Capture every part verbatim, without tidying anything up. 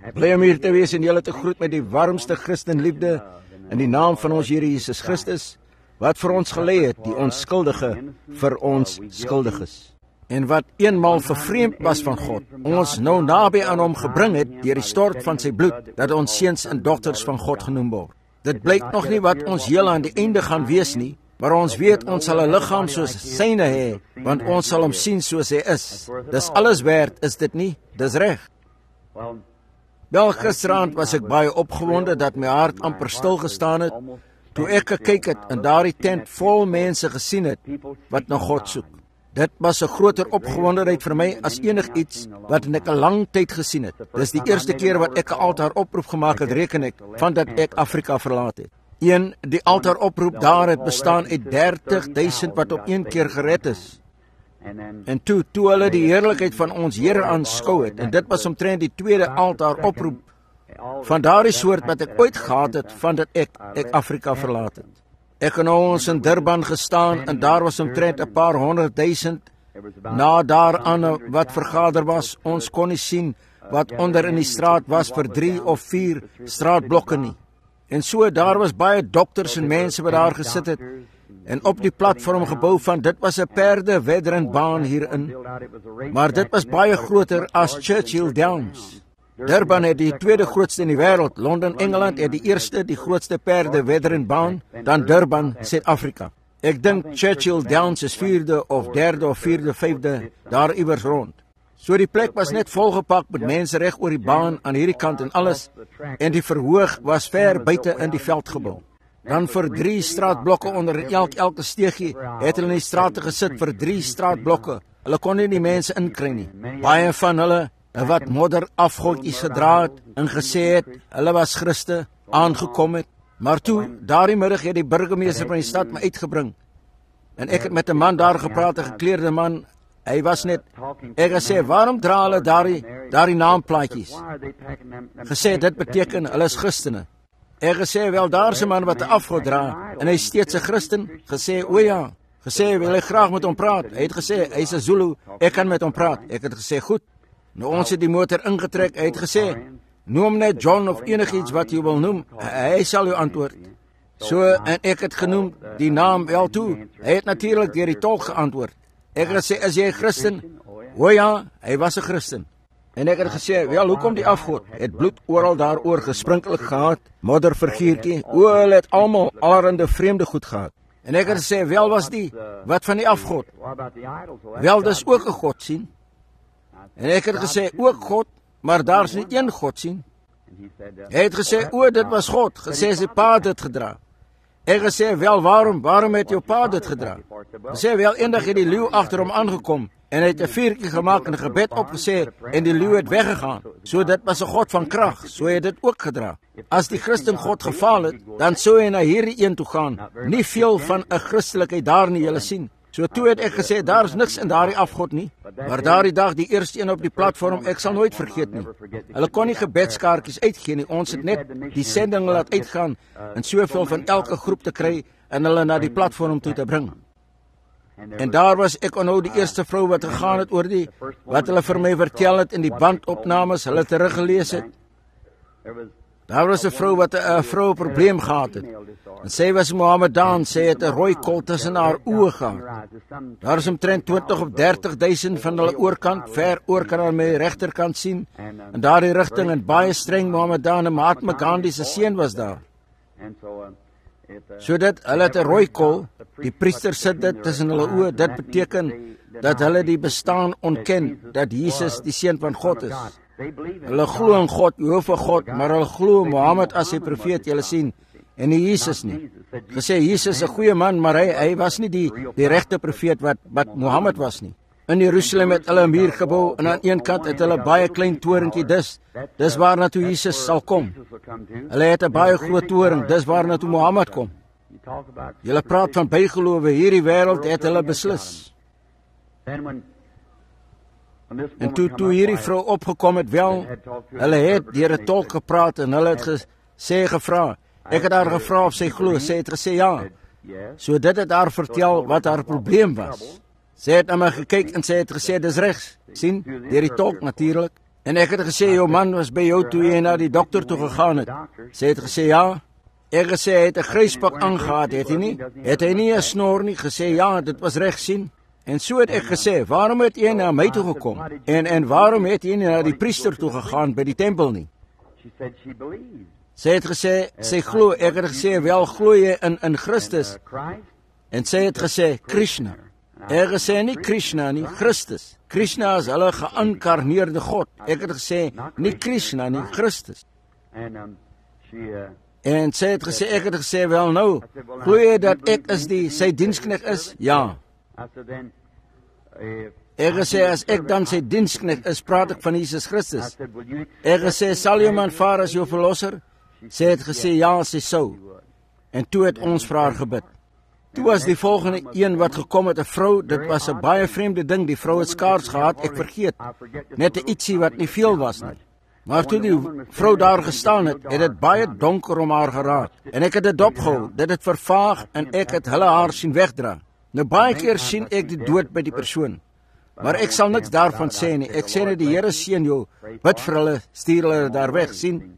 Bly om hier te wees en julle te groet met die warmste Christenliefde in die naam van ons Here Jesus Christus, wat vir ons gelê het, die onskuldige vir ons skuldig is. En wat eenmaal vervreemd was van God, ons nou naby aan hom gebring het deur die stort van sy bloed, dat ons seuns en dogters van God genoem word. Dit blyk nog nie wat ons heel aan die einde gaan wees nie, maar ons weet ons sal 'n liggaam soos syne hê, want ons sal hom sien soos hy is. Dis alles werd, is dit nie? Dis reg. Wel, gisterand was ek baie opgewonde dat my hart amper stil gestaan het, toe ek gekyk het en daardie tent vol mense gesien het, wat na God soek. Dit was 'n groter opgewondenheid vir my as enigiets wat ek 'n lang tyd gesien het. Dis die eerste keer wat ek 'n altaar oproep gemaak het, reken ek, van dat ek Afrika verlaat het. Een, die altaar oproep daar het bestaan uit dertig duisend wat op een keer gered is. En toe, toe hulle die heerlikheid van ons Here aanskou het, en dit was omtrent die tweede altaar oproep van daardie soort wat ek ooit gehad het, van dat ek, ek Afrika verlaat het. Ek en ons in Durban gestaan, en daar was omtrent 'n paar honderd duisend, na daaraan wat vergader was, ons kon nie sien wat onder in die straat was vir drie of vier straatblokke nie. En so, daar was baie dokters en mense wat daar gesit het, en op die platform gebou van, dit was 'n perde wedrenbaan hierin, maar dit was baie groter as Churchill Downs. Durban het die tweede grootste in die wêreld, Londen, Engeland het die eerste, die grootste perde wedrenbaan, dan Durban, Suid-Afrika. Ek dink Churchill Downs is vierde of derde of vierde, vyfde, daar iewers rond. So die plek was net volgepak met mense reg oor die baan, aan hierdie kant en alles, en die verhoog was ver buite in die veldgebou. Dan vir drie straatblokke onder elk elke steegie, het hulle in die strate gesit vir drie straatblokke. Hulle kon nie die mense inkry nie. Baie van hulle, wat modder afgodjies gedra het, en gesê het, hulle was Christe, aangekom het. Maar toe, daardie middag het die burgemeester van die stad my uitgebring. En ek het met 'n man daar gepraat, 'n gekleurde man. Hy was net, ek gesê, waarom dra hulle daardie, daardie naamplaatjies? Gesê, dit beteken, hulle is Christene. Ek gesê, wel, daar is 'n man wat 'n afgod dra, en hy is steeds 'n Christen. Gesê, o ja. Gesê, wil hy graag met hom praat? Hy het gesê, hy is 'n Zulu, ek kan met hom praat. Ek het gesê, goed. Nou, ons het die motor ingetrek, hy het gesê, noem net John of enigiets wat jy wil noem, hy sal jou antwoord. So, en ek het genoem die naam wel toe, hy het natuurlijk deur die tolk geantwoord. Ek het gesê, is jy Christen? O ja, hy was 'n Christen. En ek het gesê, wel, hoekom die afgod? Het bloed oral daaroor gesprinkelig gehad, moddervergiertjie, o, hulle het almal allerhande vreemde goed gehad. En ek het gesê, wel was die, wat van die afgod? Wel, dis ook 'n God, sien. En ek het gesê, ook God, maar daar is nie een God, sien. Hy het gesê, o, dit was God, gesê sy pa dit gedra. Ek gesê, wel, waarom, waarom het jou pa dit gedra? Gesê, wel, eendag het die leeu agter hom aangekom, en hy het 'n vuurtjie gemaak en 'n gebed opgesê, en die leeu het weggegaan. So dit was 'n God van krag, so hy het dit ook gedra. As die Christen God gefaal het, dan sou hy na hierdie een toe gaan. Nie veel van 'n Christelikheid daar nie, julle sien. So toe het ek gesê, daar is niks in daardie afgod nie. Maar daardie dag, die eerste een op die platform, ek sal nooit vergeet nie. Hulle kon nie gebedskaartjies uitgee nie, ons het net die sending laat uitgaan, en soveel van elke groep te kry, en hulle na die platform toe te bring. En daar was ek onhou die eerste vrou wat gegaan het oor die, wat hulle vir my vertel het in die bandopnames, hulle teruggelees het. Daar was 'n vrou wat 'n vrou 'n probleem gehad het. En sy was Mohammedaan, sy het 'n rooi kol tussen haar oë gehad. Daar is omtrent twintig of dertig duisend van hulle oorkant, ver oor kan aan my regterkant sien, in daardie rigting, en baie streng Mohammedaan, en Mahatma Gandhi se seun was daar. So dit, hulle het 'n rooi kol, die priester sit dit tussen hulle oë, dit beteken dat hulle die bestaan ontken, dat Jesus die seun van God is. Hulle glo in God, Jehovah God, maar hulle glo Mohammed as sy profeet, julle sien, en nie Jesus nie. Gesê, Jesus is 'n goeie man, maar hy, hy was nie die, die regte profeet wat, wat Mohammed was nie. In Jerusalem het hulle 'n muur gebou, en aan een kant het hulle baie klein torentjie, dis, dis waar na toe Jesus sal kom. Hulle het 'n baie groot toring, dis waar na toe Mohammed kom. Julle praat van bygelowe, hierdie wêreld het hulle beslis. En toe, toe hierdie vrou opgekom het, wel, hulle het deur 'n tolk gepraat, en hulle het gesê, gevra, ek het haar gevra of sy glo, sy het gesê ja. So dit het haar vertel wat haar probleem was. Sy het na my gekyk en sy het gesê, dis regs, sien, deur die tolk natuurlik. En ek het gesê, jou man was by jou toe jy na die dokter toe gegaan het. Sy het gesê, ja. Ek gesê, hy het 'n gryspak aangehad, het hy nie? Het hy nie 'n snor nie? Gesê, ja, dit was reg sien. En so het ek gesê, waarom het jy na my toe gekom? En en waarom het jy nie na die priester toe gegaan by die tempel nie? Sy het gesê, sy glo, ek het gesê, wel glo jy in in Christus? En sy het gesê, Krishna. Ek het gesê, nie Krishna nie, Christus. Krishna is hulle geïnkarneerde God. Ek het gesê, nie Krishna nie, Christus. En sy het gesê, ek het gesê, wel nou, glo jy dat ek is die, sy diensknegt is? Ja. Ek gesê, as ek dan sy diensknegt is, praat ek van Jesus Christus. Ek gesê, sal jy man vaar as jou verlosser? Sy het gesê, ja, sy sou. En toe het ons vir haar gebid. Toe was die volgende een wat gekom het, 'n vrou, dit was 'n baie vreemde ding, die vrou het skaars gehad, ek vergeet, net 'n ietsie wat nie veel was nie. Maar toe die vrou daar gestaan het, het dit baie donker om haar geraak. En ek het dit dopgehou, dit het vervaag en ek het hulle haar sien wegdra. Nou baie keer sien ek die dood by die persoon. Maar ek sal niks daarvan sê nie. Ek sê net die Here seën jou, bid vir hulle, stuur hulle daar weg, sien.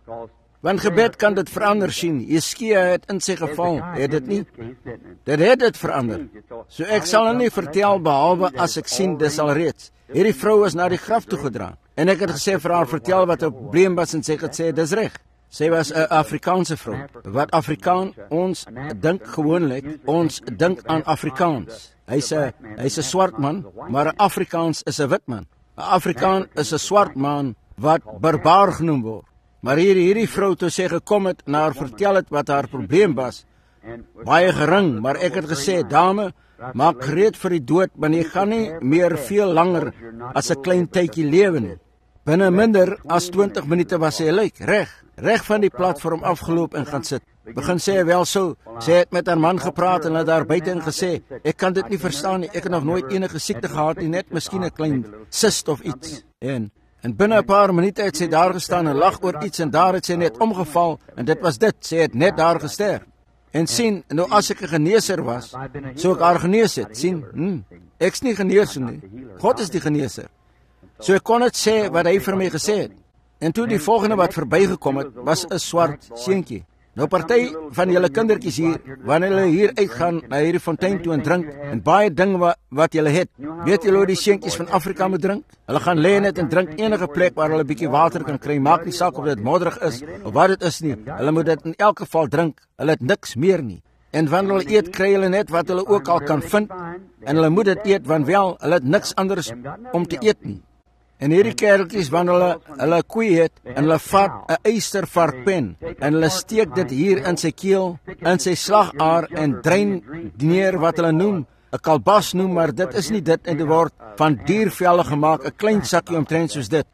Want gebed kan dit verander, sien. Jeskia het in sy geval, het dit nie. Dit het dit verander. So ek sal hulle nie vertel, behalwe as ek sien, dis al reeds. Hierdie vrou is na die graf toe gedra. En ek het gesê vir haar, vertel wat 'n probleem was, en sy het gesê, dis reg. Sy was 'n Afrikaanse vrou. Wat Afrikaan, ons dink gewoonlik, ons dink aan Afrikaans. Hy's 'n hy's 'n swart man, maar 'n Afrikaans is 'n wit man. 'n Afrikaan is 'n swart man wat barbaar genoem word. Maar hier hierdie vrou toe sy gekom het en haar vertel het wat haar probleem was, baie gering, maar ek het gesê, dame, maak gereed vir die dood, want jy gaan nie meer veel langer as 'n klein tydjie lewe nie. Binne minder as twintig minute was sy lyk, reg, reg van die platform afgeloop en gaan sit. Begin sê wel so, sy het met haar man gepraat en het daar buite en gesê, ek kan dit nie verstaan nie, ek het nog nooit enige siekte gehad nie, net miskien 'n klein cyst of iets. En En binne 'n paar minute het sy daar gestaan en lag oor iets en daar het sy net omgeval en dit was dit, sy het net daar gesterf. En sien, nou as ek 'n geneeser was, sou ek haar genees het, sien, hm, ek's nie genees nie, God is die geneeser. So ek kon dit sê wat hy vir my gesê het. En toe die volgende wat verbygekom het, was 'n swart seentjie. Nou party van julle kindertjies hier, wanneer hulle hier uitgaan na hierdie fontein toe en drink, en baie dinge wat, wat julle het, weet julle hoe die seentjies van Afrika moet drink? Hulle gaan lê net en drink enige plek waar hulle 'n bietjie water kan kry, maak nie saak of dit modderig is, of wat dit is nie, hulle moet dit in elk geval drink, hulle het niks meer nie. En wanneer hulle eet, kry hulle net wat hulle ook al kan vind, en hulle moet dit eet, want wel, hulle het niks anders om te eet nie. En hierdie kereltjies, wanneer hulle hulle koei het, en hulle vat 'n eystervarkpen, en hulle steek dit hier in sy keel, in sy slagaar, en drein neer wat hulle noem, 'n kalbas noem, maar dit is nie dit, en dit word van diervelle gemaak, 'n klein sakkie omtrent soos dit.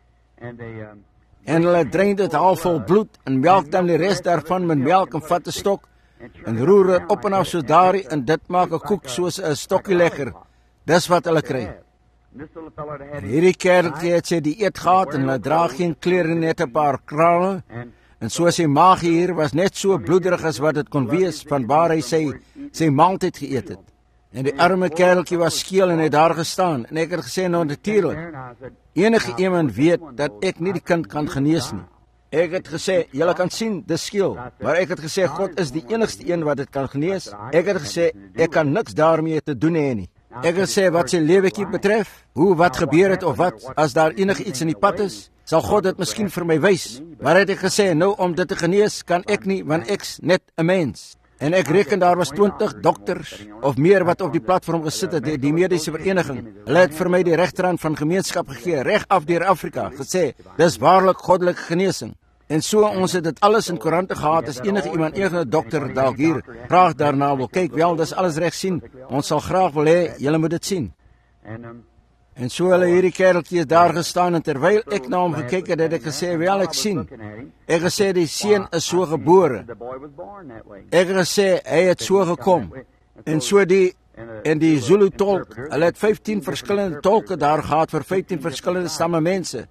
En hulle drein dit halfvol bloed, en melk dan die res daarvan met melk en vat 'n stok, en roer dit op en af so daarie, en dit maak 'n koek soos 'n stokkie lekker. Dis wat hulle kry. En hierdie kereltjie het sy die eet gehad en hulle dra geen klere, net 'n paar krale. En so sy maag hier was net so bloederig as wat dit kon wees van waar hy sy, sy maaltyd geëet het. En die arme kereltjie was skeel en het daar gestaan. En ek het gesê, nou natuurlik, enige iemand weet dat ek nie die kind kan genees nie. Ek het gesê, julle kan sien, dis skeel. Maar ek het gesê, God is die enigste een wat dit kan genees. Ek het gesê, ek kan niks daarmee te doen hê nie. Ek het gesê, wat sy lewetjie betref, hoe wat gebeur het of wat, as daar enige iets in die pad is, sal God dit miskien vir my wys. Maar het ek gesê, nou om dit te genees, kan ek nie, want ek's net 'n mens. En ek reken daar was twintig dokters of meer wat op die platform gesit het, die, die mediese vereniging. Hulle het vir my die regterhand van gemeenskap gegee, reg af deur Afrika, gesê, dis waarlik goddelike genesing. En so, ons het dit alles in koerante gehad, as enige iemand, enige dokter dalk hier graag daarna wil kyk, wel, dis alles reg sien, ons sal graag wil hê, julle moet dit sien. En so hulle hierdie kereltjie daar gestaan, en terwyl ek na hom gekyk het, het ek gesê, wel, ek sien. Ek gesê, die seun is so gebore. Ek gesê, hy het so gekom. En so die, en die Zulu tolk, hulle het vyftien verskillende tolke daar gehad, vir vyftien verskillende stamme mense.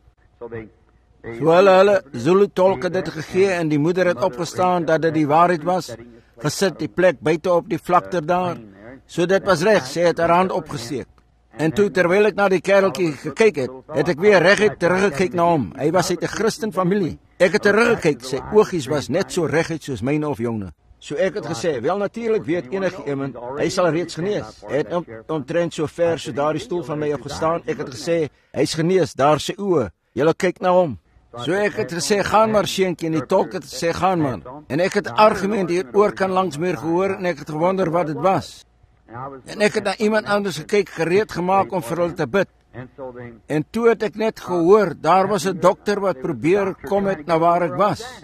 So hulle, hulle Zulu tolke dit gegee, en die moeder het opgestaan, dat dit die waarheid was, gesit die plek buite op die vlakte daar. So dit was reg, sy het haar hand opgesteek. En toe terwyl ek na die kereltjie gekyk het, het ek weer reguit teruggekyk na hom. Hy was uit 'n Christen familie. Ek het teruggekyk, sy oogies was net so reguit soos myne of joune. So ek het gesê, wel natuurlik weet enige iemand, hy sal reeds genees. Hy het om, omtrent so ver so daardie stoel van my afgestaan. Ek het gesê, hy's genees, daar sy oë. Julle kyk na hom. So ek het gesê, gaan maar seentjie, en die tolk het gesê, gaan man. En ek het 'n argument hier oor kan langs meer gehoor, en ek het gewonder wat dit was. En ek het na iemand anders gekyk, gereed gemaak om vir hulle te bid. En toe het ek net gehoor, daar was 'n dokter wat probeer kom het na waar ek was.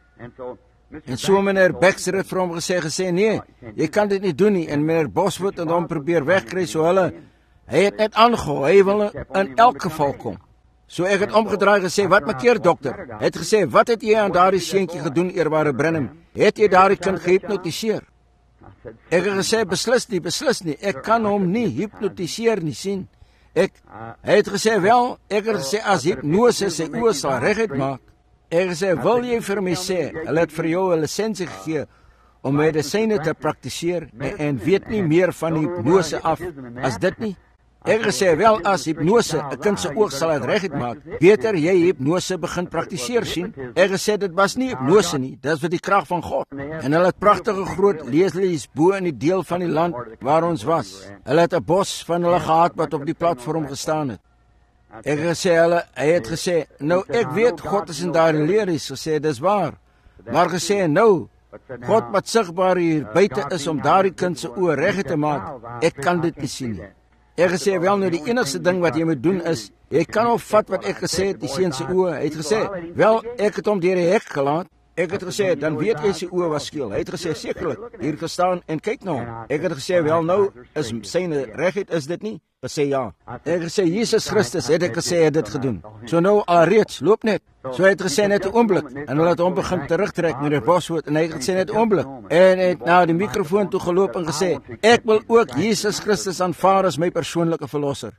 En so meneer Baxter het vir hom gesê, gesê, nee, jy kan dit nie doen nie. En meneer Boswood het hom probeer wegkry, so hulle, hy het net aangehou, hy wil in elk geval kom. So ek het omgedraai gesê, wat makeer dokter? Hy het gesê, wat het jy aan daardie seentjie gedoen, eerbare Branham? Het jy daardie kind gehipnotiseer? Ek het gesê, beslis nie, beslis nie, ek kan hom nie hypnotiseer nie, sien. Ek, hy het gesê, wel, ek het gesê, as hypnose sy oë sal reguit maak. Ek het gesê, wil jy vir my sê, hulle het vir jou 'n lisensie gegee om medisyne te praktiseer en, en weet nie meer van hypnose af as dit nie? Ek het gesê, wel, as hypnose 'n kind se oog sal dit reguit maak, beter jy hypnose begin praktiseer, sien. Ek het gesê, dit was nie hypnose nie, dit was die krag van God. En hulle het pragtige groot leeslies bo in die deel van die land waar ons was. Hulle het 'n bos van hulle gehad wat op die platform gestaan het. Ek het gesê, hulle, hy het gesê, nou ek weet God is in daardie leeries, gesê, dis waar. Maar gesê, nou, God wat sigbaar hier buite is om daardie kind se oë reguit te maak, ek kan dit nie sien nie. Ek gesê, wel, nou die enigste ding wat jy moet doen is, jy kan hom vat wat ek gesê het, die seun se oë. Hy het gesê, wel, ek het hom deur die hek gelaat. Ek het gesê, dan weet jy sy oë was skiel. Hy het gesê, sekerlik, hier gestaan en kyk na hom. Ek het gesê, wel, nou, is syne reguit, is dit nie? Gesê, ja. Ek het gesê, Jesus Christus, het ek gesê, het dit gedoen. So nou, alreeds, loop net. So hy het gesê, net 'n oomblik, en hulle het hom begin terugtrek met die Boswood, en hy het gesê, net 'n oomblik. En hy het na die mikrofoon toe geloop en gesê, ek wil ook Jesus Christus aanvaar as my persoonlike verlosser.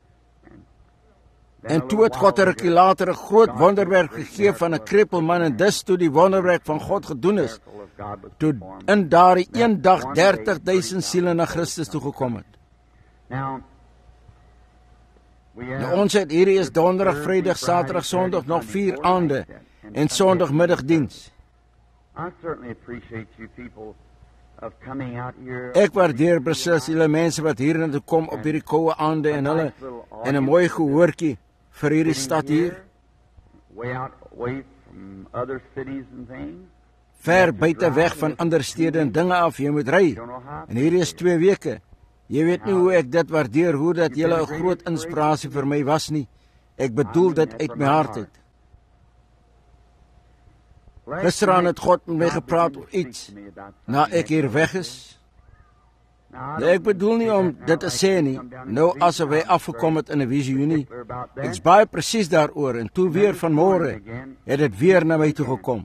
En toe het God 'n rukkie later 'n groot wonderwerk gegee van 'n kreppelman, en dis toe die wonderwerk van God gedoen is, toe in daardie een dag dertig duisend siele na Christus toe gekom het. Nou, ons het hierdie is donderdag, vrydag, saterdag, sondag nog vier aande en sondagmiddagdiens. Ek waardeer beslis julle mense wat hier na toe kom op hierdie koue aande en hulle en 'n mooi gehoortjie vir hierdie stad hier. Ver buite weg van ander stede en dinge af, jy moet ry. En hierdie is twee weke. Jy weet nie hoe ek dit waardeer, hoe dat julle 'n groot inspirasie vir my was nie. Ek bedoel dit uit my hart uit. Gisteraan het God met my gepraat oor iets, nou ek hier weg is. Nou, ek bedoel nie om dit te sê nie, nou asof hy afgekom het in 'n visioenie. Ek is baie presies daaroor, en toe weer vanmôre het dit weer na my toe gekom.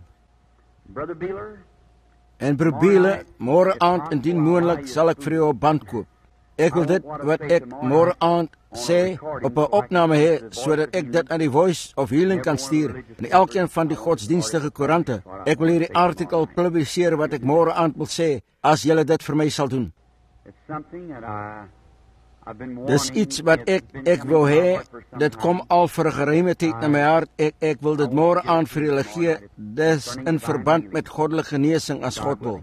En broer Biele, môre aand, indien moontlik, sal ek vir jou 'n band koop. Ek wil dit wat ek môre aand sê op 'n opname hê, sodat ek dit aan die Voice of Healing kan stuur in elkeen van die godsdienstige koerante. Ek wil hierdie artikel publiseer wat ek môre aand wil sê, as julle dit vir my sal doen. Dis iets wat ek ek wil hê, dit kom al vir 'n geruime tyd na my hart. Ek ek wil dit môre aand vir julle gee, dis in verband met goddelike genesing as God wil.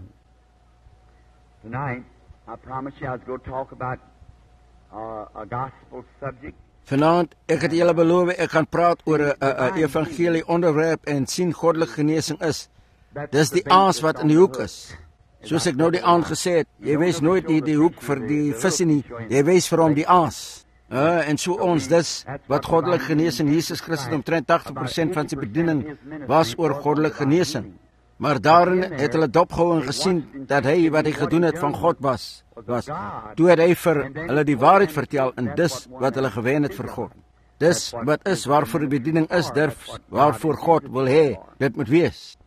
Vanaand, ek het julle beloof ek gaan praat oor 'n 'n evangelie onderwerp en sien goddelike genesing is. Dis die aas wat in die hoek is. Soos ek nou die aand gesê het, jy wys nooit die, die hoek vir die visie nie, jy wys vir hom die aas. Uh, en so ons, dis wat goddelike genesing, Jesus Christus omtrent tagtig persent van sy bediening was oor goddelike genesing. Maar daarin het hulle dopgehou en gesien dat hy wat hy gedoen het van God was. was. Toe het hy vir hulle die waarheid vertel en dis wat hulle gewen het vir God. Dis wat is waarvoor die bediening is, durf, waarvoor God wil hê, dit moet wees.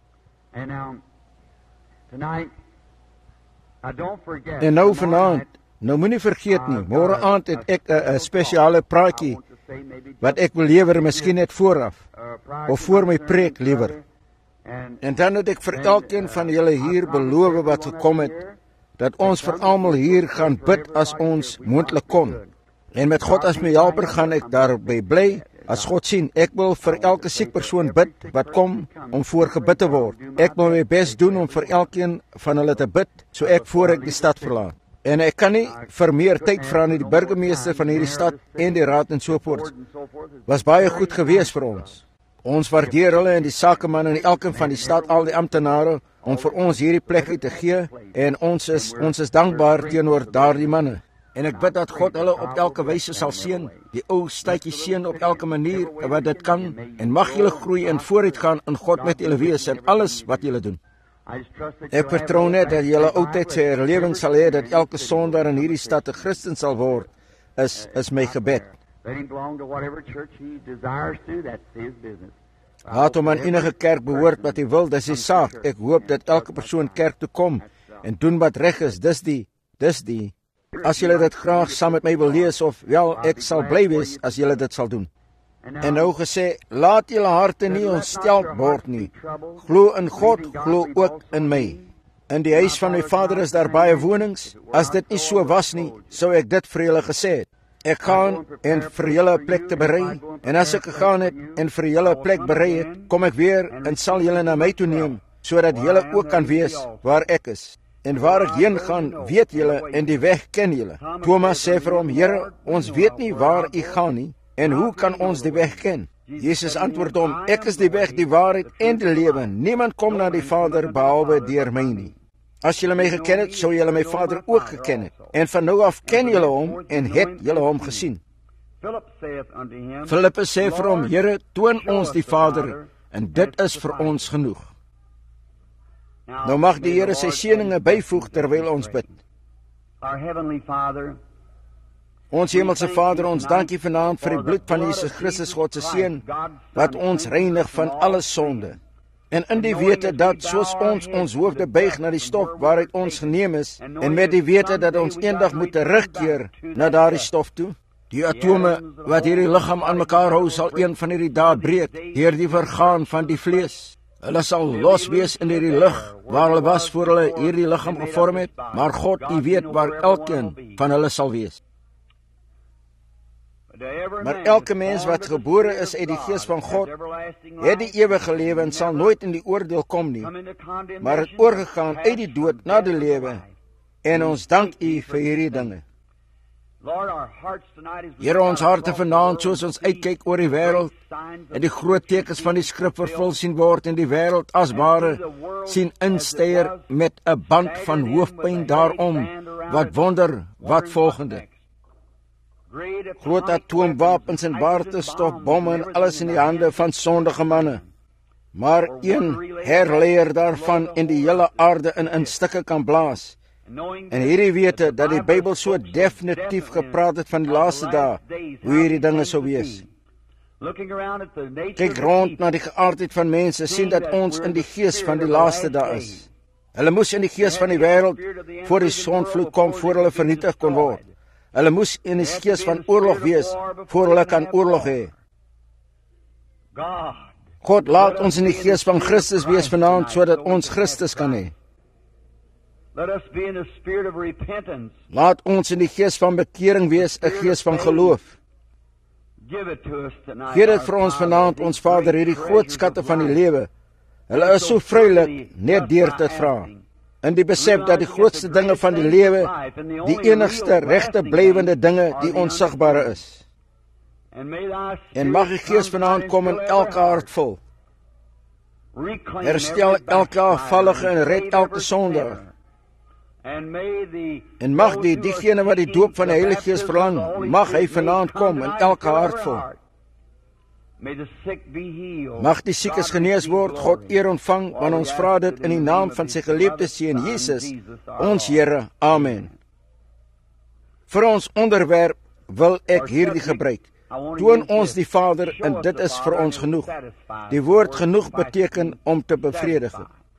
En nou vanaand, nou moenie vergeet nie, môre aand het ek 'n spesiale praatjie wat ek wil lewer, miskien net vooraf, of voor my preek liewer. En dan het ek vir elkeen van julle hier beloof wat gekom het, dat ons vir almal hier gaan bid as ons moontlik kon. En met God as my helper gaan ek daarby bly. As God sien, ek wil vir elke siek persoon bid wat kom om voor gebid te word. Ek wil my bes doen om vir elkeen van hulle te bid, so ek voor ek die stad verlaat. En ek kan nie vir meer tyd vra nie. Die burgemeester van hierdie stad en die raad en so voort was baie goed gewees vir ons. Ons waardeer hulle en die sakemanne en elkeen van die stad, al die amptenare, om vir ons hierdie plekkie te gee, en ons is ons is dankbaar teenoor daardie manne. En ek bid dat God hulle op elke wyse sal seën, die ou stytjie seën op elke manier wat dit kan, en mag julle groei en vooruit gaan in God met julle wees en alles wat julle doen. Ek vertrou net dat julle oudtydse herlewing sal hê, dat elke sondaar in hierdie stad 'n Christen sal word, is is my gebed. Laat hom aan enige kerk behoort wat hy wil, dis die saak. Ek hoop dat elke persoon kerk toe kom en doen wat reg is. Dis die, dis die. As julle dit graag saam met my wil lees, of wel, ek sal bly wees as julle dit sal doen. En nou gesê, laat julle harte nie ontstel word nie. Glo in God, glo ook in my. In die huis van my Vader is daar baie wonings. As dit nie so was nie, sou ek dit vir julle gesê het. Ek gaan en vir julle 'n plek te berei, en as ek gegaan het en vir julle 'n plek berei het, kom ek weer en sal julle na my toe neem, sodat julle ook kan wees waar ek is. En waar ek heen gaan, weet julle, en die weg ken julle. Thomas sê vir hom, Here, ons weet nie waar u gaan nie, en hoe kan ons die weg ken? Jesus antwoord hom, ek is die weg, die waarheid en die lewe. Niemand kom na die Vader behalwe deur my nie. As julle my geken het, sou julle my Vader ook geken het. En van nou af ken julle hom en het julle hom gesien. Filippus sê vir hom, Here, toon ons die Vader, en dit is vir ons genoeg. Nou mag die Here sy seëninge byvoeg terwyl ons bid. Ons hemelse Vader, ons dankie vanaand vir die bloed van Jesus Christus, God se seun, wat ons reinig van alle sonde. En in die wete dat, soos ons ons hoofde buig na die stof waaruit ons geneem is, en met die wete dat ons eendag moet terugkeer na daardie stof toe, die atome wat hierdie liggaam aan mekaar hou, sal een van hierdie dae breek, deur die vergaan van die vlees. Hulle sal los wees in hierdie lig, waar hulle was voor hulle hierdie liggaam gevorm het, maar God, U weet waar elkeen van hulle sal wees. Maar elke mens wat gebore is uit die gees van God, het die ewige lewe en sal nooit in die oordeel kom nie, maar het oorgegaan uit die dood na die lewe, en ons dank U vir hierdie dinge. Here, ons harte vanaand, soos ons uitkyk oor die wêreld, en die groot tekens van die skrif vervul sien word, en die wêreld as ware sien insteier met 'n band van hoofpyn daarom, wat wonder, wat volgende. Groot atoomwapens en waterstofbomme en alles in die hande van sondige manne. Maar een herleier daarvan en die hele aarde in in stukke kan blaas. En hierdie wete dat die Bybel so definitief gepraat het van die laaste dae, hoe hierdie dinge sou wees. Kyk rond na die geaardheid van mense, sien dat ons in die gees van die laaste dae is. Hulle moes in die gees van die wêreld voor die sondvloed kom, voor hulle vernietig kon word. Hulle moes in die gees van oorlog wees, voor hulle kan oorlog hê. God, laat ons in die gees van Christus wees vanaand, sodat ons Christus kan hê. Laat ons in die gees van bekering wees, 'n gees van geloof. Gee dit vir ons vanaand, ons Vader, hierdie groot skatte van die lewe. Hulle is so vrylik, net deur te vra. In die besef dat die grootste dinge van die lewe, die enigste regte blywende dinge, die onsigbare is. En mag die Gees vanaand kom in elke hart vul. Herstel elke afvallige en red elke sondaar. En mag die, diegene wat die doop van die Heilige Gees verlang, mag hy vanaand kom in elke hart vul. Mag die siekes genees word, God eer ontvang, want ons vra dit in die naam van sy geliefde Seun Jesus, ons Here. Amen. Vir ons onderwerp wil ek hierdie gebruik. Toon ons die Vader, en dit is vir ons genoeg. Die woord genoeg beteken om te bevredig.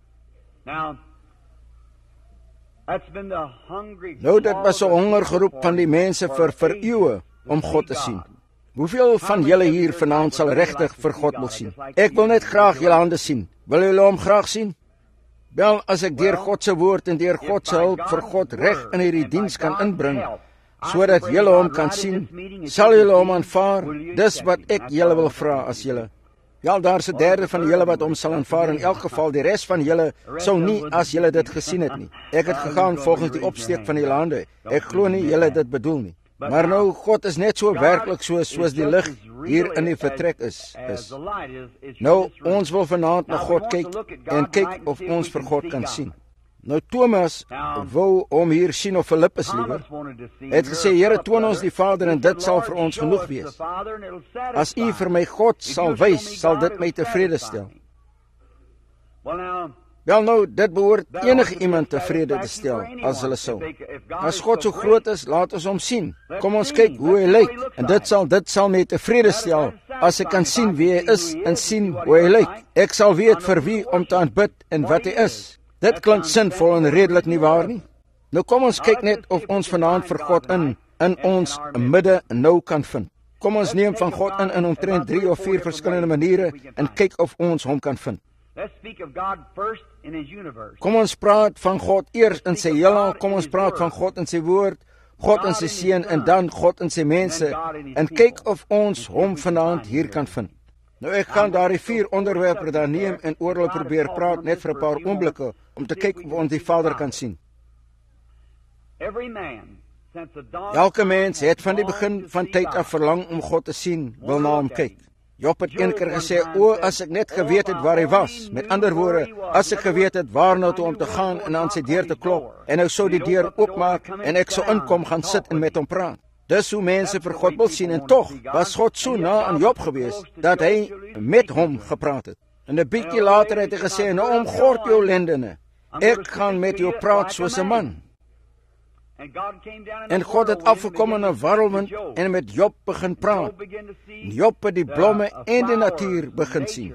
Nou, dit was 'n hongergeroep van die mense vir vir eeue om God te sien. Hoeveel van julle hier vanaand sal regtig vir God wil sien? Ek wil net graag julle hande sien. Wil julle hom graag sien? Wel, as ek deur God se woord en deur God se hulp vir God reg in hierdie diens kan inbring, sodat julle hom kan sien. Sal julle hom aanvaar? Dis wat ek julle wil vra as julle. Ja, daar's 'n derde van julle wat hom sal aanvaar. In elk geval, die res van julle sou nie as julle dit gesien het nie. Ek het gegaan volgens die opsteek van julle hande. Ek glo nie julle dit bedoel nie. Maar nou, God is net so werklik so soos die lig hier in die vertrek is. is. Nou, ons wil vanaand na God kyk en kyk of ons vir God kan sien. Nou, Thomas wou hom hier sien, of Filippus liewer, het gesê, Here, toon ons die Vader en dit sal vir ons genoeg wees. As u vir my God sal wys, sal dit my tevrede stel. Wel nou, dit behoort enige iemand tevrede te stel, as hulle sou. As God so groot is, laat ons hom sien. Kom ons kyk hoe hy lyk, en dit sal, dit sal my tevrede stel, as ek kan sien wie hy is, en sien hoe hy lyk. Ek sal weet vir wie om te aanbid, en wat hy is. Dit klink sinvol en redelik, nie waar nie? Nou kom ons kyk net of ons vanaand vir God in, in ons midde nou kan vind. Kom ons neem van God in in omtrent drie of vier verskillende maniere, en kyk of ons hom kan vind. Kom ons praat van God eers in sy heelal, kom ons praat van God in sy woord, God in sy seun, en dan God in sy mense, en kyk of ons hom vanaand hier kan vind. Nou ek gaan daar die vier onderwerpe daar neem en oor hulle probeer praat net vir 'n paar oomblikke om te kyk of ons die Vader kan sien. Elke mens het van die begin van tyd af verlang om God te sien, wil na hom kyk. Job het een keer gesê, o, as ek net geweet het waar hy was. Met ander woorde, as ek geweet het waar nou toe om te gaan en aan sy deur te klop, en nou sou die deur oopmaak en ek sou inkom gaan sit en met hom praat. Dis hoe mense vir God wil sien, en tog was God so na aan Job gewees, dat hy met hom gepraat het. En 'n bietjie later het hy gesê, nou omgord jou lendene, ek gaan met jou praat soos 'n man. En God het afgekom in 'n warrelwind en met Job begin praat. En Job het die blomme en die natuur begin sien.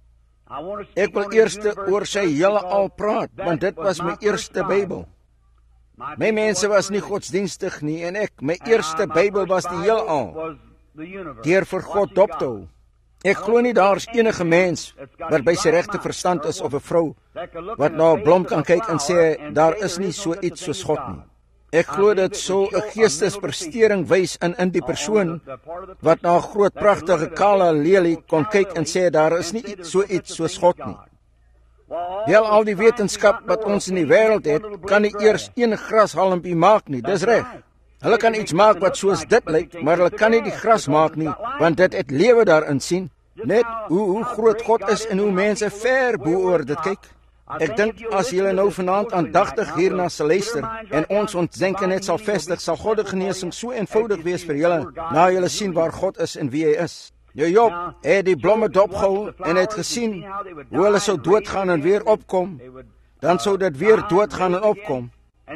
Ek wil eers oor sy hele al praat, want dit was my eerste Bybel. My mense was nie godsdienstig nie, en ek, my eerste Bybel was die heelal, deur vir God dop te hou. Ek glo nie daar's enige mens wat by sy regte verstand is, of 'n vrou wat na 'n blom kan kyk en sê, daar is nie so iets soos God nie. Ek glo dit so 'n geestesversteuring wys in in die persoon wat na 'n groot pragtige kale lelie kon kyk en sê, daar is nie so iets soos God nie. Heel al die wetenskap wat ons in die wêreld het, kan nie eers een grashalmpie maak nie, dis reg. Hulle kan iets maak wat soos dit lyk, maar hulle kan nie die gras maak nie, want dit het lewe daarin sien. Net hoe, hoe groot God is en hoe mense ver bo oor dit kyk. Ek dink as julle nou vanaand aandagtig hierna sal luister en ons ontdenke net sal vestig, sal God die genesing so eenvoudig wees vir julle, na julle sien waar God is en wie hy is. Nou Job het die blomme dopgehou en het gesien hoe hulle sou doodgaan en weer opkom, dan sou dit weer doodgaan en opkom.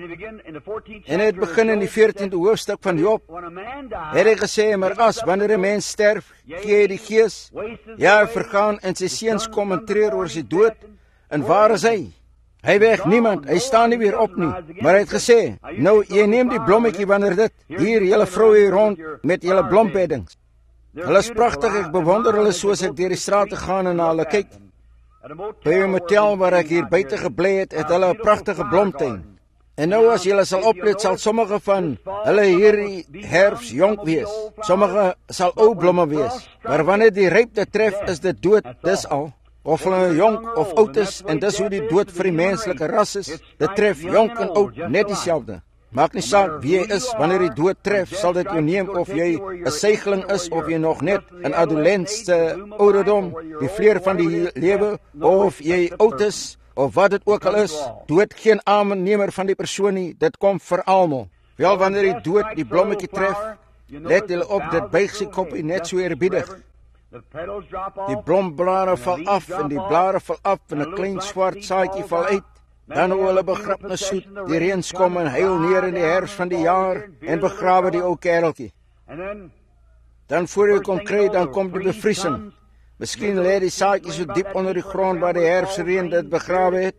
En hy het begin in die veertiende hoofstuk van Job, het hy gesê, maar as, wanneer 'n mens sterf, gee hy die gees, ja, hy vergaan en sy seuns kom en treur oor sy dood, en waar is hy? Hy weg niemand, hy staan nie weer op nie, maar hy het gesê, nou, jy neem die blommetjie wanneer dit, hier, julle vrou hier rond, met julle blombeddings. Hulle is pragtig, ek bewonder hulle soos ek deur die strate gaan en na hulle kyk. By 'n motel waar ek hier buite gebly het, het hulle 'n pragtige blomtuin. En nou as julle sal oplet, sal sommige van hulle hierdie herfs jonk wees. Sommige sal ou blomme wees. Maar wanneer die rypte tref, is dit dood, dis al. Of hulle jonk of oud is, en dis hoe die dood vir die menslike ras is. Dit tref jonk en oud, net dieselfde. Maak nie saak wie jy is, wanneer die dood tref, sal dit jou neem of jy 'n suigeling is, of jy nog net 'n adolescente ouderdom, die vleur van die lewe, of jy oud is, of wat dit ook al is, dood geen aannemer van die persoon nie, dit kom vir almal. Wel, wanneer die dood die blommetjie tref, let hulle op, dit buig sy koppie net so eerbiedig. Die blomblare val af, en die blare val af, en 'n klein swart saadjie val uit. Dan hoe hulle begrafnis soet, die reëns kom en huil neer in die herfs van die jaar, en begrawe die ou kereltjie. Dan voor jy kom kry, dan kom die bevriesing. Miskien lê die saadjie so diep onder die grond waar die herfsreën dit begrawe het.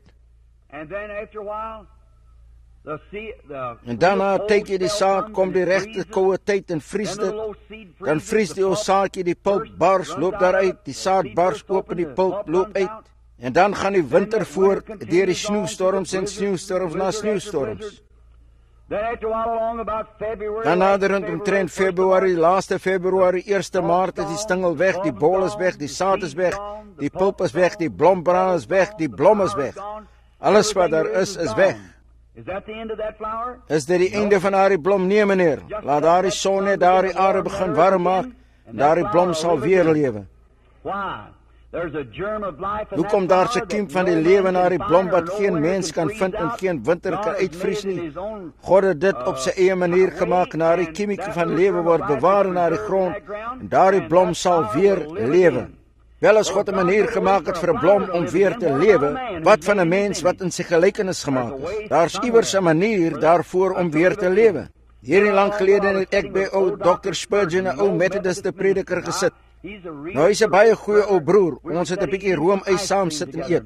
En daarna tyd jy die saad, kom die regte koue tyd en vries dit. Dan vries die ou saadjie, die pulp bars, loop daaruit, die saad bars oop en die pulp loop uit. En dan gaan die winter voort deur die sneeustorms en sneeustorms na sneeustorms. Dan naderend omtrent Februarie, laaste Februarie, eerste Maart is die stingel weg, die bol is weg, die saad is weg, die pulp is weg, die blombraan is weg, die blom is weg. Alles wat daar is, is weg. Is dit die einde van daardie blom? Nee, meneer. Laat daardie son net daardie aarde begin warm maak, en daardie blom sal weer lewe. Hoekom daar 'n kiem van die lewe na die blom wat geen mens kan vind en geen winter kan uitvries nie? God het dit op sy eie manier gemaak, na die kiemieke van lewe word bewaar na die grond en daardie blom sal weer lewe. Wel as God 'n manier gemaak het vir 'n blom om weer te lewe, wat van 'n mens wat in sy gelykenis gemaak is? Daar's iewers 'n manier daarvoor om weer te lewe. Hierdie lank gelede het ek by ou dokter Spurgeon, 'n ou Methodiste prediker, gesit. Nou, hy's 'n baie goeie ou broer. Ons het 'n bietjie roomys saam sit en eet.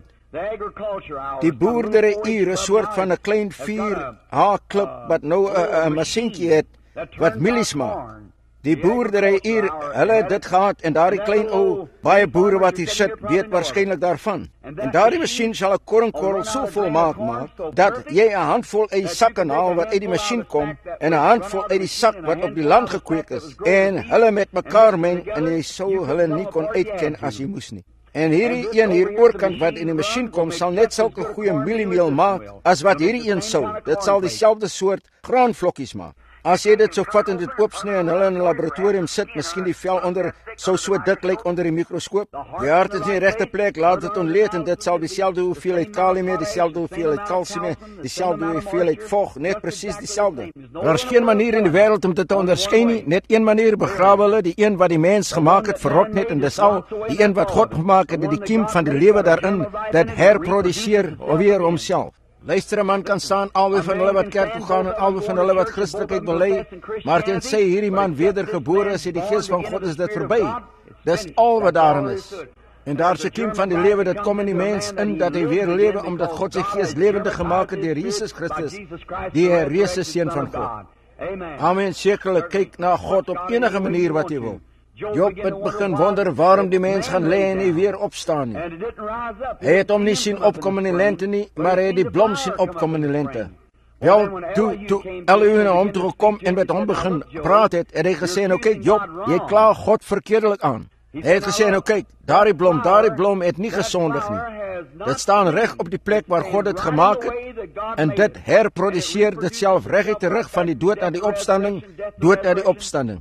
Die boerdery uur, 'n soort van 'n klein vier H-klip wat nou 'n masjienkie het wat mielies maak. Die boerdery uur, hulle het dit gehad en daardie klein ou, baie boere wat hier sit, weet waarskynlik daarvan. En daardie masjien sal 'n koringkorrel so vol maak maak dat jy 'n handvol uit die sak kan haal wat uit die masjien kom en 'n handvol uit die sak wat op die land gekweek is en hulle met mekaar meng en jy sou hulle nie kon uitken as jy moes nie. En hierdie een hier oorkant wat in die masjien kom sal net sulke goeie mieliemeel maak as wat hierdie een sou. Dit sal dieselfde soort graanvlokkies maak. As jy dit so vat en dit oopsny en hulle in 'n laboratorium sit, miskien die vel onder sou so dik lyk onder die mikroskoop. Die hart is in die regte plek, laat dit ontleed en dit sal dieselfde hoeveelheid kalium hê, dieselfde hoeveelheid kalsium hê, dieselfde hoeveelheid vog, net presies dieselfde. Daar's geen manier in die wêreld om dit te onderskei nie, net een manier, begrawe hulle, die een wat die mens gemaak het verrot net en dis al, die een wat God gemaak het, die kiem van die lewe daarin, dit herproduseer weer homself. Luister, 'n man kan staan, albei van hulle wat kerk toe gaan en albei van hulle wat Christelikheid bely, maar tensy hierdie man wedergebore is, het die Gees van God is dit verby. Dis al wat daarin is. En daar's 'n kiem van die lewe, dit kom in die mens in, dat hy weer lewe, omdat God sy Gees lewendig gemaak het deur Jesus Christus, die herreese Seun van God. Amen, sekerlik, kyk na God op enige manier wat jy wil. Job het begin wonder waarom die mens gaan lê en nie weer opstaan nie. Hy het hom nie sien opkom in die lente nie, maar hy het die blom sien opkom in die lente. Wel, toe, toe Elihu na hom toe gekom en met hom begin praat het, het hy gesê, nou kyk Job, jy kla God verkeerdelik aan. Hy het gesê, nou kyk, daardie blom, daardie blom het nie gesondig nie. Dit staan reg op die plek waar God dit gemaak het, en dit herproduseer dit self reguit terug van die dood aan die opstanding, dood aan die opstanding.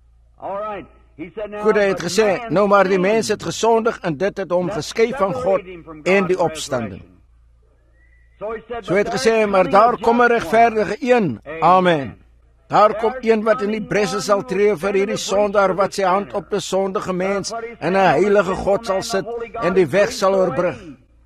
Goed, hy het gesê, nou maar die mens het gesondig en dit het hom geskei van God en die opstanding. So het gesê, maar daar kom 'n regverdige een, amen. Daar kom een wat in die bresse sal tree vir hierdie sondaar wat sy hand op 'n sondige mens en 'n heilige God sal sit en die weg sal oorbrug.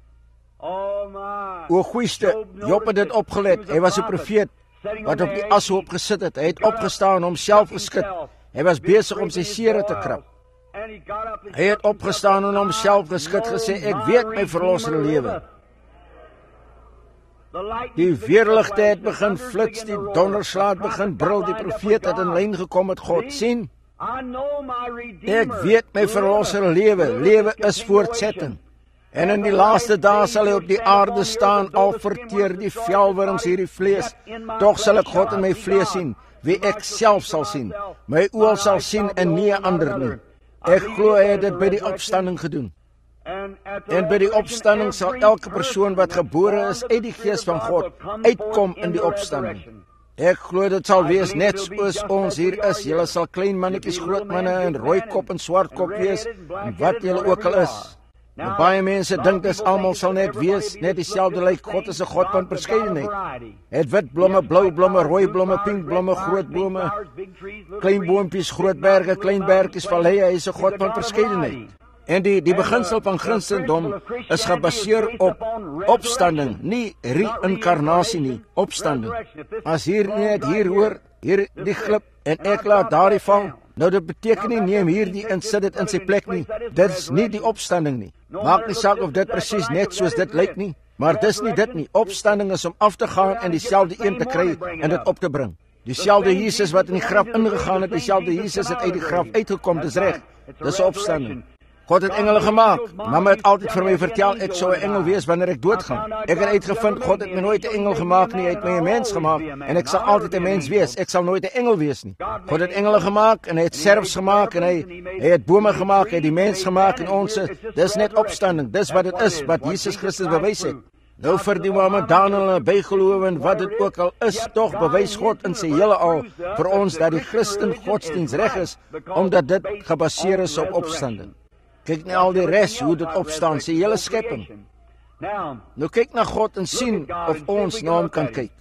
O goeieste, Job het dit opgelet, hy was 'n profeet wat op die ashoop gesit het, hy het opgestaan, homself geskit. Hy was besig om sy sere te krap. Hy het opgestaan en homself geskit, gesê, ek weet my verlosser lewe. Die weerligte het begin flits, die donderslaat begin brul, die profeet het in lyn gekom met God. Sien, ek weet my verlosser lewe, lewe is voortsetting. En in die laaste dae sal hy op die aarde staan, al verteer die velwurms hierdie vlees, tog sal ek God in my vlees sien, wie ek self sal sien, my oë sal sien en nie 'n ander nie. Ek glo hy het dit by die opstanding gedoen. En by die opstanding sal elke persoon wat gebore is uit die Gees van God uitkom in die opstanding. Ek glo dit sal wees net soos ons hier is. Julle sal klein mannetjies, groot manne en rooi kop en swart kop wees, en wat julle ook al is. En baie mense dink dis almal sal net wees, net dieselfde lyk. God is 'n God van verskeidenheid. Het wit blomme, blou blomme, rooi blomme, pink blomme, groot bome, klein boontjies, groot berge, klein bergies, valleie. Hy is 'n God van verskeidenheid. En die die beginsel van Christendom is gebaseer op opstanding, nie reïnkarnasie nie, opstanding. As hier net hier hoor, hier die glip en ek laat daardie val, nou dit beteken nie neem hierdie en sit dit in sy plek nie. Dit is nie die opstanding nie. Maak nie saak of dit presies net soos dit lyk nie, maar dis nie dit nie. Opstanding is om af te gaan en dieselfde een te kry en dit op te bring. Dieselfde Jesus wat in die graf ingegaan het, dieselfde Jesus het uit die graf uitgekom, dis reg. Dis 'n opstanding. God het engele gemaak. Mamma het altyd vir my vertel, ek sou 'n engel wees wanneer ek doodgaan. Ek het uitgevind, God het my nooit 'n engel gemaak nie, hy het my 'n mens gemaak, en ek sal altyd 'n mens wees. Ek sal nooit 'n engel wees nie. God het engele gemaak, en hy het serfs gemaak, en hy, hy het bome gemaak, hy het die mens gemaak, en ons, dis net opstanding, dis wat het is, wat Jesus Christus bewys het. Nou vir die Mohammedanen en bygeloof en wat dit ook al is, tog bewys God in sy hele al vir ons dat die Christen godsdienst reg is, omdat dit gebaseer is op opstanding. Kyk na al die res, hoe dit opstaan, sy hele skepping. Nou kyk na God en sien of ons na hom kan kyk.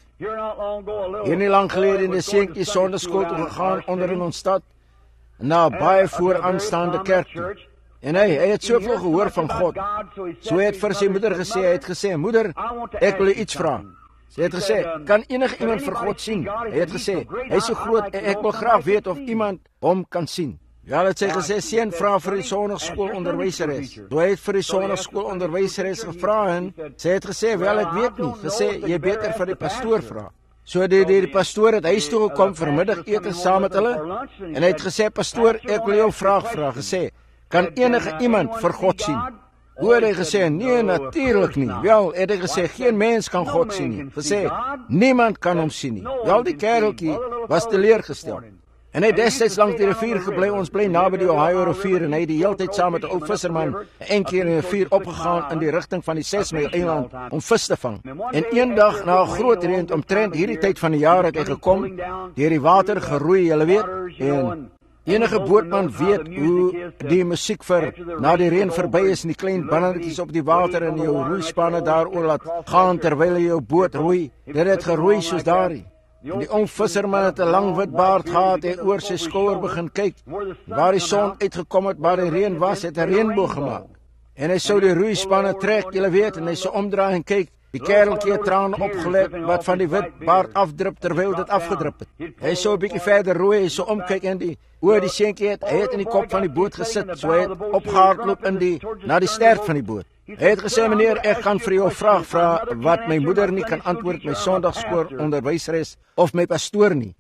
Hier nie lang gelede in die seentjie sondeskool toe gegaan onder in ons stad, na baie vooraanstaande kerk toe. En hy, hy het soveel gehoor van God. So hy het vir sy moeder gesê, hy het gesê, moeder, ek wil iets vra. Sy het gesê, kan enige iemand vir God sien? Hy het gesê, hy is so groot, en ek wil graag weet of iemand hom kan sien. Ja, het sy gesê, seun, vra vir die sonnaarskoolonderwyseres. Toe hy het vir die sonnaarskoolonderwyseres gevra en sy het gesê, wel, ek weet nie, gesê, jy beter vir die pastoor vra. So die, die, die pastoor het huis toe gekom vir middagete saam met hulle, en hy het gesê, pastoor, ek wil jou vraag vra, gesê, kan enige iemand vir God sien? Hoe het hy gesê, nee, natuurlijk nie. Wel, het hy gesê, geen mens kan God sien nie. Gesê, niemand kan hom sien nie. Wel, die kereltjie was teleurgestel. En hy destyds langs die rivier gebly, ons bly naby die Ohio rivier, en hy die hele tyd saam met 'n ou visserman een keer in die rivier opgegaan in die rigting van die ses myl eiland om vis te vang. En een dag na 'n groot reën omtrent hierdie tyd van die jaar het hy gekom, deur die water geroei, julle weet, en enige bootman weet hoe die musiek vir na die reën verby is en die klein bannetjies op die water en jou roeispanne daaroor laat gaan terwyl jy jou boot roei. Dit het geroei soos daarie. En die ou visserman het 'n lang wit baard gehad en oor sy skouer begin kyk. Waar die son uitgekom het, waar die reën was, het 'n reënboog gemaak. En hy sou die roeispanne trek, julle weet, en hy sou omdraai en kyk. Die kereltjie het trane opgelek wat van die wit baard afdrup terwyl dit afgedrup het. Hy sou 'n bietjie verder roei, hy sou omkyk en die oor die seentjie het, hy het in die kop van die boot gesit, so hy het opgehardloop in die na die stert van die boot. Hy het gesê, meneer, ek gaan vir jou 'n vraag vra wat my moeder nie kan antwoord, my sonndagskoolonderwyseres of my pastoor nie.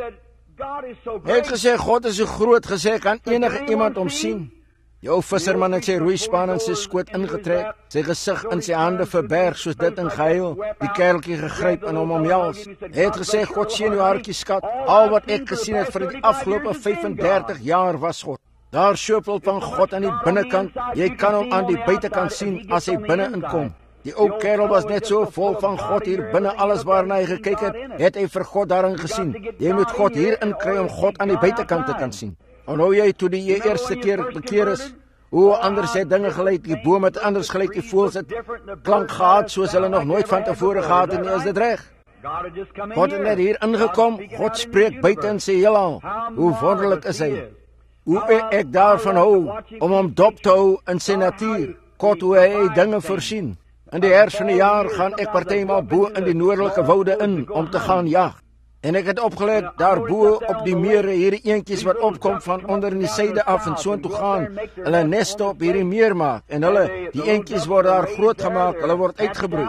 Hy het gesê, God is so groot, gesê, kan enige iemand hom sien? Die ou visserman het sy roeispan in sy skoot ingetrek, sy gesig in sy hande verberg soos dit in gehuil, die kereltjie gegryp en hom omhels. Hy het gesê, God seën jou hartjie skat, al wat ek gesien het vir die afgelope vyf en dertig jaar was God. Daar soveel van God aan die binnekant, jy kan hom aan die buitekant sien as hy binne inkom. Die ou kerel was net so vol van God hier binne, alles waarna hy gekyk het, het hy vir God daarin gesien. Jy moet God hier inkry om God aan die buitekant te kan sien. Onthou jy toe die jy eerste keer bekeer is, hoe anders het dinge gelyk, die boom het anders gelyk, die voëls het klank gehad soos hulle nog nooit van tevore gehad het nie, is dit reg? God het net hier ingekom, God spreek buite in sy heelal. Hoe wonderlik is hy? Hoe ek daarvan hou, om hom dop te hou in sy natuur, God hoe hy dinge voorsien. In die herfst van die jaar gaan ek partymal bo in die noordelike woude in, om te gaan jag. En ek het opgelet, daarbo op die mere, hierdie eentjies wat opkom van onder in die syde af en so toe gaan, hulle neste op hierdie meer maak, en hulle, die eentjies word daar groot gemaak, hulle word uitgebroei.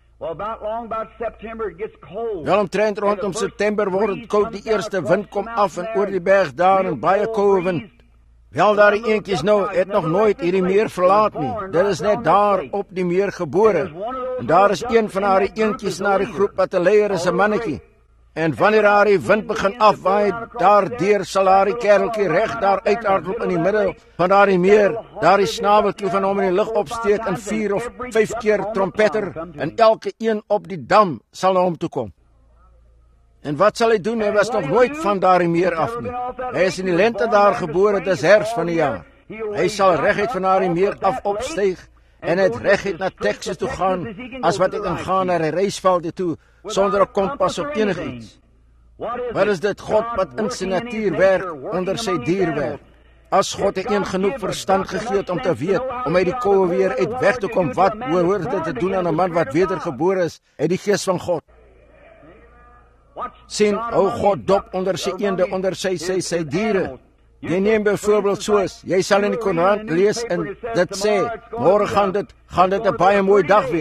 Wel omtrent rondom September word het koud, die eerste wind kom af en oor die berg daar en baie koue wind. Wel daar die eentjies nou, het nog nooit hierdie meer verlaat nie, dit is net daar op die meer gebore, en daar is een van haar eentjies na die groep wat te leier is 'n mannetjie. En wanneer haar die wind begin afwaai, daardeur sal haar die kereltjie reg daar uithardloop in die middel van daar die meer, daar die snaweltjie van hom in die lug opsteek en vier of vyf keer trompetter, en elke een op die dam sal na hom toe kom. En wat sal hy doen? Hy was nog nooit van daar die meer af nie. Hy is in die lente daar gebore, dis herfst van die jaar. Hy sal reguit van daar die meer af opstyg, en het reguit na Texas toe gaan, as wat ek kan gaan na die reisveld toe, sonder 'n kompas op enige iets. Wat is dit? God wat in sy natuur werk, onder sy dierwerk. As God het een genoeg verstand gegee het om te weet, om uit die koue weer uit weg te kom, wat behoort dit te doen aan 'n man wat wedergebore is uit die gees van God? Sien, hou God dop onder sy eende, onder sy, sy, sy diere. Jy neem byvoorbeeld soos, jy sal in die Koran lees en dit sê, môre gaan dit, gaan dit 'n baie mooi dag wees.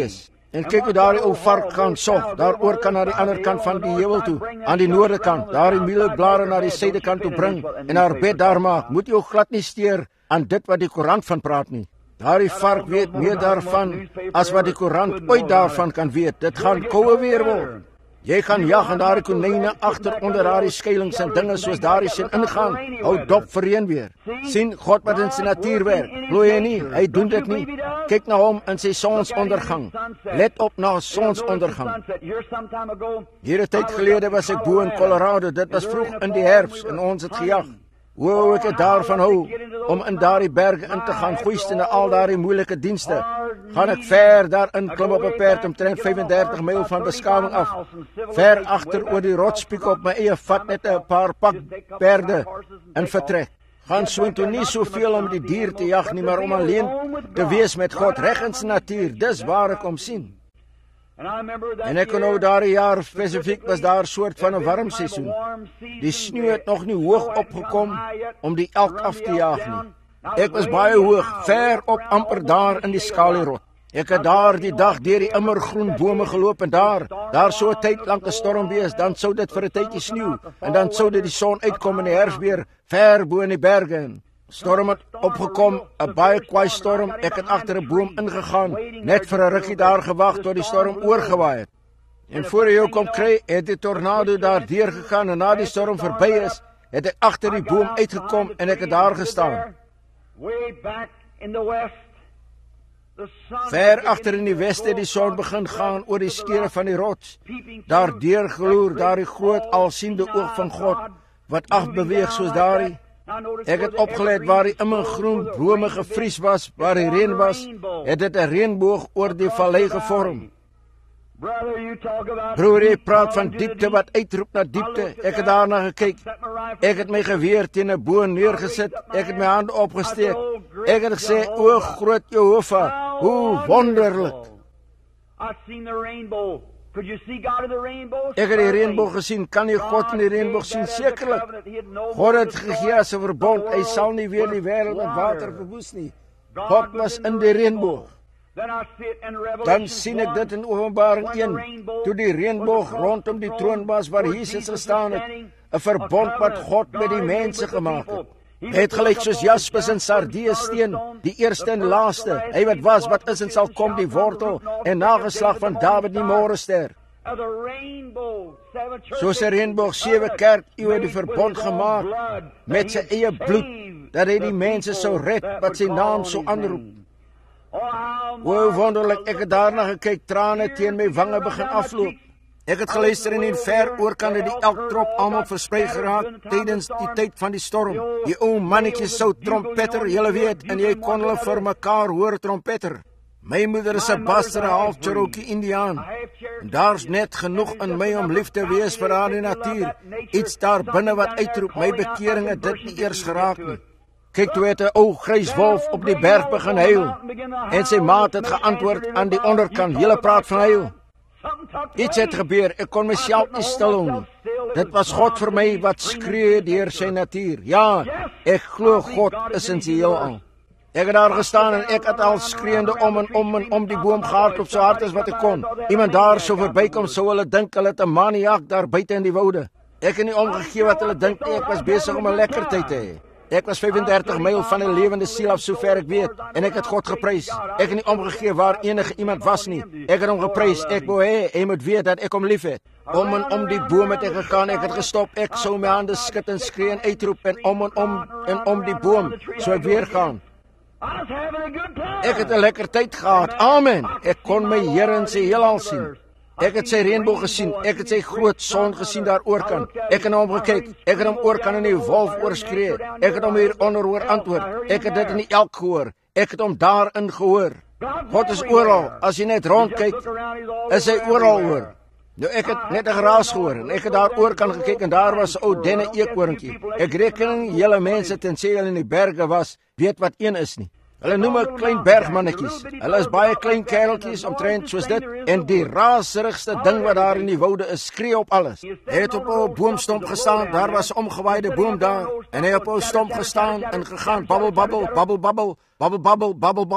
En kyk hoe daardie ou vark gaan sog, daar oor kan na die ander kant van die heuwel toe, aan die noorde kant, daar die mielieblare na die suide kant toe bring en haar bed daar maak. Moet jou glad nie steur aan dit wat die koerant van praat nie. Daardie vark weet meer daarvan as wat die koerant ooit daarvan kan weet. Dit gaan koue weer word. Jy gaan jag en daardie konyne agter onder daardie skuilings en dinge soos daardie sien ingaan. Hou dop vir reën weer. sien God wat in sy natuur werk. Glo jy nie? Hy doen dit nie. Kyk na hom in sy sonsondergang. Let op na sonsondergang. Hier 'n tyd gelede was ek bo in Colorado. Dit was vroeg in die herfs en ons het gejag. Hoe ek het daarvan hou om in daardie berge in te gaan, goeistende al daardie moeilike dienste. Gaan ek ver daarin klim op 'n perd omtrent vyf-en-dertig myl van beskawing af. Ver agter oor die rotspiek op my eie vat net 'n paar pak perde in vertrek. Gaan soontoe nie soveel om die dier te jag nie, maar om alleen te wees met God reg in sy natuur. Dis waar ek hom sien. En ek kon nou daardie jaar spesifiek was daar 'n soort van 'n warm seisoen. Die sneeu het nog nie hoog opgekom om die elk af te jaag nie. Ek was baie hoog, ver op amper daar in die skalierot. Ek het daar die dag deur die immergroen bome geloop en daar, daar so 'n tyd lank 'n storm wees, dan sou dit vir 'n tydjie sneeu en dan sou dit die son uitkom in die herfs weer ver bo in die berge. Storm het opgekom, 'n baie kwaai storm. Ek het agter 'n boom ingegaan, net vir 'n rukkie daar gewag tot die storm oorgewaai het. En voor hy jou kom kry, het die tornado daar deur gegaan en na die storm verby is, het ek agter die boom uitgekom en ek het daar gestaan. Ver agter in die weste die son begin gaan oor die skere van die rots. Daar deur geloer daar die groot alsiende oog van God wat afbeweeg soos daardie. Ek het opgelet waar die immergroen bome gevries was, waar die reën was, het dit 'n reënboog oor die vallei gevorm. Broer, jy praat van diepte wat uitroep na diepte. Ek het daarna gekyk. Ek het my geweer teen 'n boom neergesit. Ek het my hande opgesteek. Ek het gesê, o groot Jehovah, hoe wonderlik. Ek het die reënboog gesien. Kan jy God in die reënboog sien? Sekerlik. God het gegee as 'n verbond. Hy sal nie weer die wêreld met water verwoes nie. God was in die reënboog. Dan sien ek dit in Openbaring een, toe die reënboog rondom die troon was waar Jesus gestaan het, 'n verbond wat God met die mense gemaak het. Hy het gelyk soos jaspis en sardius steen, die eerste en laaste. Hy wat was, wat is en sal kom, die wortel en nageslag van Dawid die môrester. Soos 'n reënboog sewe kerk eeue die verbond gemaak met sy eie bloed, dat hy die mense sou red wat sy naam sou aanroep. O wonderlik, ek het daarna gekyk, trane teen my wange begin afloop. Ek het geluister en in ver oorkant het die elk trop almal versprei geraak tydens die tyd van die storm. Die ou mannetjies sou trompeter, julle weet, en jy kon hulle vir mekaar hoor trompeter. My moeder is 'n Basra, half Cherokee Indiaan. En daar's net genoeg in my om lief te wees vir haar die natuur. Iets daar binne wat uitroep, my bekering het dit nie eers geraak nie. Kyk, toe het 'n ou grys wolf op die berg begin huil. En sy maat het geantwoord aan die onderkant, julle praat van huil. Iets het gebeur, ek kon myself nie stil hou nie. Dit was God vir my wat skree deur sy natuur. Ja, ek glo God is in sy heelal. Ek het daar gestaan en ek het al skreeuende om en om en om die boom gehardloop so hard as wat ek kon. Iemand daar sou verbykom, sou hulle dink hulle het 'n maniak daar buite in die woude. Ek het nie omgegee wat hulle dink nie, ek was besig om 'n lekker tyd te hê. Ek was vyf-en-dertig myl van 'n lewende siel af sover ek weet, en ek het God geprys. Ek het nie omgegee waar enige iemand was nie. Ek het hom geprys. Ek wou hê hy moet weet dat ek hom liefhet. Om en om die boom het ek gegaan, ek het gestop. Ek sou my hande skud en skree en uitroep en om en om en om die boom, so ek weer gaan. Ek het 'n lekker tyd gehad. Amen. Ek kon my Here in sy heelal sien. Ek het sy reënboog gesien, ek het sy groot son gesien daar oorkant. Ek het na hom gekyk, ek het hom oorkant in die wolf oorskree. Ek het hom hier onder hoor antwoord. Ek het dit in die elk gehoor. Ek het hom daarin gehoor. God is oral. As jy net rondkyk, is hy oral hoor. Nou ek het net 'n geraas gehoor en ek het daar oorkant gekyk en daar was 'n ou denne eekhoorntjie. Ek reken julle mense tensy hulle in die berge was, weet wat een is nie. Hulle noem ek klein bergmannetjies. Hulle is baie klein kereltjies omtrent soos dit en die raserigste ding wat daar in die woude is, skree op alles. Hy het op 'n boomstomp gestaan, daar was 'n omgewaaide boom daar en hy het op 'n stomp gestaan en gegaan babbel babbel babbel babbel babbel babbel babbel babbel.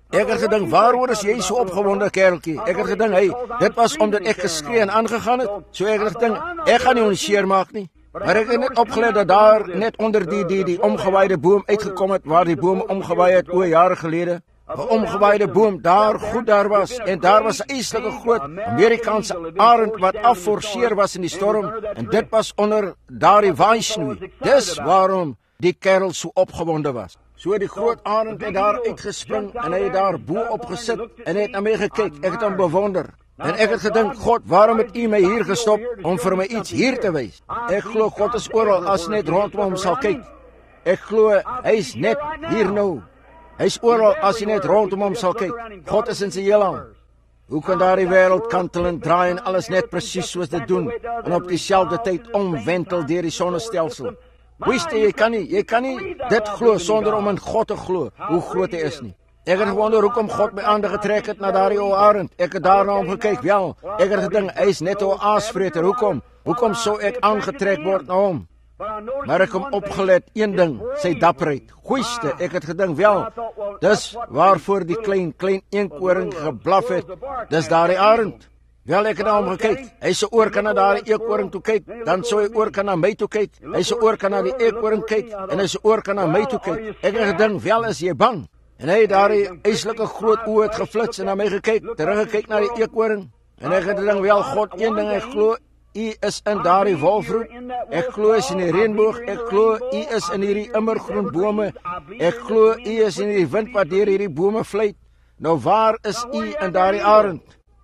Ek het gedink, waaroor is jy so opgewonde, kereltjie? Ek het gedink, hey, dit was omdat ek geskree en aangegaan het. So ek het gedink, ek gaan nie onseer maak nie. Maar ek het net opgelet dat daar net onder die die die omgewaaide boom uitgekom het, waar die boom omgewaai het o jare gelede. 'n Omgewaaide boom daar goed daar was, en daar was 'n eislike groot Amerikaanse arend wat afforceer was in die storm, en dit was onder daardie waaisnoei. Dis waarom die kerel so opgewonde was. So die groot arend het daar uitgespring, en hy het daar bo op gesit, en hy het na my gekyk. Ek het hom bewonder. En ek het gedink, God, waarom het U my hier gestop, om vir my iets hier te wys? Ek glo God is oral, as net rondom hom sal kyk. Ek glo, hy is net hier nou. Hy is oral, as jy net rondom hom sal kyk. God is in sy heelal. Hoe kan daar die wêreld kantel en draai en alles net presies soos dit doen, en op dieselfde tyd omwentel deur die sonnestelsel? Wist jy, jy kan nie, jy kan nie dit glo sonder om in God te glo, hoe groot hy is nie. Ek het gewonder hoekom God my aandag getrek het na daardie ou arend. Ek het daarna hom gekyk, wel, ek het gedink, hy is net 'n aasvreter. Hoekom? Hoekom sou ek aangetrek word na hom? Maar ek kom opgelet, een ding, sy dapperheid. Goeiste, ek het gedink, wel, dis waarvoor die klein, klein eekhoring geblaf het, dis daardie arend. Wel, ek het na hom gekyk, hy se oor kan na daardie eekhoring toe kyk, dan sou hy oor kan na my toe kyk, hy se oor kan na die eekhoring kyk, en hy se oor kan na my toe kyk. Ek het gedink, wel, is jy bang? En hy het daardie eislike groot oë het geflits en na my gekyk, teruggekyk na die eekhoring, en ek het gedink, wel, God, een ding, ek glo, U is in daardie wolfroep, ek glo is in die reënboog, ek glo U is in hierdie immergroen bome, ek glo U is in die wind wat deur hierdie bome vlieg. Nou waar is U in daardie arend?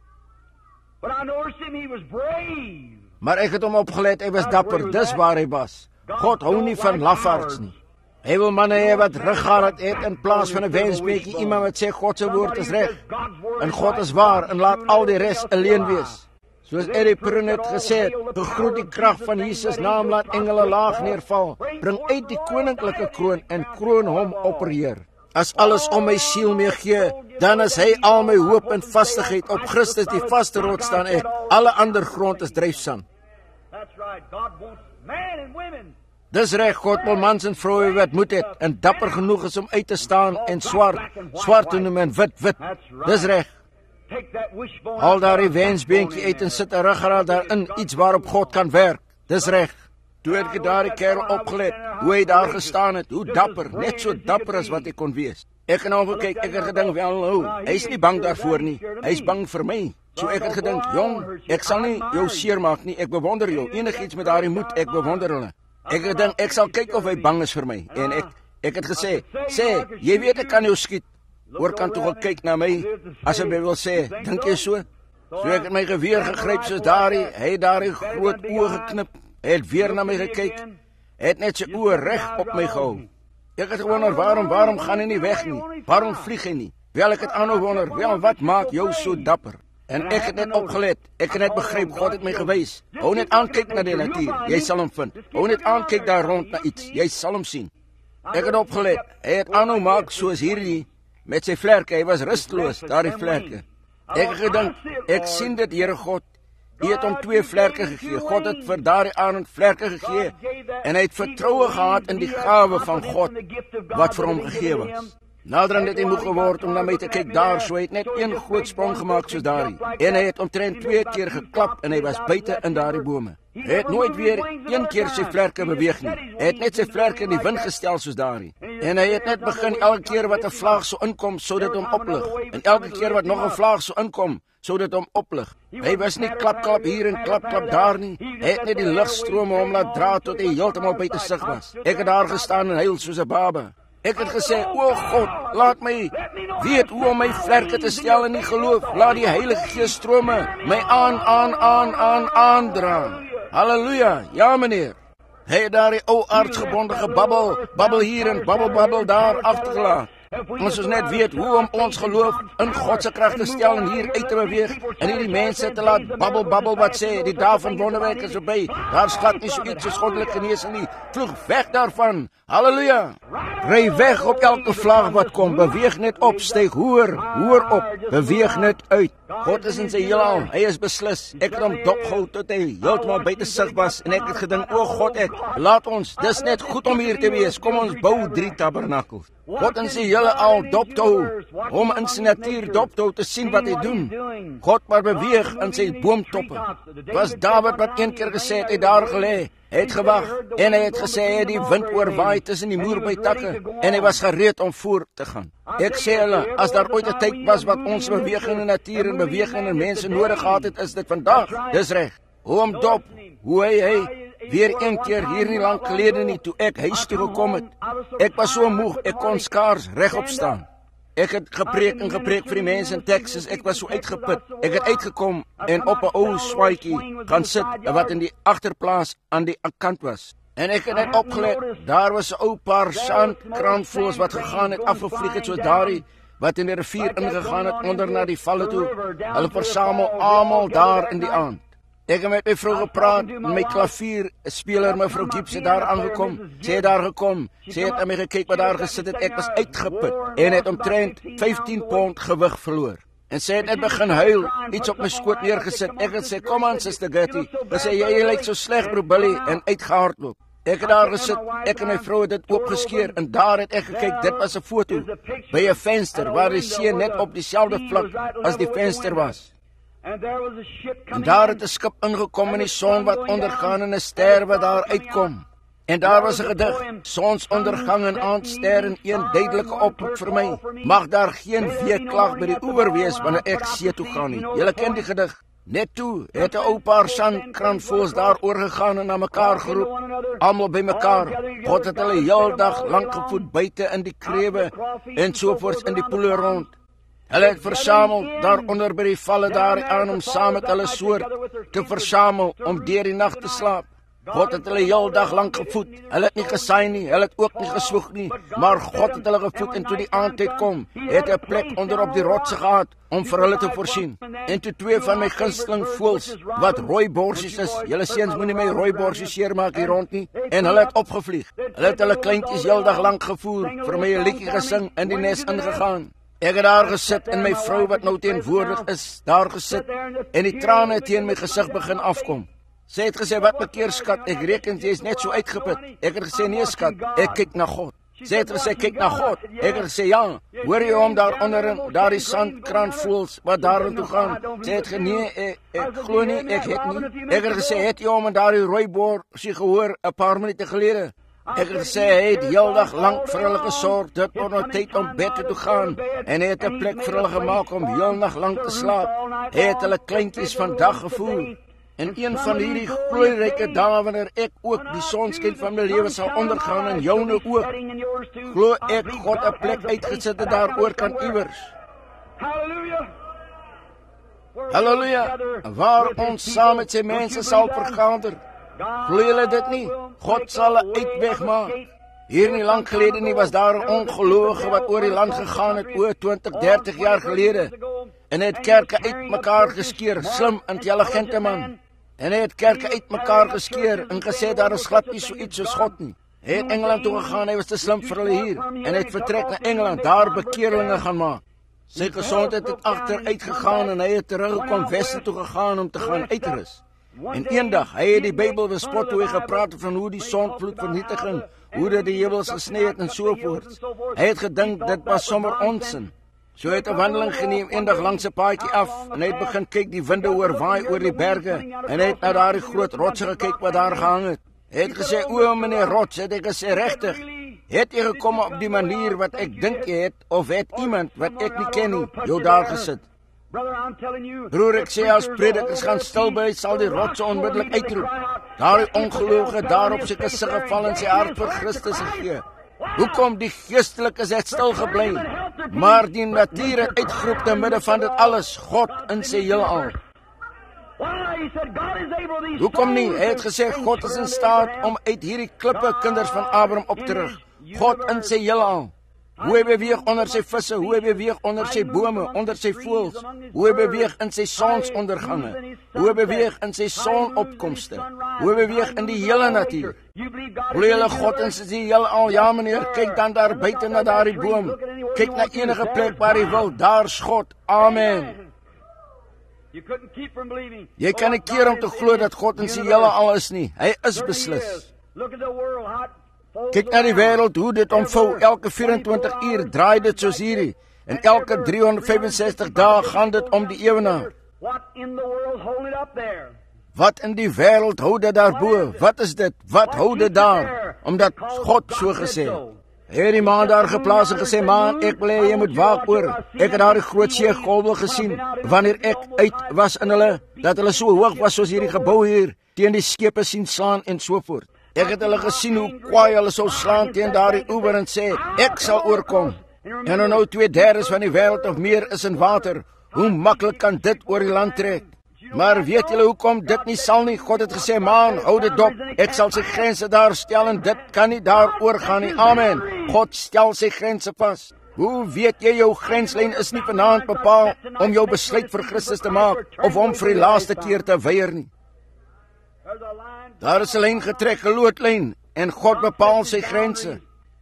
Maar ek het hom opgelet, hy was dapper, dis waar hy was. God hou nie van lafaards nie. Hy wil manne hê wat ruggraat het in plaas van 'n wensbeetjie, iemand wat sê God se woord is reg, en God is waar, en laat al die res alleen wees. Soos Eddie Prin het gesê het, begroet die krag van Jesus naam, laat engele laag neerval, bring uit die koninklike kroon en kroon hom opperheer. As alles om my siel mee gee, dan is hy al my hoop en vastigheid, op Christus die vaste rots staan ek, alle ander grond is dryfsand. Dis reg, God wil mans en vroue wat moed het, en dapper genoeg is om uit te staan, en swart, swart te noem en wit, wit, dis reg. Haal daar die wensbeentjie uit en sit 'n ruggraat daarin, iets waarop God kan werk. Dis reg. Toe het ek daardie kerel opgelet, hoe hy daar gestaan het, hoe dapper, net so dapper as wat hy kon wees. Ek het nou gekyk, ek het gedink, wel, nou, hy is nie bang daarvoor nie, hy is bang vir my. So ek het gedink, jong, ek sal nie jou seermaak nie, ek bewonder jou, enigiets met daardie moed, ek bewonder hulle. Ek het gedink, ek sal kyk of hy bang is vir my, en ek, ek het gesê, sê, jy weet ek kan jou skiet. Hoor kan toe gekyk na my, as hy wil sê, dink jy so? So ek het my geweer gegryp soos daardie, hy het daardie groot oë geknip, hy het weer na my gekyk, hy het net sy oë reg op my gehou. Ek het gewonder, waarom, waarom gaan hy nie weg nie? Waarom vlieg hy nie? Wel, ek het aanhou wonder, wel, wat maak jou so dapper? En ek het net opgelet, ek het net begryp, God het my gewys. Hou net aankyk na die natuur, jy sal hom vind. Hou net aankyk daar rond na iets, jy sal hom sien. Ek het opgelet, hy het aanhou maak soos hierdie, met sy vlerke, hy was rusteloos, daar die vlerke. Ek het gedink, ek sien dit, Here God, U het hom twee vlerke gegee, God het vir daardie arend vlerke gegee, en hy het vertroue gehad in die gawe van God, wat vir hom gegee was. Naderhand het hy moeg geword om na my te kyk daar, so hy het net een groot sprong gemaak soos daardie, en hy het omtrent twee keer geklap, en hy was buite in daardie bome. Hy het nooit weer een keer sy vlerke beweeg nie, hy het net sy vlerke in die wind gestel soos daardie, en hy het net begin, elke keer wat 'n vlaag so inkom, sou dit hom oplig, en elke keer wat nog 'n vlaag so inkom, sou dit hom oplig. Hy was nie klap klap hier en klap klap daar nie, hy het net die ligstrome hom laat dra tot hy heeltemal buite sig was. Ek het daar gestaan en huil soos 'n baba. Ek het gesê, o God, laat my weet hoe om my vlerke te stel in die geloof. Laat die Heilige Gees strome my aan, aan, aan, aan, aandra. Halleluja, ja meneer. Hy het daar die ou aardsgebonde gebabbel, babbel hier en babbel, babbel daar achtergelaat. Ons is net weet hoe om ons geloof in God se krag te stel en hier uit te beweeg en hierdie mense te laat babbel, babbel wat sê, die dae van wonderwerke is verby. Daar skat nie so iets as goddelike genesing nie. Vlug weg daarvan. Halleluja. Ry weg op elke vlaag wat kom, beweeg net op, styg hoër, hoër op, beweeg net uit. God is in sy heelal, hy is beslis. Ek het hom dopgehou tot hy heeltemal buite sig was en ek het gedink, o God, ek, laat ons, dis net goed om hier te wees, kom ons bou drie tabernakels. God in sy heelal dop te hou, om in sy natuur dop te hou, te sien wat hy doen. God maar beweeg in sy boomtoppe. Was David wat een keer gesê het, hy daar gelê, hy het gewag, en hy het gesê, hy het die wind oorwaai tussen die moerbei-takke, en hy was gereed om voort te gaan. Ek sê hulle, as daar ooit 'n tyd was wat ons bewegende natuur en bewegende mense nodig gehad het, is dit vandag. Dis reg. Hoe om dop, hoe hy, hy, weer een keer hier nie lang gelede nie, toe ek huis toe gekom het. Ek was so moeg, ek kon skaars regop staan. Ek het gepreek en gepreek vir die mense in Texas, ek was so uitgeput. Ek het uitgekom en op 'n ou swaaikie gaan sit, wat in die agterplaas aan die kant was. En ek het net opgelet, daar was 'n ou paar sandkraanvoëls wat gegaan het, afgevlieg het, so daardie, wat in die rivier ingegaan het, onder na die valle toe. Hulle versamel almal daar in die aand. Ek het met my vrou gepraat, my klavierspeler, mevrou Gibbs, het daar aangekom. Sy het daar gekom, sy het aan my gekyk wat daar gesit het, ek was uitgeput, en het omtrent vyftien pond gewig verloor. En sy het net begin huil, iets op my skoot neergesit. Ek het sê, kom aan, Sister Gertie. Sy sê, jy, jy lyk so sleg, broer Billy, en uitgehardloop. Ek het daar gesit, ek en my vrou het dit oopgeskeer, en daar het ek gekyk, dit was 'n foto, by 'n venster, waar die see net op dieselfde vlak as die venster was. En daar het 'n skip ingekom in die son wat ondergaan en 'n ster wat daar uitkom. En daar was 'n gedig, sonsondergang en aandster en een duidelike oproep vir my. Mag daar geen weeklag by die oewer wees wanneer ek see toe gaan nie. Julle ken die gedig. Net toe het 'n ou paar sandkraanvoëls daar oorgegaan en na mekaar geroep, almal by mekaar. God het hulle heeldag lank gevoed buite in die krewe en sovoorts in die poele rond. Hulle het versamel daaronder by die valle daar aan om saam met hulle soort te versamel om deur die nag te slaap. God het hulle heel dag lank gevoed. Hulle het nie gesaai nie, hulle het ook nie geswoeg nie, maar God het hulle gevoed en toe die aandtyd kom, het 'n plek onder op die rotse gehad om vir hulle te voorsien. En toe twee van my gunsteling voëls wat rooi borsies is, julle seuns moenie my rooi borsies seermaak hier rond nie, en hulle het opgevlieg. Hulle het hulle kleintjies heel dag lank gevoer, vir my 'n liedjie gesing, in die nes ingegaan. Ek het daar gesit en my vrou wat nou teenwoordig is, daar gesit en die trane teen my gesig begin afkom. Sy het gesê, wat bekeer skat, ek reken jy is net so uitgeput. Ek het gesê, nee skat, ek kyk na God. Sy het gesê, kyk na God. Ek het gesê, ja, hoor jy hom daar onder, daar die sandkraanvoëls wat daar toe gaan. Sy het gesê, nee, ek, ek glo nie, ek het nie. Ek het gesê, het jy hom en daar die rooiborsie gehoor, 'n paar minute gelede. Ek het gesê, hy het heel dag lang vir hulle gesorg, dit word nou tyd om bed toe te gaan, en hy het 'n plek vir hulle gemaak om heel nag lang te slaap. Hy het hulle kleintjies vandag gevoer. En een van hierdie glorieryke dae wanneer ek ook die sonskyn van my lewe sal ondergaan en joune ook, glo ek God 'n plek uitgesit het daar oor kan iewers. Halleluja, waar ons saam met sy mense sal vergader. Glo julle dit nie? God sal 'n uitweg maak. Hier nie lang gelede nie was daar 'n ongelowige wat oor die land gegaan het, o twintig, dertig jaar gelede. En hy het kerke uitmekaar geskeer, slim, intelligente man. En hy het kerke uitmekaar geskeer en gesê daar is glad nie so iets soos God nie. Hy het Engeland toe gegaan, hy was te slim vir hulle hier. En hy het vertrek na Engeland, daar bekeerlinge gaan maak. Sy gesondheid het agteruit gegaan en hy het teruggekom Weste toe gegaan om te gaan uitrus. En eendag, hy het die Bybel bespot toe hy gepraat van hoe die sondvloed vernietiging, hoe dit die hemels gesnee het en sovoorts. Hy het gedink dit was sommer onsin. So hy het 'n wandeling geneem eendag langs 'n paadjie af en hy het begin kyk die winde oorwaai oor die berge en hy het na daardie groot rotse gekyk wat daar gehang het. Hy het gesê, o meneer Rots, het ek gesê, regtig, het jy gekom op die manier wat ek dink jy het, of het iemand wat ek nie ken nie, jou daar gesit? Broer, ek sê as predikers gaan stil by, sal die rotse onmiddellik uitroep. Daar die ongeloofige daar op sy gesig geval en sy hart vir Christus gegee. Hoekom die geestelikes het stil gebly, maar die natuur het uitgeroep te midde van dit alles, God in sy heelal. Hoekom nie? Hy het gesê, God is in staat om uit hierdie klippe kinders van Abraham op te rig. God in sy heelal. Hoe hy beweeg onder sy visse, hoe hy beweeg onder sy bome, onder sy voëls, hoe hy beweeg in sy sonsondergange, hoe hy beweeg in sy sonopkomste, hoe hy beweeg in die hele natuur. Glo julle God in sy heelal? Ja meneer, kyk dan daar buite na daardie boom. Kyk na enige plek waar jy wil, daar's God. Amen. Jy kan nie keer om te glo dat God in sy heelal is nie. Hy is beslis. Kyk na die wêreld, hoe dit omvou. Elke vyf-en-twintig uur draai dit soos hierdie. En elke driehonderdvyf-en-sestig dae gaan dit om die ewenaar. Wat in die wêreld hou dit daarbo? Wat is dit? Wat hou dit daar? Omdat God so gesê het. Hy het die maan daar geplaas en gesê, maan, ek wil hê jy moet waak oor. Ek het daar die groot seegolwe gesien, wanneer ek uit was in hulle, dat hulle so hoog was soos hierdie gebou hier, teen die skepe sien slaan en so voort. Ek het hulle gesien hoe kwaai hulle sou slaan teen daardie oewer en sê, ek sal oorkom. En nou twee derdes van die wêreld of meer is in water. Hoe maklik kan dit oor die land trek? Maar weet julle hoekom dit nie sal nie? God het gesê, maan, hou dit dop. Ek sal sy grense daar stel en dit kan nie daar oorgaan nie. Amen. God stel sy grense vas. Hoe weet jy jou grenslyn is nie vanaand bepaal om jou besluit vir Christus te maak of om vir die laaste keer te weier nie? Daar is 'n lyn getrek, 'n loodlyn, en God bepaal sy grense.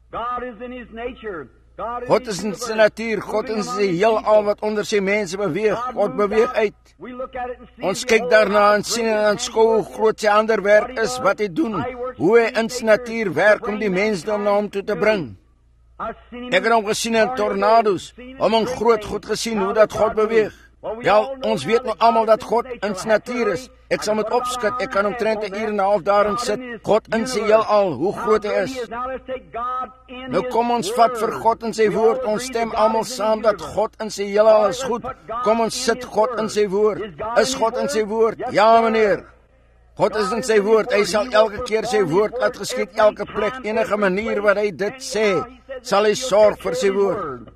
God is in sy natuur, God is sy heelal wat onder sy mense beweeg. God beweeg uit. Ons kyk daarna en sien en aanskou hoe groot sy ander werk is, wat hy doen, hoe hy in sy natuur werk om die mensdom na hom toe te bring. Ek het hom gesien in tornado's, om hom groot goed gesien hoe dat God beweeg. Wel, ons weet nou almal dat God in sy natuur is. Ek sal met opskud, ek kan omtrent 'n uur en 'n half daarin sit. God in sy heelal, hoe groot hy is. Nou kom ons vat vir God in sy woord. Ons stem almal saam dat God in sy heelal is goed. Kom ons sit God in sy woord. Is God in sy woord? Ja, meneer. God is in sy woord. Hy sal elke keer sy woord laat geskied, elke plek, enige manier wat hy dit sê, sal hy sorg vir sy woord.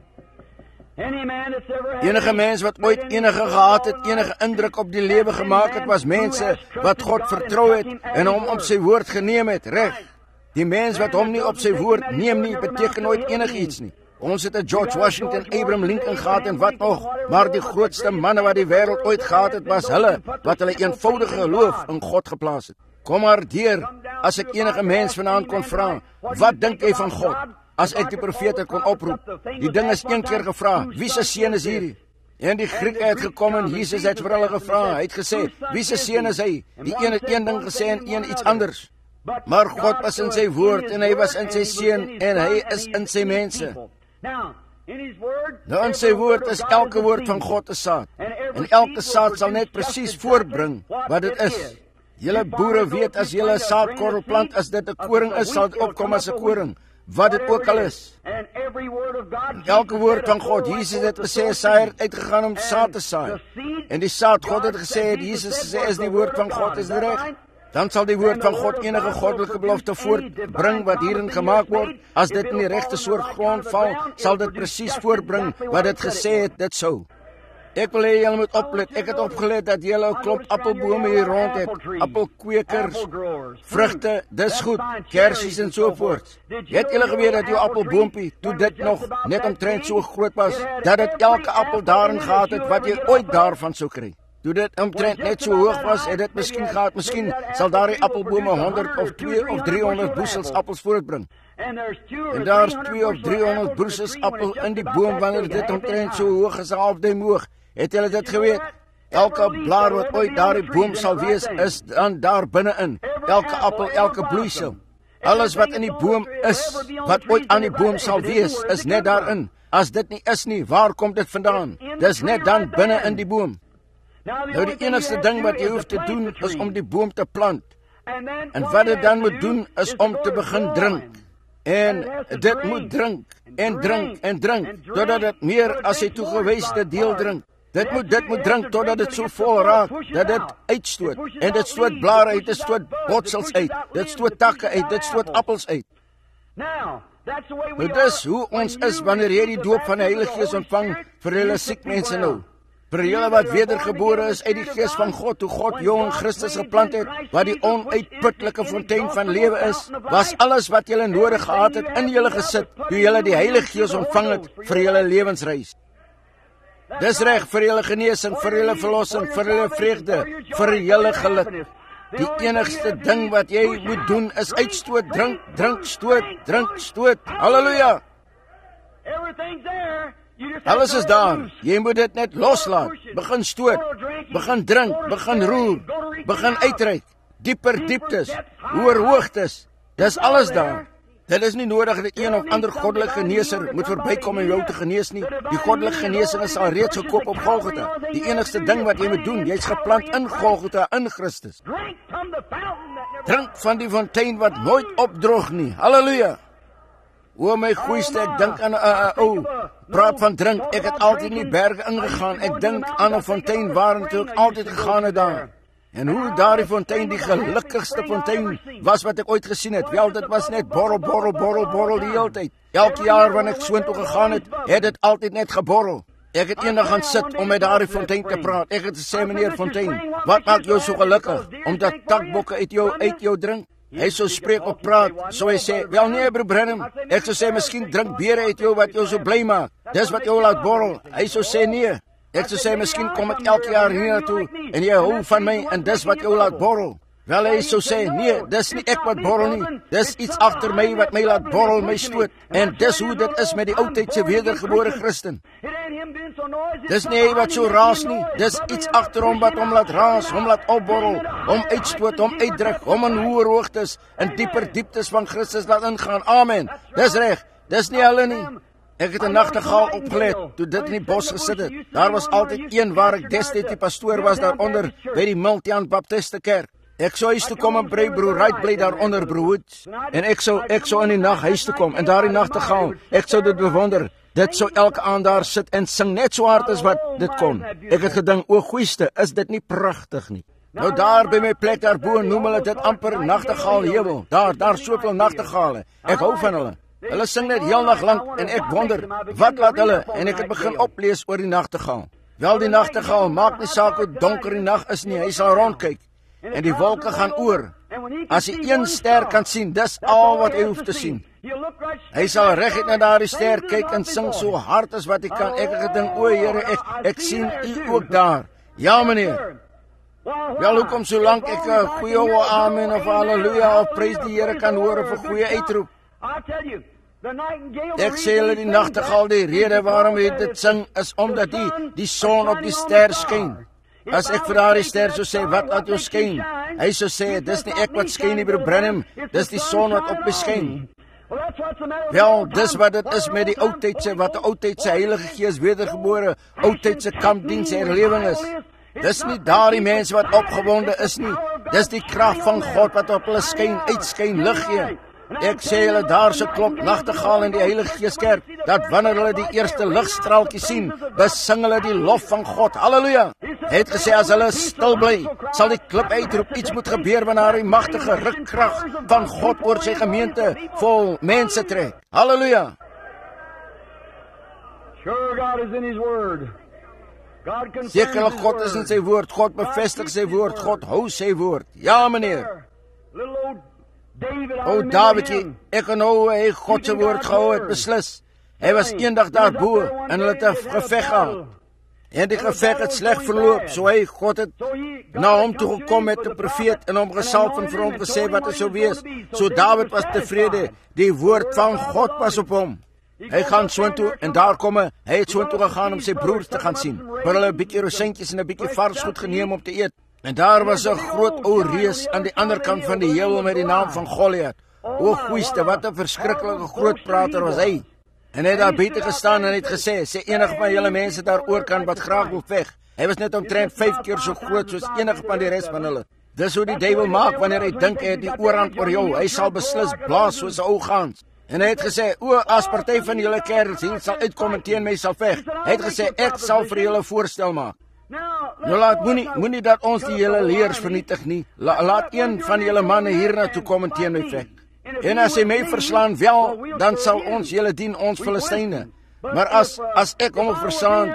Enige mens wat ooit enige gehad het, enige indruk op die lewe gemaak het, was mense wat God vertrou het en hom op sy woord geneem het, reg. Die mens wat hom nie op sy woord neem nie, beteken nooit enigiets nie. Ons het 'n George Washington, Abraham Lincoln gehad en wat nog, maar die grootste manne wat die wêreld ooit gehad het, was hulle wat hulle eenvoudige geloof in God geplaas het. Kom maar deur, as ek enige mens vanaand kon vra, wat dink jy van God? As ek die profete kon oproep, die ding is een keer gevra, wie se seun is hierdie? En die Grieke het gekom en Jesus het vir hulle gevra, hy het gesê, wie se seun is hy? Die een het een ding gesê en een iets anders. Maar God was in sy woord en hy was in sy seun en hy is in sy mense. Nou in sy woord is elke woord van God 'n saad. En elke saad sal net presies voortbring wat dit is. Julle boere weet as julle 'n saadkorrel plant, as dit 'n koring is, sal dit opkom as 'n koring. Wat dit ook al is. Elke woord van God, Jesus het gesê, saaier het uitgegaan om saad te saai. En die saad, God het gesê, Jesus gesê, is die woord van God, is dit reg? Dan sal die woord van God enige goddelike belofte voortbring wat hierin gemaak word. As dit in die regte soort grond val, sal dit presies voortbring wat dit gesê het, dit sou. Ek wil hê julle moet oplet. Ek het opgelet dat julle 'n klomp appelbome hier rond het. Appelkwekers, vrugte, dis goed, kersies en so voort. Het julle geweet dat jou appelboompie, toe dit nog net omtrent so groot was, dat dit elke appel daarin gehad het wat jy ooit daarvan sou kry? Toe dit omtrent net so hoog was, het dit miskien gehad, miskien sal daardie appelbome honderd of twee of driehonderd boesels appels voortbring. En daar's twee of driehonderd boesels appel in die boom wanneer dit omtrent so hoog is, half duim hoog. Het julle dit geweet? Elke blaar wat ooit daardie boom sal wees, is dan daar binne-in. Elke appel, elke bloeisel. Alles wat in die boom is, wat ooit aan die boom sal wees, is net daarin. As dit nie is nie, waar kom dit vandaan? Dis net dan binne in die boom. Nou die enigste ding wat jy hoef te doen, is om die boom te plant. En wat dit dan moet doen, is om te begin drink. En dit moet drink, en drink, en drink, totdat dit meer as sy toegewyste deel drink. Dit moet, dit moet drink, totdat dit so vol raak, dat dit uitstoot. En dit stoot blare uit, dit stoot botsels uit, dit stoot takke uit, dit stoot appels uit. Nou dis hoe ons is, wanneer jy die doop van die Heilige Gees ontvang, vir hulle siek mense nou. Vir julle wat wedergebore is uit die gees van God, hoe God jou in Christus geplant het, wat die onuitputlike fontein van lewe is, was alles wat julle nodig gehad het in julle gesit, toe julle die Heilige Gees ontvang het vir julle lewensreis. Dis reg vir julle genesing, vir julle verlossing, vir julle vreugde, vir julle geluk. Die enigste ding wat jy moet doen is uitstoot, drink, drink, stoot, drink, stoot. Halleluja! Alles is daar. Jy moet dit net loslaat. Begin stoot, begin drink, begin roer, begin uitreik. Dieper dieptes, hoër hoogtes. Dis alles daar. Dit is nie nodig dat een of ander goddelike geneeser moet verbykom om jou te genees nie. Die goddelike genesing is al reeds gekoop op Golgotha. Die enigste ding wat jy moet doen, jy's geplant in Golgotha, in Christus. Drink van die fontein wat nooit opdroog nie. Halleluja! O my goeieste, ek dink aan 'n uh, ou, uh, oh, praat van drink, ek het altyd in die berge ingegaan, ek dink aan 'n fontein waarin toe ek altyd gegaan het daar. En hoe daardie fontein die gelukkigste fontein was wat ek ooit gesien het. Wel, dit was net borrel, borrel, borrel, borrel die hele tyd. Elke jaar wanneer ek soontoe gegaan het, het dit altyd net geborrel. Ek het eendag gaan sit om met daardie fontein te praat. Ek het gesê, meneer Fontein, wat maak jou so gelukkig? Omdat takbokke uit jou uit jou drink? Hy sou spreek op praat, so hy sê, wel nee, broer Branham, ek sou sê, miskien drink bere uit jou wat jou so bly maak. Dis wat jou laat borrel. Hy sou sê, nee. Ek sou sê, miskien kom ek elke jaar hier naartoe, en jy hou van my, en dis wat jou laat borrel. Wel, hy sou sê, nee, dis nie ek wat borrel nie. Dis iets agter my wat my laat borrel, my stoot. En dis hoe dit is met die oudtydse wedergebore Christen. Dis nie hy wat so raas nie. Dis iets agter hom wat hom laat raas, hom laat opborrel, hom uitstoot, hom uitdruk, hom in hoër hoogtes, in dieper dieptes van Christus laat ingaan. Amen. Dis reg. Dis nie hulle nie. Ek het 'n nagtegaal opgelet toe dit in die bos gesit het. Daar was altyd een waar ek destyds die pastoor was daaronder by die Miltian Baptiste Kerk. Ek sou huis toe kom en bly broer Wright bly daaronder broer Woods. En ek sou ek sou in die nag huis toe kom en daar die nagtegaal. Ek sou dit bewonder. Dit sou elke aand daar sit en sing net so hard as wat dit kon. Ek het gedink, o goeieste, is dit nie pragtig nie? Nou daar by my plek daarbo noem hulle dit amper nagtegaalheuwel. Daar, daar soveel nagtegale. Ek hou van hulle. Hulle sing net heel nag lank en ek wonder, wat laat hulle? En ek het begin oplees oor die nagtegaal. Wel, die nagtegaal maak nie saak hoe donker die nag is nie, hy sal rondkyk. En die wolke gaan oor. As hy een ster kan sien, dis al wat hy hoef te sien. Hy sal reguit na daardie ster kyk en sing so hard as wat hy kan. Ek het gedink, o Here, ek, ek sien u ook daar. Ja, meneer. Wel, hoekom so lank ek 'n goeie o amen of halleluja of prys die Here kan hoor of 'n goeie uitroep? Ek sê hulle die nagtegaal, die rede waarom hy dit sing, is omdat die, die son op die ster skyn. As ek vir daardie ster so sê, wat laat jou skyn? Hy so sê, dis nie ek wat skyn nie, broer Branham, dis die son wat op my skyn. Wel, dis wat dit is met die oudtydse, wat die oudtydse Heilige Gees wedergebore, oudtydse kampdiens herlewing is. Dis nie daardie mense wat opgewonde is nie, dis die krag van God wat op hulle skyn, uitskyn, lig gee. Ek sê hulle daar se klop nagtegaal in die Heilige Gees kerk, dat wanneer hulle die eerste ligstraaltjie sien, besing hulle die lof van God. Halleluja! Hy het gesê as hulle stil bly, sal die klip uitroep, iets moet gebeur wanneer die magtige rukkrag van God oor sy gemeente vol mense trek. Halleluja! Sekerlik God is in sy woord, God bevestig sy woord, God hou sy woord. Ja, meneer. O Davidjie, ek en hoe hy God se woord gehou het, beslis. Hy was eendag daarbo en hulle het 'n geveg gehad. En die geveg het sleg verloop, so hy God het na hom toe gekom met 'n profeet en hom gesalf en vir hom gesê wat hy sou wees. So David was tevrede, die woord van God was op hom. Hy gaan soontoe en daar kom hy, hy het soontoe gegaan om sy broers te gaan sien. Vir hulle 'n bietjie rosentjies en 'n bietjie vars goed geneem om te eet. En daar was 'n groot ou reus aan die ander kant van die heuwel met die naam van Goliat. O goeieste, wat 'n verskriklike groot prater was hy. En hy het daar buite gestaan en het gesê, sê enige van julle mense daar oor kan wat graag wil veg. Hy was net omtrent vyf keer so groot soos enige van die res van hulle. Dis hoe die duiwel maak wanneer hy dink hy het die oorhand oor jou. Hy sal beslis blaas soos 'n ou gans. En hy het gesê, o, as party van julle kerels hier sal uitkom en teen my sal veg. Hy het gesê, ek sal vir julle voorstel maak. Nou laat moenie moenie dat ons die hele leers vernietig nie. La, laat een van julle manne hierna toe kom en teen my veg. En as hy my verslaan wel, dan sal ons julle dien ons Filistyne. Maar as as ek hom verslaan, dan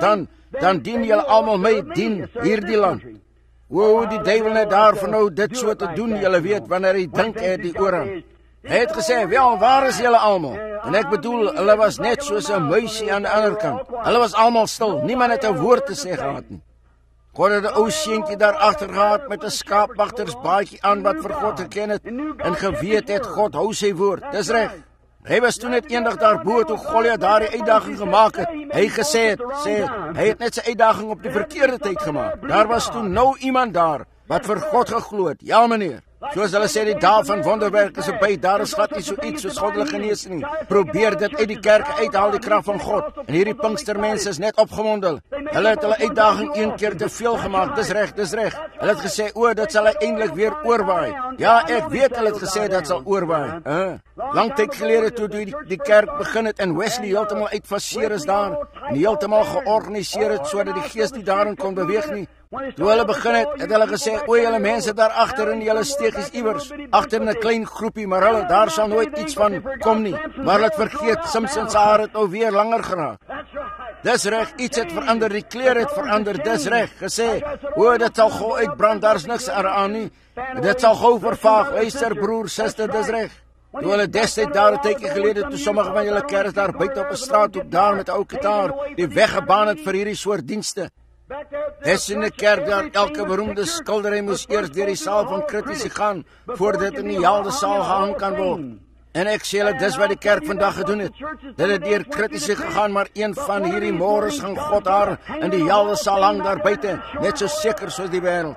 dan dien julle almal my, dien hierdie land. O, die duiwel net daarvan nou dit so te doen, julle weet, wanneer hy dink hy het die oorhand. Hy het gesê, wel, waar is julle almal? En ek bedoel, hulle was net soos 'n muisie aan die ander kant. Hulle was almal stil, niemand het 'n woord te sê gehad nie. God het 'n ou seentjie daar agter gehad met 'n skaapwagtersbaadjie aan wat vir God geken het en geweet het God hou sy woord. Dis reg. Hy was toe net eendag daarbo toe Goliat daardie uitdaging gemaak het. Hy gesê het, sê, hy het net sy uitdaging op die verkeerde tyd gemaak. Daar was toe nou iemand daar wat vir God geglo het. Ja, meneer. Soos hulle sê, die dae van wonderwerke is verby. Daar is glad nie so iets soos goddelike genesing nie. Probeer dit uit die kerke uithaal, die krag van God. En hierdie Pinkstermense is net opgewondel. Hulle het hulle uitdaging een keer te veel gemaak. Dis reg, dis reg. Hulle het gesê, o, dit sal uiteindelik weer oorwaai. Ja, ek weet hulle het gesê dit sal oorwaai. Uh, lang tyd gelede toe die, die kerk begin het en Wesley heeltemal uitfaseer is daar en heeltemal georganiseer het sodat die gees nie daarin kon beweeg nie. Toe hulle begin het, het hulle gesê, o, julle mense daar agter in julle steekies iewers, agter in 'n klein groepie, maar hulle, daar sal nooit iets van kom nie. Maar hulle het vergeet, Simpson se haar het nou weer langer geraak. Dis reg, iets het verander, die kleur het verander, dis reg, gesê, o, dit sal gou uitbrand, daar is niks aan nie, dit sal gou vervaag, luister broer, suster, dis reg. Toe hulle destyd daar 'n tydjie gelede, toe sommige van julle kerk daar buite op 'n straathoek daar met 'n ou gitaar, die weg gebaan het vir hierdie soort dienste. Dis in die kerk daar elke beroemde skildery moes eers deur die saal van kritici gaan, voordat in die helde saal gehang kan word. En ek sê hulle, dis wat die kerk vandag gedoen het. Dit het deur kritici gegaan, maar een van hierdie môres gaan God haar in die helde saal hang daar buite, net so seker soos die wêreld.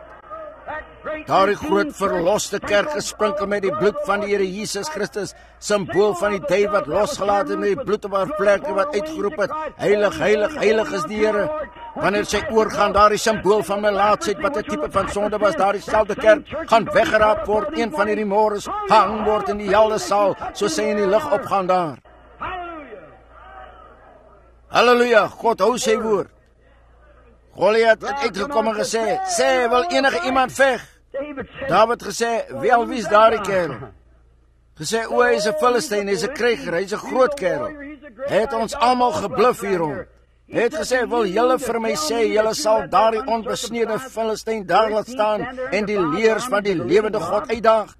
Daar die groot verloste kerk gesprinkel met die bloed van die Here Jesus Christus, simbool van die duif wat losgelaat het met die bloed op haar plekke wat uitgeroep het, heilig, heilig, heilig is die Here. Wanneer sy oorgaan, daar die simbool van melaatsheid wat 'n tipe van sonde was, daar dieselfde kerk gaan weggeraap word, een van hierdie môres hang word in die helde saal, so sy in die lig opgaan daar. Halleluja, God hou sy woord. Goliat het uitgekom en gesê, sê, wil enige iemand veg? David gesê, wel, wie is daardie kerel? Gesê, o, hy is 'n Filistyn, hy is 'n kryger, hy is 'n groot kerel. Hy het ons almal gebluf hierom. Hy het gesê, wil julle vir my sê, julle sal daardie onbesnede Filistyn daar laat staan en die leers van die lewende God uitdaag?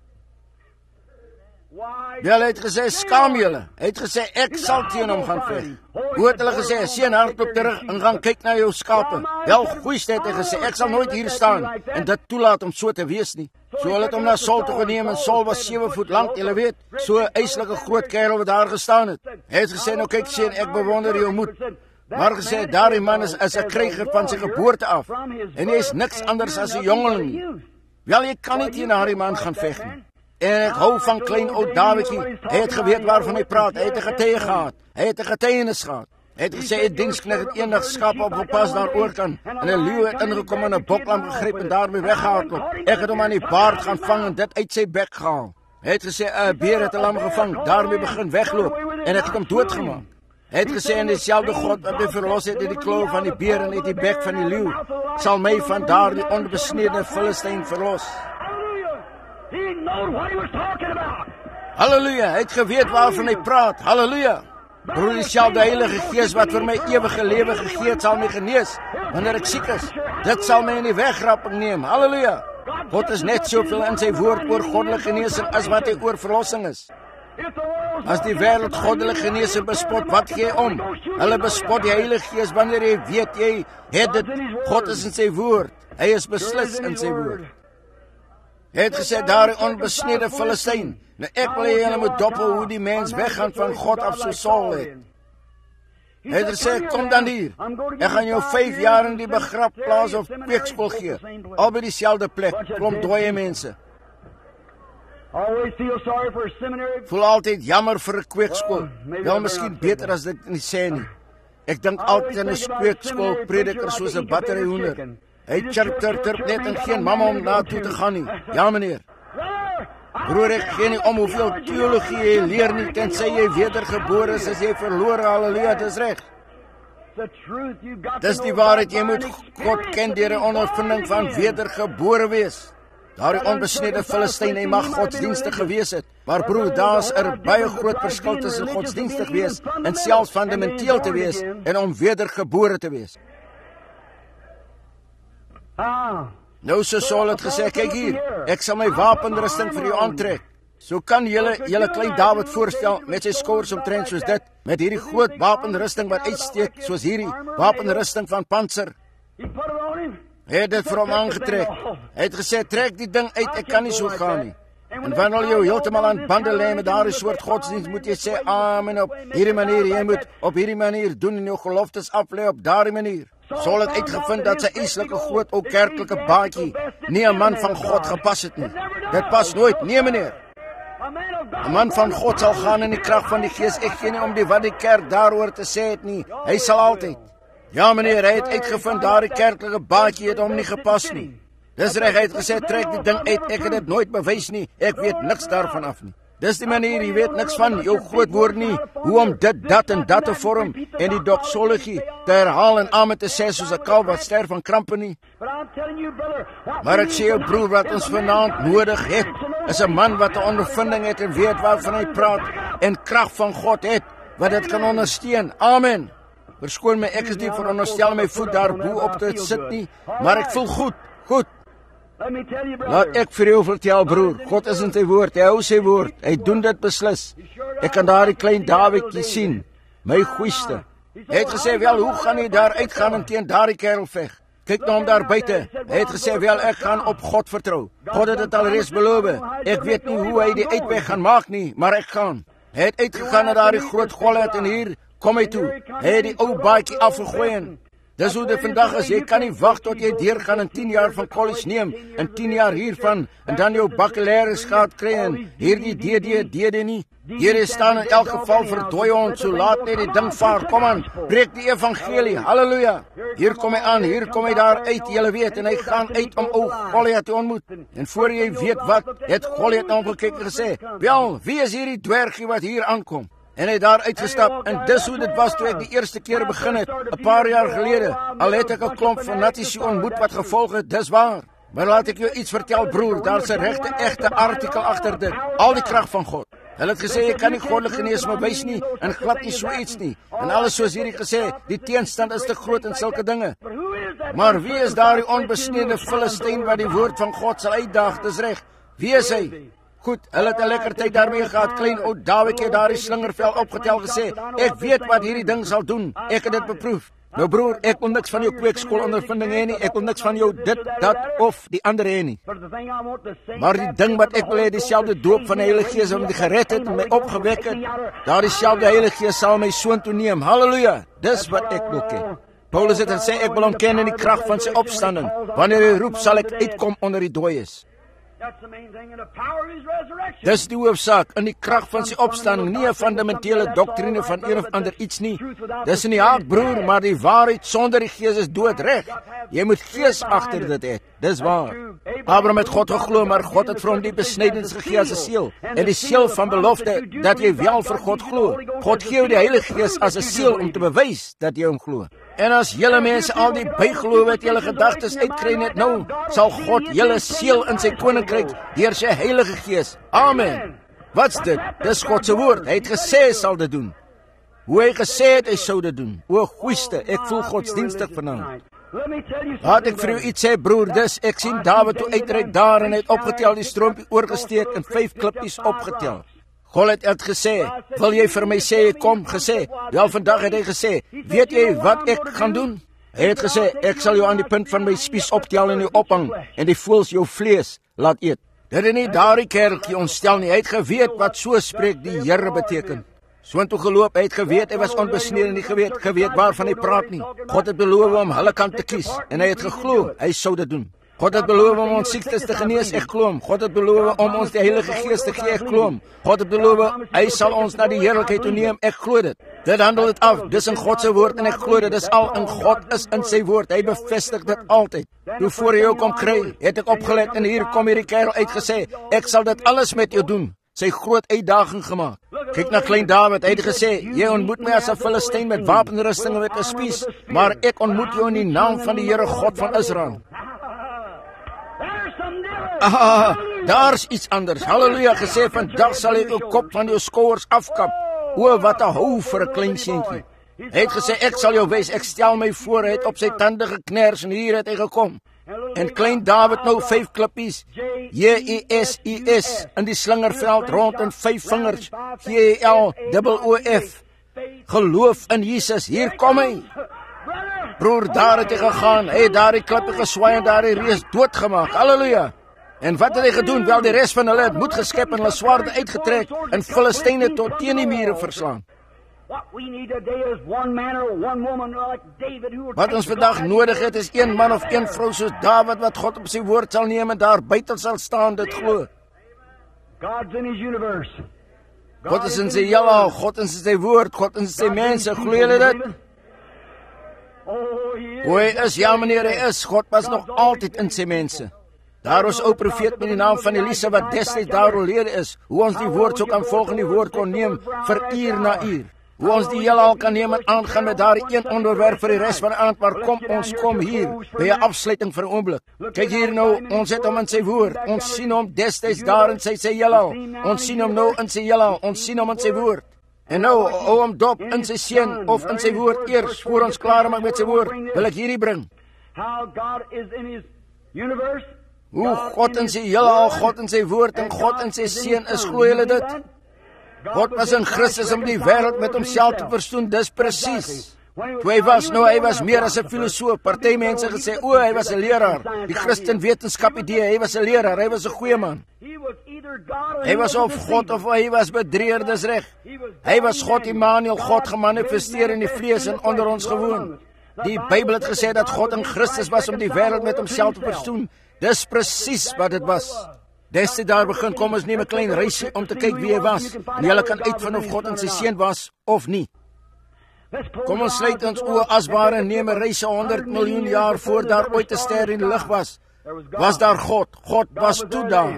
Wel, hy het gesê, skaam julle. Hy het gesê, ek sal teen hom gaan veg. Hoe het hulle gesê, seun, hardloop terug en gaan kyk na jou skape. Wel, goeie het hy gesê, ek sal nooit hier staan en dit toelaat om so te wees nie. So hulle het hom na Saul toe geneem en Saul was sewe voet lank, julle weet, so 'n eislike groot kerel wat daar gestaan het. Hy het gesê, nou kyk seun, ek bewonder jou moed. Maar gesê, daardie man is, is 'n kryger van sy geboorte af en hy is niks anders as 'n jongeling. Wel, jy kan nie teen daardie man gaan veg nie. En ek hou van klein oud Davidjie. Hy het geweet waarvan hy praat. Hy het 'n getuie gehad. Hy het 'n getuienis gehad. Hy het gesê, 'n diensknegt het eendag skape opgepas daar oorkant en 'n leeu het ingekom en 'n boklam gegryp en daarmee weggehardloop. Ek het hom aan die baard gaan vang en dit uit sy bek gehaal. Hy het gesê, 'n beer het 'n lam gevang, daarmee begin wegloop en ek het hom doodgemaak.' Hy het gesê, en dieselfde God wat my verlos het uit die klou van die beer en uit die bek van die leeu, sal my van daardie onbesnede Filistyn verlos. Halleluja, hy het geweet waarvan hy praat. Halleluja. Broer, dieselfde Heilige Gees wat vir my ewige lewe gegee het, sal my genees wanneer ek siek is. Dit sal my in die wegrapping neem. Halleluja. God is net soveel in sy woord oor goddelike genesing as wat hy oor verlossing is. As die wêreld goddelike genesing bespot, wat gee hy om? Hulle bespot die Heilige Gees wanneer jy weet jy het dit. God is in sy woord. Hy is beslis in sy woord. Hy het gesê, daar die onbesnede Filistyn. Nou ek wil julle moet dophou hoe die mens weggaan van God af so Saul het. Hy het gesê, kom dan hier. Ek gaan jou vyf jaar in die begrafplaas of kweekskool gee. Al by dieselfde plek, klomp dooie mense. Voel altyd jammer vir 'n kweekskool. Wel, miskien beter as dit nie sê nie. Ek dink altyd aan 'n kweekskool prediker soos 'n battery hoender. Hy chirp, chirp, chirp net en geen mamma om na toe te gaan nie. Ja, meneer. Broer, ek gee nie om hoeveel teologie jy leer nie, tensy jy wedergebore is, as jy verlore, halleluja, dis reg. Dis die waarheid, jy moet God ken deur 'n ondervinding van wedergebore wees. Daardie onbesnede Filistyn, hy mag godsdienstig gewees het. Maar broer, daar's 'n baie groot verskil tussen godsdienstig wees en selfs fundamenteel te wees en om wedergebore te wees. Nou so Saul het gesê, kyk hier, ek sal my wapenrusting vir jou aantrek. So kan julle julle klein Dawid voorstel met sy skouers omtrent soos dit, met hierdie groot wapenrusting wat uitsteek soos hierdie wapenrusting van pantser. Hy het dit vir hom aangetrek. Hy het gesê, trek die ding uit, ek kan nie so gaan nie. En wanneer jy heeltemal aan bande lê met daardie soort godsdienst, moet jy sê amen op hierdie manier. Jy moet op hierdie manier doen en jou geloftes aflê op daardie manier. Saul het uitgevind dat sy ieslike groot ou kerklike baadjie nie 'n man van God gepas het nie. Dit pas nooit, nee meneer. 'n Man van God sal gaan in die krag van die Gees. Ek gee nie om die wat die kerk daaroor te sê het nie. Hy sal altyd. Ja meneer, hy het uitgevind daardie kerklike baadjie het hom nie gepas nie. Dis reg, hy het gesê, trek die ding uit, ek het dit nooit bewys nie, ek weet niks daarvan af nie. Dis die manier, jy weet niks van jou groot woord nie, hoe om dit, dat en dat te vorm, en die doxologie te herhaal en amen te sê, soos 'n kalf wat sterf van krampe nie. Maar ek sê jou broer, wat ons vanaand nodig het, is 'n man wat 'n ondervinding het en weet waarvan hy praat, en krag van God het, wat dit kan ondersteun, amen. Verskoon my, ek is nie veronderstel my voet daar bo op te sit nie, maar ek voel goed, goed. Laat ek vir jou vertel, broer, God is in sy woord, hy hou sy woord, hy doen dit beslis. Ek kan daar die klein Davidjie sien, my goeieste. Hy het gesê, wel, hoe gaan hy daar uitgaan en teen daardie kerel veg? Kyk na hom daar buite. Hy het gesê, wel, ek gaan op God vertrou. God het dit alreeds beloof. Ek weet nie hoe hy die uitweg gaan maak nie, maar ek gaan. Hy het uitgegaan na daardie groot Goliat en hier kom hy toe. Hy het die ou baadjie afgegooi en dis hoe dit vandag is, jy kan nie wag tot jy deurgaan en tien jaar van college neem, en tien jaar hiervan, en dan jou baccalaureus gaat kry, en hierdie D D, D D nie. Hier staan in elk geval vir dooie hond, so laat net die ding vaar, kom aan, breek die evangelie, halleluja. Hier kom hy aan, hier kom hy daar uit, jylle weet, en hy gaan uit om ou Goliat te ontmoet. En voor jy weet wat, het Goliat na hom gekyk en gesê, wel, wie is hierdie dwergie wat hier aankom? En hy het daar uitgestap, en dis hoe dit was toe ek die eerste keer begin het, 'n paar jaar gelede, al het ek 'n klomp fanatici ontmoet wat gevolg het, dis waar. Maar laat ek jou iets vertel, broer, daar's 'n regte, egte artikel agter dit, al die krag van God. Hulle het gesê, jy kan nie goddelike geneesmiddel bewys nie, en glad nie so iets nie. En alles soos hierdie gesê, die teenstand is te groot in sulke dinge. Maar wie is daar die onbesneede Filistyn wat die woord van God sal uitdaag, dis reg, wie is hy? Goed, hulle het 'n lekker tyd daarmee gehad. Klein ou Dawid het daardie slingervel opgetel gesê, ek weet wat hierdie ding sal doen. Ek het dit beproef. Nou broer, ek wil niks van jou kweekskoolondervinding hê nie. Ek wil niks van jou dit, dat of die ander hê nie. Maar die ding wat ek wil hê, dieselfde doop van die Heilige Gees wat my gered het en my opgewek het, daardie selfde Heilige Gees sal my soontoe neem. Halleluja. Dis wat ek wil ken. Paulus het gesê, ek wil hom ken in die krag van sy opstanding. Wanneer hy roep, sal ek uitkom onder die dooies. Dis die hoofsaak, in die krag van sy opstanding, nie 'n fundamentele doktrine van een of ander iets nie. Dis in die haak, broer, maar die waarheid sonder die Gees is doodreg. Jy moet Gees agter dit hê. Dis waar. Abraham het God geglo, maar God het vir hom die besnydenis gegee as 'n seël, en die seël van belofte dat jy wel vir God glo. God gee jou die Heilige Gees as 'n seël om te bewys dat jy hom glo. En as julle mense al die bygeloof het julle gedagtes uitkry net nou, sal God julle seël in sy koninkryk deur sy Heilige Gees. Amen. Wat's dit? Dis God se woord. Hy het gesê hy sal dit doen. Hoe hy gesê het hy sou dit doen. O goeieste, ek voel godsdienstig vanaand. Laat ek vir jou iets sê, broer, dis, ek sien Dawid toe uitreik daar en hy het opgetel, die stroompie oorgesteek en vyf klippies opgetel. Goliat het gesê, wil jy vir my sê, ek kom, gesê, wel vandag het hy gesê, weet jy wat ek gaan doen? Hy het gesê, ek sal jou aan die punt van my spies optel en jou ophang, en die voëls jou vlees laat eet. Dit het nie daardie kerkie ontstel nie, hy het geweet wat so spreek die Here beteken. Soontoe geloop, hy het geweet, hy was onbesnede nie geweet, geweet waarvan hy praat nie. God het beloof om hulle kant te kies, en hy het geglo, hy sou dit doen. God het beloof om ons siektes te genees, ek glo hom. God het beloof om ons die Heilige Gees te gee, ek glo hom. God het beloof, hy sal ons na die heerlikheid toe neem, ek glo dit. Dit handel dit af, dis in God se woord en ek glo dit, dis al in God is in sy woord, hy bevestig dit altyd. Toe voor hy jou kom kry, het ek opgelet en hier kom hierdie kerel uitgesê, ek sal dit alles met jou doen. Sy groot uitdaging gemaak. Kyk na klein Dawid, hy het gesê, jy ontmoet my as 'n Filistyn met wapenrusting en met 'n spies, maar ek ontmoet jou in die naam van die Here God van Israel. Ah, daar's iets anders. Halleluja, gesê, vandag sal ek jou kop van jou skouers afkap. O, wat 'n hou vir 'n klein seentjie. Hy het gesê, ek sal jou wys, ek stel my voor, hy het op sy tande gekners en hier het hy gekom. En klein Dawid nou vyf klippies, J E S I S, in die slingerveld rond in vyf vingers, G E L O O F, geloof in Jesus, hier kom hy. Broer, daar het hy gegaan, hy het daar die klippe geswaai en daar die reus doodgemaak, halleluja. En wat het hy gedoen? Wel, die res van hulle het moed geskep en hulle swaarde uitgetrek en Filistyne tot teen die mure verslaan. Wat ons vandag nodig het, is een man of een vrou soos Dawid wat God op sy woord sal neem en daar buiten sal staan, dit glo. God is in sy heelal, God is in sy woord, God is in sy mense, glo julle dit? Hoe hy is, ja meneer, hy is, God was nog altyd in sy mense. Daar was ou profeet met die naam van Elisa wat destyds daar oorlede is, hoe ons die woord so kan volg en die woord kon neem vir uur na uur. Hoe ons die heelal kan neem en aangaan met daar een onderwerp vir die rest van die aand, maar kom, ons kom hier, by 'n afsluiting vir 'n oomblik. Kyk hier nou, ons het hom in sy woord, ons sien hom destyds daar in sy, sy heelal, ons sien hom nou in sy heelal, ons sien hom in sy woord. En nou, hou hom dop in sy seun of in sy woord eers, voor ons klaar maak met sy woord, wil ek hierdie bring. Hoe God in sy heelal, God in sy woord en God in sy seun is, glo julle dit? God was in Christus om die wêreld met homself te versoen, dis presies. Toe hy was, nou hy was meer as 'n filosoof. Party mense gesê, o, hy was 'n leraar. Die Christen wetenskap idee, hy was 'n leraar, hy was 'n goeie man. Hy was of God of hy was bedrieër, dis reg. Hy was God Immanuel, God gemanifesteer in die vlees en onder ons gewoon. Die Bybel het gesê dat God in Christus was om die wêreld met homself te versoen. Dis presies wat dit was. Destyds daar begin, kom ons neem 'n klein reisie om te kyk wie hy was. En julle kan uitvind of God in sy seun was of nie. Kom ons sluit ons oë asbare en neem 'n reisie honderd miljoen jaar voor daar ooit 'n ster in die lug was. Was daar God? God was toe daar.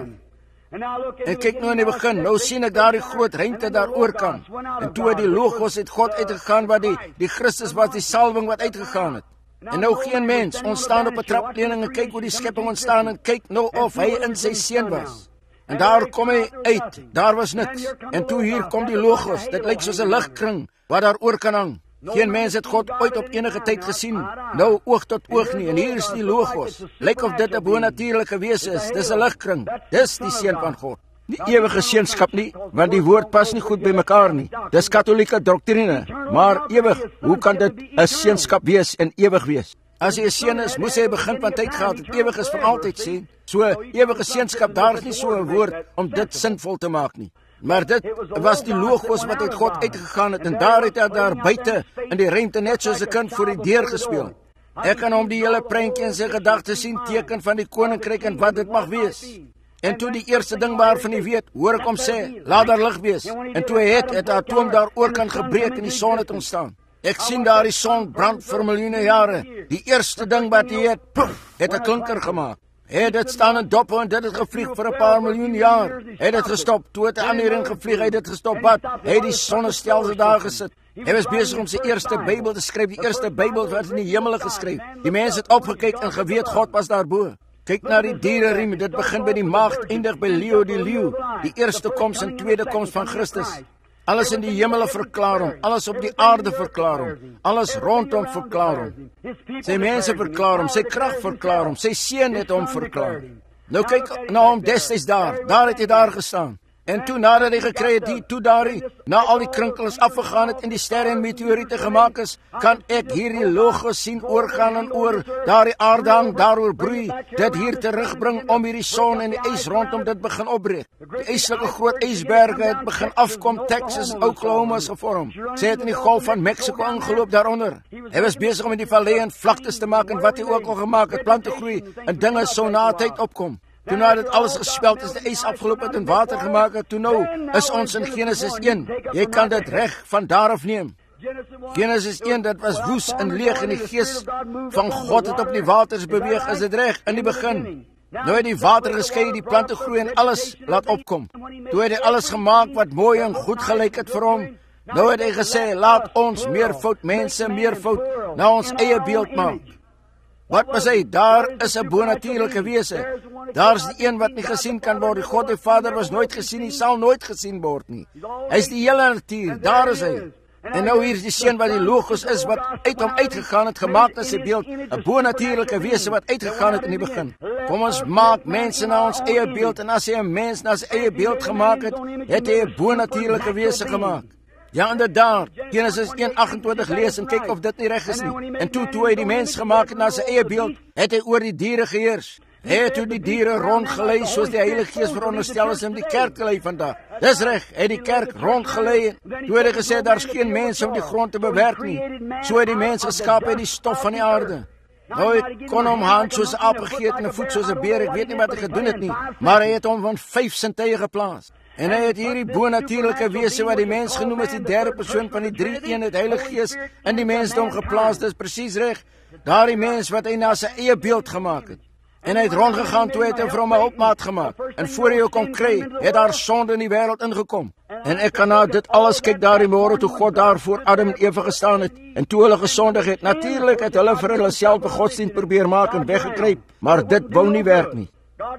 En kyk nou in die begin, nou sien ek daar die groot ruimte daar oorkant. En toe die Logos het God uitgegaan wat die, die Christus was, die salwing wat uitgegaan het. En nou geen mens, ons staan op 'n trapleuning en kyk hoe die skepping ontstaan en kyk nou of hy in sy seun was. En daar kom hy uit, daar was niks. En toe hier kom die Logos, dit lyk soos 'n ligkring wat daar oor kan hang. Geen mens het God ooit op enige tyd gesien, nou oog tot oog nie. En hier is die Logos, lyk of dit 'n bonatuurlike wese is, dis 'n ligkring, dis die seun van God. Die ewige seunskap nie, want die woord pas nie goed by mekaar nie. Dis katholieke doktrine, maar ewig, hoe kan dit 'n seunskap wees en ewig wees? As hy 'n seun is, moes hy 'n begin van tyd gehad het, ewig is vir altyd sê. So ewige seunskap, daar is nie so 'n woord om dit sinvol te maak nie. Maar dit was die Logos wat uit God uitgegaan het en daar het hy daar buite in die ruimte net soos 'n kind voor die deur gespeel. Ek kan hom die hele prentjie in sy gedagtes sien teken van die koninkryk en wat dit mag wees. En toe die eerste ding waarvan hy weet, hoor ek hom sê, laat daar lig wees. En toe hy het, het die atoom daar oor kan gebreek en die son het ontstaan. Ek sien daar die son brand vir miljoene jare. Die eerste ding wat hy het, poef, het 'n klinker gemaak. Hy het dit staan in dop en dit het gevlieg vir 'n paar miljoen jaar. Hy het dit gestop, toe het 'n ander een gevlieg, hy het dit gestop, wat? Hy het die sonnestelsel daar gesit. Hy was besig om sy eerste Bybel te skryf, die eerste Bybel wat in die hemel geskryf. Die mense het opgekyk en geweet God was daarbo. Kyk na die diereriem, dit begin by die maagd, eindig by Leo die leeu, die eerste koms en tweede koms van Christus. Alles in die hemele verklaar hom, alles op die aarde verklaar hom, alles rondom verklaar hom. Sy mense verklaar hom, sy krag verklaar hom, sy seun het hom verklaar. Nou kyk na hom destyds daar, daar het hy daar gestaan. En toe nadat hy gekry het, die, toe daar hy, na al die krinkels afgegaan het en die sterre en meteoriete gemaak is, kan ek hierdie Logos sien oorgaan en oor, daar die aarde hang, daaroor broei, dit hier terugbring om hierdie son en die ys rondom dit begin opbreek. Die yslike groot ysberge het begin afkom, Texas en Oklahoma's gevorm. Sy het in die golf van Mexico ingeloop daaronder. Hy was besig om in die vallei en vlaktes te maak en wat hy ook al gemaak het, plante groei en dinge so na tyd opkom. Toe nou dit alles gespeld is, die ys afgeloop het en water gemaak het, toe nou is ons in Genesis een. Jy kan dit reg van daar af neem. Genesis een, dit was woes en leeg en die gees van God het op die waters beweeg, is dit reg, in die begin. Nou het die water geskei, die plante groei en alles laat opkom. Toe het hy alles gemaak wat mooi en goed gelyk het vir hom. Nou het hy gesê, laat ons meer fout mense, meer fout, na ons eie beeld maak. Wat was hy? Daar is 'n bonatuurlike wese. Daar is die een wat nie gesien kan word. Die God die Vader was nooit gesien, hy sal nooit gesien word nie. Hy is die hele natuur, daar is hy. En nou hier is die seun wat die Logos is, wat uit hom uitgegaan het, gemaak na sy beeld, 'n bonatuurlike wese wat uitgegaan het in die begin. Kom ons maak mense na ons eie beeld, en as hy 'n mens na sy eie beeld gemaak het, het hy 'n bonatuurlike wese gemaak. Ja, inderdaad, Genesis een agt-en-twintig lees en kyk of dit nie reg is nie. En toe, toe hy die mens gemaak het na sy eie beeld, het hy oor die diere geheers. Hy het toe die diere rondgelei, soos die Heilige Gees veronderstel is om die kerk te lei vandag. Dis reg, hy het die kerk rondgelei. Toe het hy gesê, daar's geen mens om die grond te bewerk nie. So het die mens geskaap uit die stof van die aarde. Nou het kon hom hand soos 'n aap gegeet en 'n voet soos 'n beer. Ek weet nie wat hy gedoen het nie, maar hy het hom van vyf sintuie geplaas. En hy het hierdie bonatuurlike wese wat die mens genoem is die derde persoon van die drie eenheid Heilige Gees in die mensdom geplaas. Dis presies reg. Daardie mens wat hy na sy eie beeld gemaak het. En hy het rondgegaan toe hy het vir hom 'n hulpmaat gemaak. En voor hy jou kon kry, het daar sonde in die wêreld ingekom. En ek kan na dit alles kyk daardie môre toe God daar voor Adam en Eva gestaan het en toe hulle gesondig het. Natuurlik het hulle vir hulle self 'n godsdienst probeer maak en weggekruip, maar dit wou nie werk nie.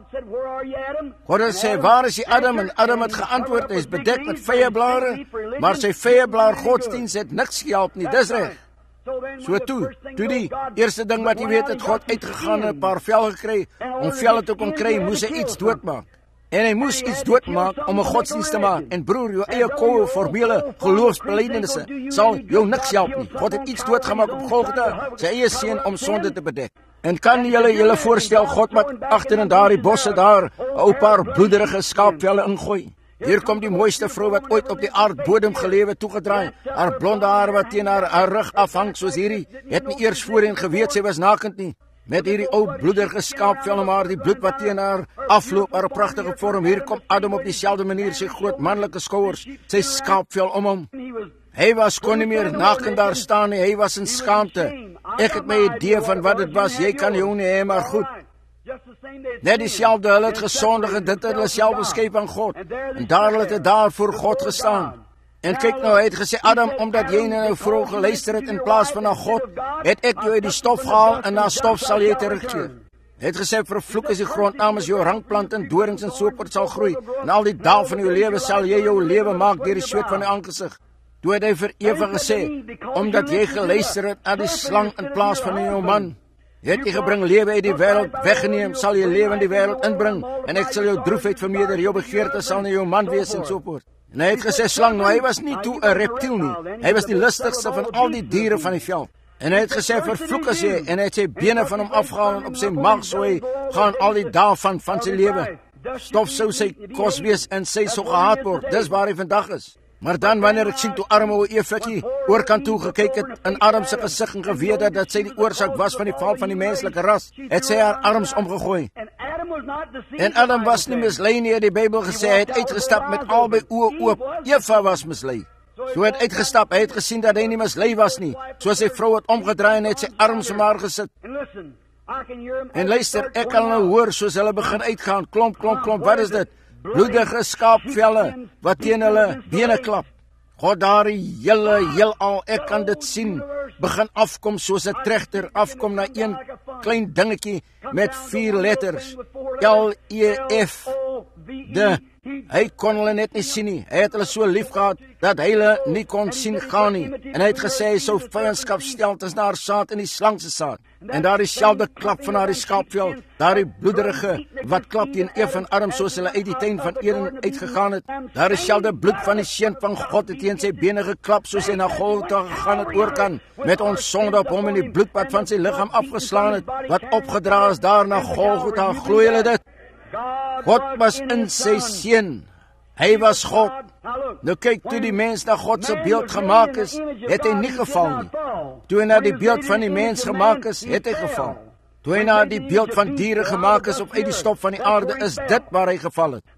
God het sê, waar is die Adam? En Adam het geantwoord, hy is bedek met vyeblare, maar sy vyeblaar godsdienst het niks gehelp nie, dis reg. So toe, toe die eerste ding wat jy weet, het God uitgegaan en 'n paar vel gekry, om velle te kon kry, moes hy iets doodmaak. En hy moes iets doodmaak om 'n godsdienst te maak. En broer, jou eie koue, formele geloofsbelijdenisse sal jou niks help nie. God het iets doodgemaak op Golgotha, sy eie seun om sonde te bedek. En kan julle julle voorstel, God wat agter in daardie bosse daar 'n ou paar bloederige skaapvelle ingooi? Hier kom die mooiste vrou wat ooit op die aardbodem gelewe toegedraai. Haar blonde haar wat teen haar, haar rug afhang soos hierdie, het nie eers voorheen geweet sy was nakend nie. Met hierdie ou bloederige skaapvel om haar, die bloed wat teen haar afloop, haar pragtige vorm. Hier kom Adam op dieselfde manier, sy groot manlike skouers, sy skaapvel om hom. Hy was kon nie meer nakend daar staan nie, hy was in skaamte. Ek het my idee van wat dit was, jy kan jou nie hê, maar goed. Net dieselfde, hulle het gesondig en dit het hulle self beskep aan God. En daar het hy daar voor God gestaan. En kyk nou, hy het gesê, Adam, omdat jy nou vrou geluister het in plaas van na God, het ek jou uit die stof gehaal en na stof sal jy terugkeer. Hy het gesê, vervloek is die grond namens jou rankplant en dorings en soopert sal groei. En al die dae van jou lewe sal jy jou lewe maak deur die sweet van die aangesig. Toe het hy vir Eva gesê, omdat jy geluister het na die slang in plaas van jou man, het jy gebring lewe uit die wêreld weggeneem, sal jy lewe in die wêreld inbring, en ek sal jou droefheid vermeerder, jou begeerte sal nie jou man wees en so voort. En hy het gesê, slang, nou hy was nie toe 'n reptiel nie, hy was die lustigste van al die diere van die veld. En hy het gesê, vervloek is hy, en hy het sy bene van hom afgehaal en op sy maag sou hy gaan al die dae van, van sy lewe. Stof sou sy kos wees en sy sou gehaat word, dis waar hy vandag is. Maar dan wanneer ek sien toe arme ou Evatjie oorkant toe gekyk het in Adam se gesig en geweet het dat sy die oorsaak was van die val van die menslike ras, het sy haar arms omgegooi. En Adam was nie mislei nie, het die Bybel gesê, hy het uitgestap met albei oë oop. Eva was mislei. So het uitgestap, hy het gesien dat hy nie mislei was nie. So sy vrou het omgedraai en het sy arms om haar gesit. En luister, ek kan nou hoor soos hulle begin uitgaan, klomp, klomp, klomp, wat is dit? Bloedige skaapvelle wat teen hulle bene klap. God daar die hele heelal, ek kan dit sien, begin afkom soos 'n trechter, afkom na een klein dingetjie met vier letters, L E F, de, hy kon hulle net nie sien nie, hy het hulle so lief gehad, dat hy hulle nie kon sien gaan nie, en hy het gesê, hy sou vyandskap stel tussen haar saad en die slang se saad, en daar die selfde klap van haar die skaapvel, daar die bloederige, wat klap teen Eva en Adam, soos hulle uit die tuin van Eden uitgegaan het, daar die selfde bloed van die seun van God het teen sy bene geklap, soos hy na Golgotha gegaan het oorkan, met ons sonde op hom en die bloedpad van sy liggaam afgeslaan het, wat opgedra is daar na Golgotha, glooi hulle dit. God was in sy seun, hy was God. Nou kyk, toe die mens na God se beeld gemaak is, het hy nie geval nie. Toe hy na die beeld van die mens gemaak is, het hy geval. Toe hy na die beeld van diere gemaak is, of uit die stof van die aarde, is dit waar hy geval het.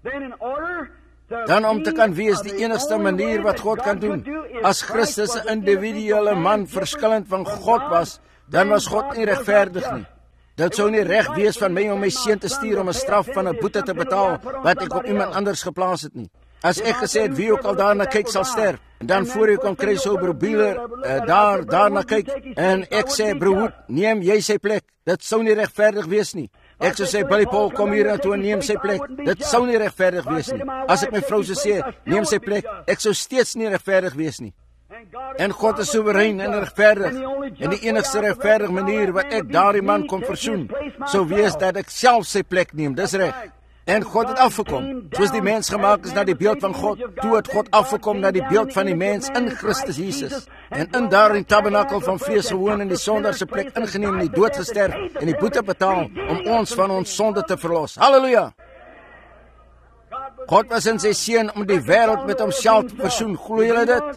Dan om te kan wees die enigste manier wat God kan doen, as Christus 'n individuele man verskillend van God was, dan was God nie regverdig nie. Dit sou nie reg wees van my om my seun te stuur om 'n straf van 'n boete te betaal wat ek op iemand anders geplaas het nie. As ek gesê het wie ook al daarna kyk sal sterf, en dan voor jy kom kry so broer Bieler uh, daar daarna kyk en ek sê broer, neem jy sy plek. Dit sou nie regverdig wees nie. Ek sou sê Billy Paul kom hier en toe neem sy plek. Dit sou nie regverdig wees nie. As ek my vrou sou sê neem sy plek, ek sou steeds nie regverdig wees nie. En God is soewerein en regverdig. En die enigste regverdige manier wat ek daardie man kon versoen, sou wees dat ek self sy plek neem. Dis reg. En God het afgekom, soos die mens gemaak is na die beeld van God, toe het God afgekom na die beeld van die mens in Christus Jesus. En in daardie tabernakel van vlees gewoon in die sondaarse plek ingeneem, in die dood gesterf en die boete betaal om ons van ons sonde te verlos. Halleluja! God was in sy seun om die wêreld met homself te versoen. Glo julle dit?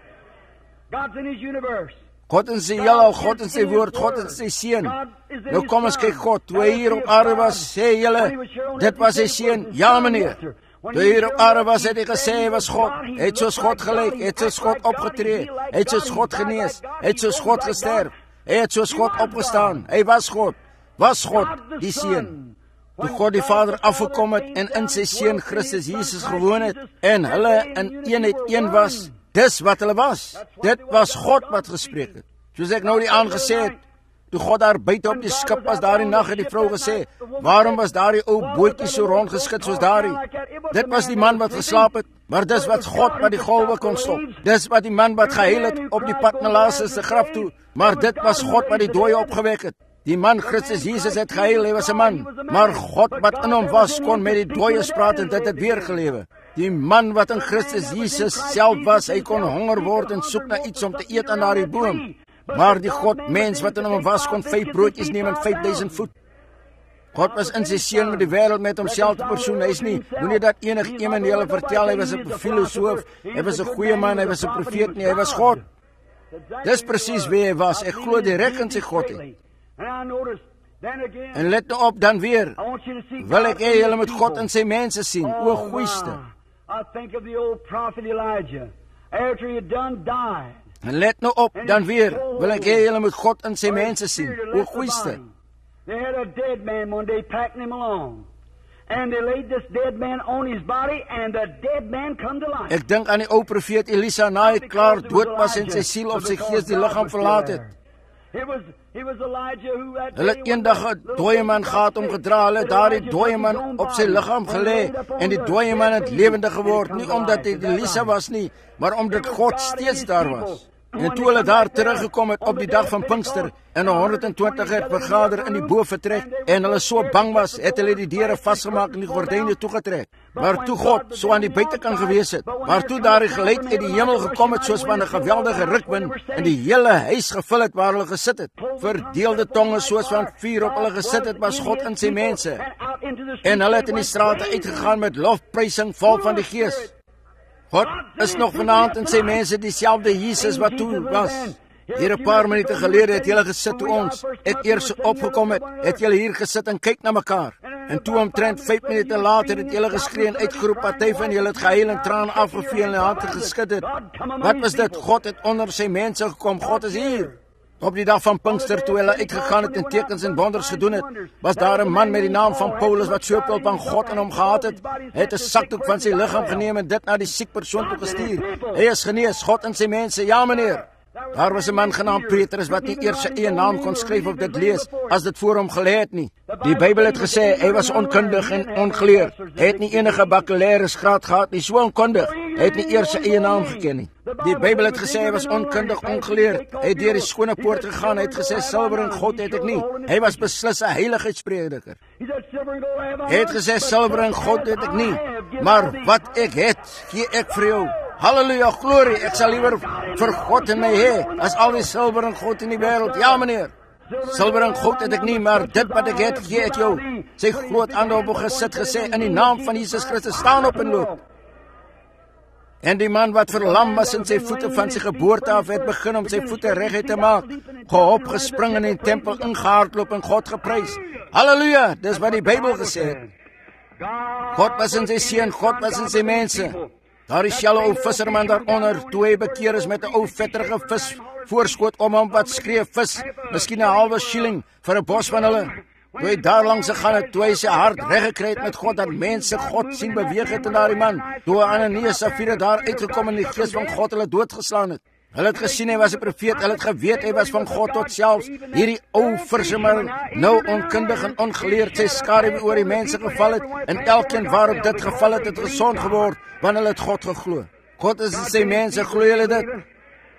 God in sy heelal, God in sy woord, God in sy seun. Nou kom ons kyk God, toe hy hier op aarde was, sê julle, dit was sy seun. Ja meneer, toe hy hier op aarde was, het hy gesê, hy was God. Hy het soos God gelyk, hy het soos God opgetree, hy het soos God genees, hy het soos God gesterf, hy het soos God opgestaan. Hy was God, was God, die seun. Toe God die Vader afgekom het en in sy seun Christus Jesus gewoon het en hulle in eenheid een was, dis wat hulle was. Dit was God wat gespreek het. Soos ek nou die aangesê het, toe God daar buite op die skip was daardie nag, het die vrou gesê, waarom was daardie ou bootjie so rondgeskit soos daardie? Dit was die man wat geslaap het, maar dis wat God wat die golwe kon stop. Dis wat die man wat gehuil het op die pad na Lazarus se graf toe, maar dit was God wat die dooie opgewek het. Die man Christus Jesus het gehuil, hy was 'n man, maar God wat in hom was, kon met die dooies praat en dit het weer gelewe. Die man wat in Christus Jesus self was, hy kon honger word en soek na iets om te eet aan daardie boom. Maar die God mens wat in hom was, kon vyf broodjies neem en vyfduisend voet. God was in sy seun met die wêreld met homself te persoon. Hy is nie, moenie dat enige iemand julle vertel, hy was 'n filosoof, hy was 'n goeie man, hy was 'n profeet nie, hy was God. Dis presies wie hy was. Ek glo direk in sy godheid. En let nou op dan weer, wil ek hê julle moet God in sy mense sien, o goeiste. En let nou op dan weer, wil ek hê julle moet God in sy mense sien, o goeiste. They had a dead man one day packing him along. And they laid this dead man on his body and the dead man come to life. Ek dink aan die ou profeet Elisa, na hy klaar dood was en sy siel of sy gees die liggaam verlaat het. It was it was Elijah who had Hulle het eendag 'n dooie man gehad om gedra, hulle het daardie dooie man op sy liggaam gelê en die dooie man het lewendig geword, nie omdat hy Elisa was nie, maar omdat God steeds daar was. En toe hulle daar teruggekom het op die dag van Pinkster en honderd en twintig het vergader in die bovertrek en hulle so bang was, het hulle die deure vasgemaak en die gordyne toegetrek. Maar toe God so aan die buitekant gewees het, maar toe daar die geluid uit die hemel gekom het soos van 'n geweldige rukwind en die hele huis gevul het waar hulle gesit het, verdeelde tonge soos van vuur op hulle gesit het, was God in sy mense. En hulle het in die strate uitgegaan met lofprysing vol van die Gees. God is nog vanaand in sy mense dieselfde Jesus wat toe was. Hier 'n paar minute gelede het julle gesit toe ons, ek eers opgekom het, het julle hier gesit en kyk na mekaar. En toe omtrent vyf minute later het julle geskree en uitgeroep, party van julle het gehuil en trane afgeveel en hande geskit het. Wat was dit? God het onder sy mense gekom, God is hier. Op die dag van Pinkster, toe hulle uitgegaan het en tekens en wonders gedoen het, was daar 'n man met die naam van Paulus wat soveel van God in hom gehad het. Hy het 'n sakdoek van sy liggaam geneem en dit na die siek persoon toe gestuur. Hy is genees, God en sy mense. Ja meneer. Daar was 'n man genaamd Petrus wat nie eers sy eie naam kon skryf of dit lees as dit voor hom gelê het nie. Die Bybel het gesê hy was onkundig en ongeleerd. Hy het nie enige bakkaleresgraad gehad nie, so onkundig. Hy het nie eers sy eie naam geken nie. Die Bybel het gesê hy was onkundig, ongeleerd. Hy het deur die skone poort gegaan. Hy het gesê silwer en goud het ek nie. Hy was beslis 'n heiligheidsprediker. Hy het gesê silwer en goud het ek nie, maar wat ek het, gee ek vir jou. Halleluja, glorie. Ek sal liewer vir God in my hê as al die silwer en goud in die wêreld. Ja meneer. Silwer en goud het ek nie, maar dit wat ek het, gee ek jou. Sy groot hande op hom gesit gesê, in die naam van Jesus Christus, staan op en loop. En die man wat verlam was in sy voete van sy geboorte af, het begin om sy voete reguit te maak, gehop, gespring in die tempel, ingehardloop en God geprys. Halleluja, dis wat die Bybel gesê het. God was in sy seun, God was in sy mense. Daar is jelle ou visserman daaronder, toe hy bekeer is met 'n ou vetterige vis voorskoot om hom wat skree vis, miskien 'n halwe shilling vir 'n bos van hulle. Toe hy daar langs gegaan het, toe hy sy hart reg gekry het met God, dat mense God sien beweeg het in daardie man, toe Ananias en Safira daar uitgekom en die gees van God hulle doodgeslaan het. Hulle het gesien hy was 'n profeet, hulle het geweet hy was van God tot selfs hierdie ou visserman, nou onkundig en ongeleerd, sy skare oor die mense geval het, en elkeen waarop dit geval het, het gesond geword, want hulle het God geglo. God is in sy mense, glo julle dit?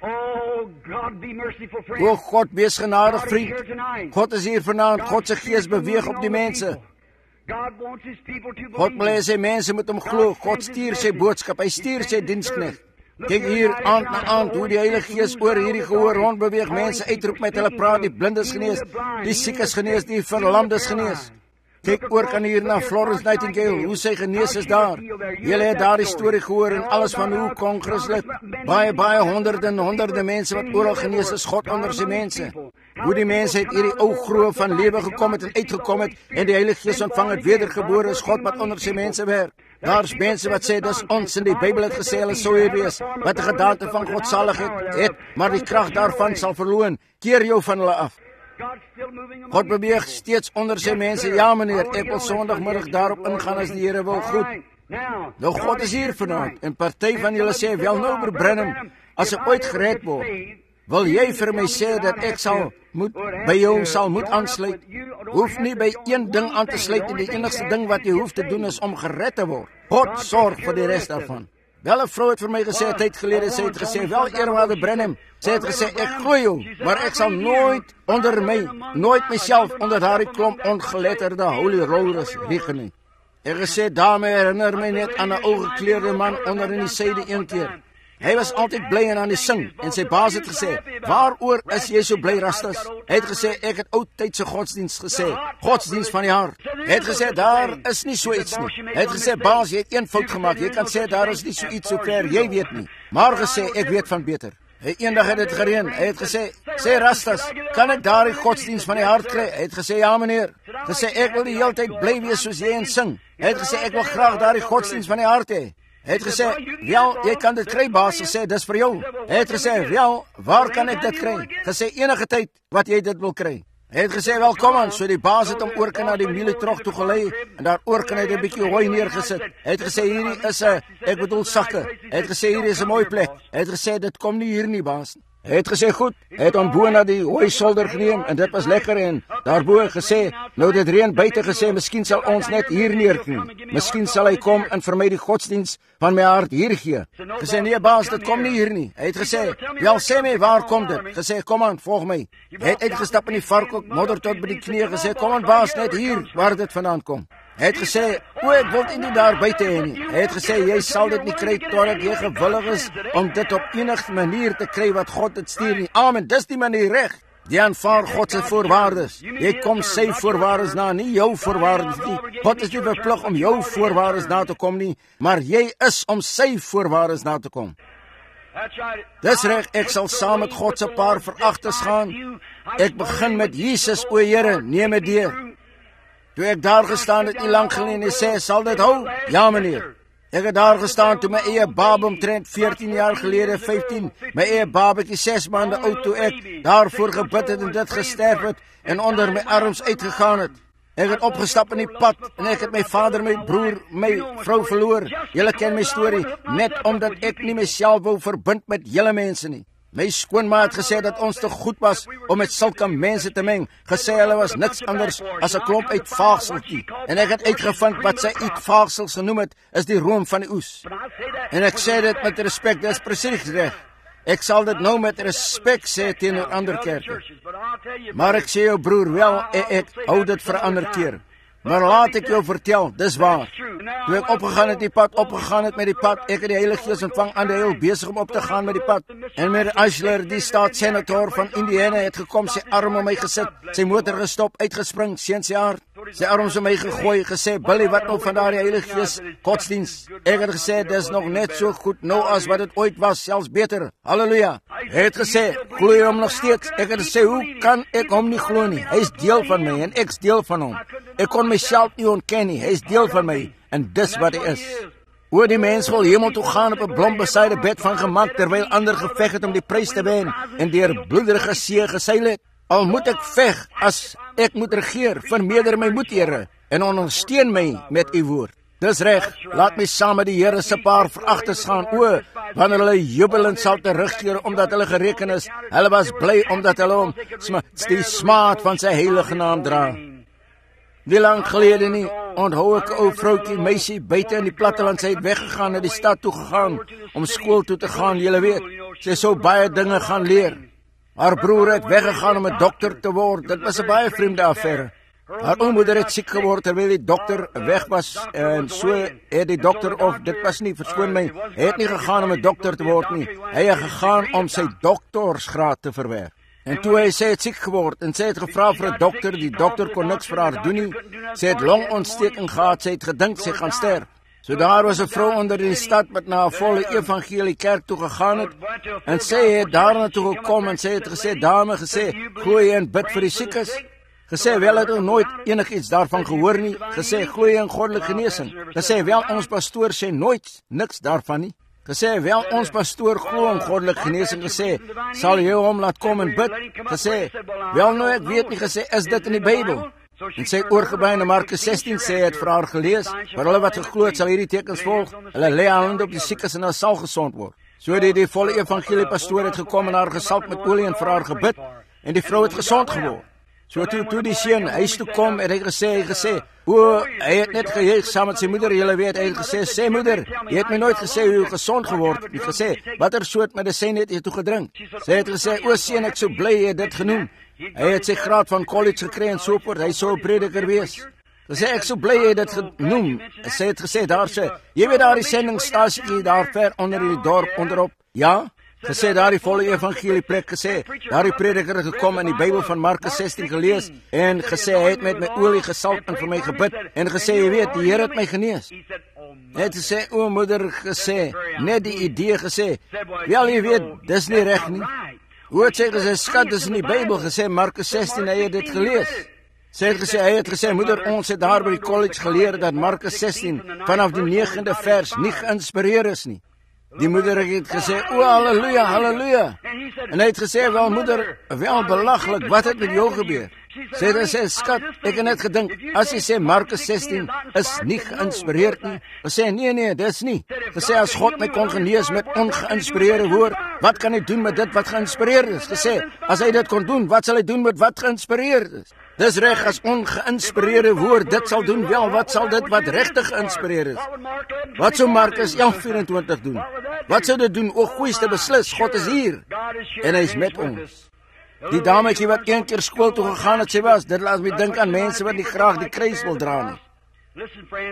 Oh, God, be merciful, friend. O God, wees genadig, God is here vriend. tonight. God is hier vanaand. God se gees beweeg op die mense. God wants his people to God wil hê believe. sy mense moet hom glo. God stuur sy boodskap. Hy stuur sy diensknegt. Kyk hier aand na aand hoe die Heilige Gees oor hierdie gehoor rondbeweeg. Mense uitroep met hulle praat, die blindes genees, die siekes genees, die verlamdes genees. Kyk oor kan hier na Florence Nightingale, hoe sy genees is daar. Julle het daardie storie gehoor en alles van hoe kongreslid, baie, baie honderde en honderde mense wat oral genees is, God onder sy mense. Hoe die mense het hierdie ou groe van lewe gekom het en uitgekom het en die Heilige Gees ontvang het, wedergebore is God wat onder sy mense werk. Daar's mense wat sê, dis ons in die Bybel het gesê, hulle sou hier wees, wat die gedaante van godsaligheid het, maar die krag daarvan sal verloon. Keer jou van hulle af. God beweeg steeds onder sy mense. Ja meneer, ek wil sondagmiddag daarop ingaan as die Here wil. Goed. Nou God is hier vanaand en party van julle sê, wel nou Broer Branham, as ek ooit gered word, wil jy vir my sê dat ek sal moet by jou sal moet aansluit? Hoef nie by een ding aan te sluit en die enigste ding wat jy hoef te doen is om gered te word. God sorg vir die res daarvan. Wel 'n vrou het vir my gesê, 'n tyd gelede, sy het gesê, wel eerwaarde Branham, sy het gesê, ek glo jou, maar ek sal nooit onder my, nooit myself onder daardie klomp ongeletterde holy rollers reken nie. Ek gesê, dame herinner my net aan 'n ou gekleurde man onder in die syde een keer. Hy was altyd bly en aan die sing en sy baas het gesê, waaroor is jy so bly Rastas? Hy het gesê, ek het oudtydse godsdienst gesê, godsdienst van die hart. Hy het gesê, daar is nie so iets nie. Hy het gesê, baas, jy het een fout gemaakt, jy kan sê, daar is nie so iets so ver, jy weet nie. Maar gesê, ek weet van beter. Hy eendag het het gereen, hy het gesê, sê Rastas, kan ek daar die godsdienst van die hart kry? Hy het gesê, ja meneer. Gesê, ek wil die hele tyd bly wees soos jy en sing. Hy het gesê, ek wil graag daar die godsdienst van die hart hê. Hy het gesê, wel, jy kan dit kry, baas, gesê, dis vir jou. Hy het gesê, wel, waar kan ek dit kry? Gesê, enige tyd wat jy dit wil kry. Hy het gesê, wel, kom aan, so die baas het om oorke na die mielietrog toe gelei, en daar oorke het 'n bietjie hooi neergesit. Hy het gesê, hierdie is 'n, ek bedoel sakke. Hy het gesê, hierdie is 'n mooi plek. Hy het gesê, dit kom nie hier nie, baas. Hy het gesê, goed, hy het hom bo na die hooi solder geneem, en dit was lekker, en daarbo gesê, nou dit reën buite gesê, miskien sal ons net hier neerknie. Miskien sal hy kom en vir my die godsdienst van my hart hier gee. Gesê, nee baas, dit kom nie hier nie. Hy het gesê, wel sê my, waar kom dit? Gesê, kom aan, volg my. Hy het uitgestap in die varkok, modder tot by die knie, gesê, kom aan baas, net hier, waar dit vandaan kom. Hy het gesê, o, ek wil dit nie daar buite hê nie. Hy het gesê, jy sal dit nie kry totdat jy gewillig is om dit op enige manier te kry wat God dit stuur nie. Amen, dis die manier reg. Jy aanvaar God se voorwaardes. Jy kom sy voorwaardes na, nie jou voorwaardes nie. God is nie verplig om jou voorwaardes na te kom nie, maar jy is om sy voorwaardes na te kom. Dis reg, ek sal saam met God se paar veragters gaan. Ek begin met Jesus, o Here, neem my deur. Toe ek daar gestaan het, nie lank gelede, en sê, sal dit hou? Ja, meneer. Ek het daar gestaan toe my eie babe omtrent veertien jaar gelede, vyftien, my eie babetjie ses maande oud, toe ek daarvoor gebid het en dit gesterf het en onder my arms uitgegaan het. Ek het opgestap in die pad en ek het my vader, my broer, my vrou verloor. Julle ken my storie, net omdat ek nie myself wou verbind met julle mense nie. My skoonma het gesê dat ons te goed was om met sulke mense te meng. Gesê hulle was niks anders as 'n klomp uitvaagseltjie. En ek het uitgevind wat sy uitvaagsels genoem het, is die room van die oes. En ek sê dit met respek, dit is presies reg. Ek sal dit nou met respek sê teenoor ander kerke. Maar ek sê jou broer, wel, ek, ek hou dit vir 'n ander keer. Maar laat ek jou vertel, dis waar. Toe ek opgegaan het die pad, opgegaan het met die pad, ek het die Heilige Gees ontvang aan die heel besig om op te gaan met die pad. En meneer Ashler, die staatssenator van Indiana, het gekom, sy arm om my gesit, sy motor gestop, uitgespring, seuns sy hart, sy arms om my gegooi, gesê, Billy, wat nou van daardie Heilige Gees godsdienst? Ek het gesê, dis nog net so goed nou as wat het ooit was, selfs beter. Halleluja. Hy het gesê, glo jy hom nog steeds? Ek het gesê, hoe kan ek hom nie glo nie? Hy is deel van my en ek is deel van hom. Ek kon myself nie ontken nie, hy is deel van my en dis wat hy is. Oor die mens wil hemel toe gaan op 'n blom besyde bed van gemak, terwyl ander geveg het om die prys te wen en deur bloederige see geseil het. Al moet ek veg as ek moet regeer, vermeerder my moed, Here, en ondersteun my met u woord. Dis reg, laat my saam met die Here se paar veragters gaan, o, wanneer hulle jubelend sal terugkeer omdat hulle gereken is. Hulle was bly omdat hulle hom sma, die smaad van sy heilige naam dra. Nie lang gelede nie, onthou ek 'n ou vroutjie, meisie, buite in die platteland, sy het weggegaan na die stad toe gegaan, om skool toe te gaan, julle weet. Sy sou baie dinge gaan leer. Haar broer het weggegaan om 'n dokter te word, dit was 'n baie vreemde affære. Haar oudmoeder het siek geword terwyl die dokter weg was, en so het die dokter, of dit was nie, verskoon my, hy het nie gegaan om 'n dokter te word nie, hy het gegaan om sy doktorsgraad te verwerf. En toe hy sê het siek geword, en sy het gevra vir 'n dokter, die dokter kon niks vir haar doen nie, sy het longontsteking gehad, sy het gedink sy gaan sterf. So daar was 'n vrou onder in die stad wat na 'n volle evangelie kerk toe gegaan het, en sy het daarna toe gekom, en sy het gesê, dame, gesê, gooi en bid vir die siekes. Gesê, wel het ons nooit enigiets daarvan gehoor nie, gesê, gooi in goddelike genesing. Gesê, wel ons pastoor sê nooit niks daarvan nie. Gesê, wel ons pastoor glo in goddelike genesing, gesê, sal jy hom laat kom en bid? Gesê, wel nou ek weet nie, gesê, is dit in die Bybel? En sy het oorgebly na Markus sestien, sê het vir haar gelees, vir hulle wat geglo het sal hierdie tekens volg, hulle lê hande op die siekes en hulle sal gesond word. So die, die volle evangelie pastoor het gekom en haar gesalf met olie en vir haar gebid, en die vrou het gesond geword. So toe, toe die seun huis toe kom, het hy gesê, hy gesê, o, hy het net gejuig saam met sy moeder, julle weet, hy het gesê, sê moeder, jy het my nooit gesê hoe gezond geword, hy het gesê, wat er soort medisyn het jy toe gedrink? Sy het gesê, o seun, ek so bly jy het dit genoem. Hy het sy graad van college gekry en so voort, hy sou 'n prediker wees. Gesê, ek so bly jy het dit genoem. Sy het gesê, daar sê, jy weet daar die sendingstasie daar ver onder in die dorp onderop, ja? Gesê, daar die volle evangelie plek, gesê, daar die prediker het gekom en die Bybel van Markus sestien gelees, en gesê, hy het met my olie gesalf en vir my gebid, en gesê, jy weet, die Here het my genees. Hy het gesê, o moeder, gesê, net die idee gesê, wel jy weet, dis nie reg nie. Hoe het sy gesê, skat, dis in die Bybel gesê, Markus sestien, hy het dit gelees. Sy het gesê, hy het gesê, moeder, ons het daar by die college geleer, dat Markus sestien, vanaf die negende vers, nie geïnspireer is nie. Die moeder het gesê, o halleluja, halleluja. En hy het gesê, wel moeder, wel belaglik, wat het met jou gebeur? Sy het gesê, skat, ek het net gedink, as jy sê Markus sestien is nie geïnspireerd nie, gesê, nee, nee, dis nie. Gesê, as God my kon genees met ongeïnspireerde woord, wat kan hy doen met dit wat geïnspireerd is? Gesê, as hy dit kon doen, wat sal hy doen met wat geïnspireerd is? Dis reg, as ongeïnspireerde woord dit sal doen, wel, wat sal dit wat regtig geïnspireerd is? Wat sou Markus elf vyf-en-twintig doen? Wat sou dit doen? O, goeieste beslis, God is hier, en hy is met ons. Die dametjie wat een keer skool toe gegaan het, sy was, dit laat my dink aan mense wat nie graag die kruis wil dra nie.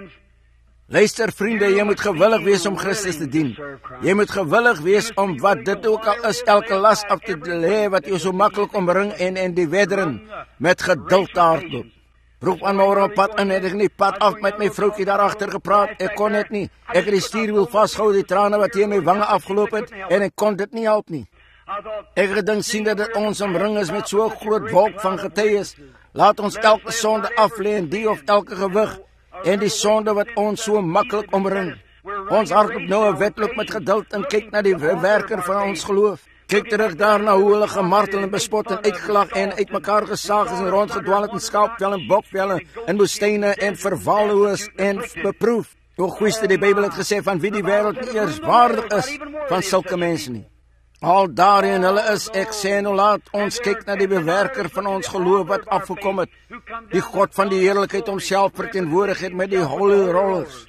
Luister vriende, jy moet gewillig wees om Christus te dien. Jy moet gewillig wees om wat dit ook al is, elke las af te lê wat jou so maklik omring en en die wedderen met geduld te hardloop. Vroeg aan môre op pad in, het ek nie pad af met my vroukie daarachter gepraat, ek kon net nie. Ek het die stuurwiel vastgehou, die trane wat hier my wange afgeloop het, en ek kon dit nie help nie. Ek gedink sien dat dit ons omring is met so'n groot wolk van getuies. Laat ons elke sonde afleen, die of elke gewig, en die sonde wat ons so makkelijk omring. Ons hardloop nou 'n wedloop met geduld en kyk na die werker van ons geloof. Kyk terug daarna hoe hulle gemartel en bespot en uitgelag en uit mekaar gesaag is en rondgedwaal het in skaapvelle en bokvelle en woestyne en vervalhoes en beproef. O goeieste, die Bybel het gesê van wie die wêreld nie eers waardig is van sulke mense nie. Al daarin hulle is, ek sê nou laat ons kyk na die bewerker van ons geloof wat afgekom het, die God van die heerlikheid homself verteenwoordig het met die holy rollers.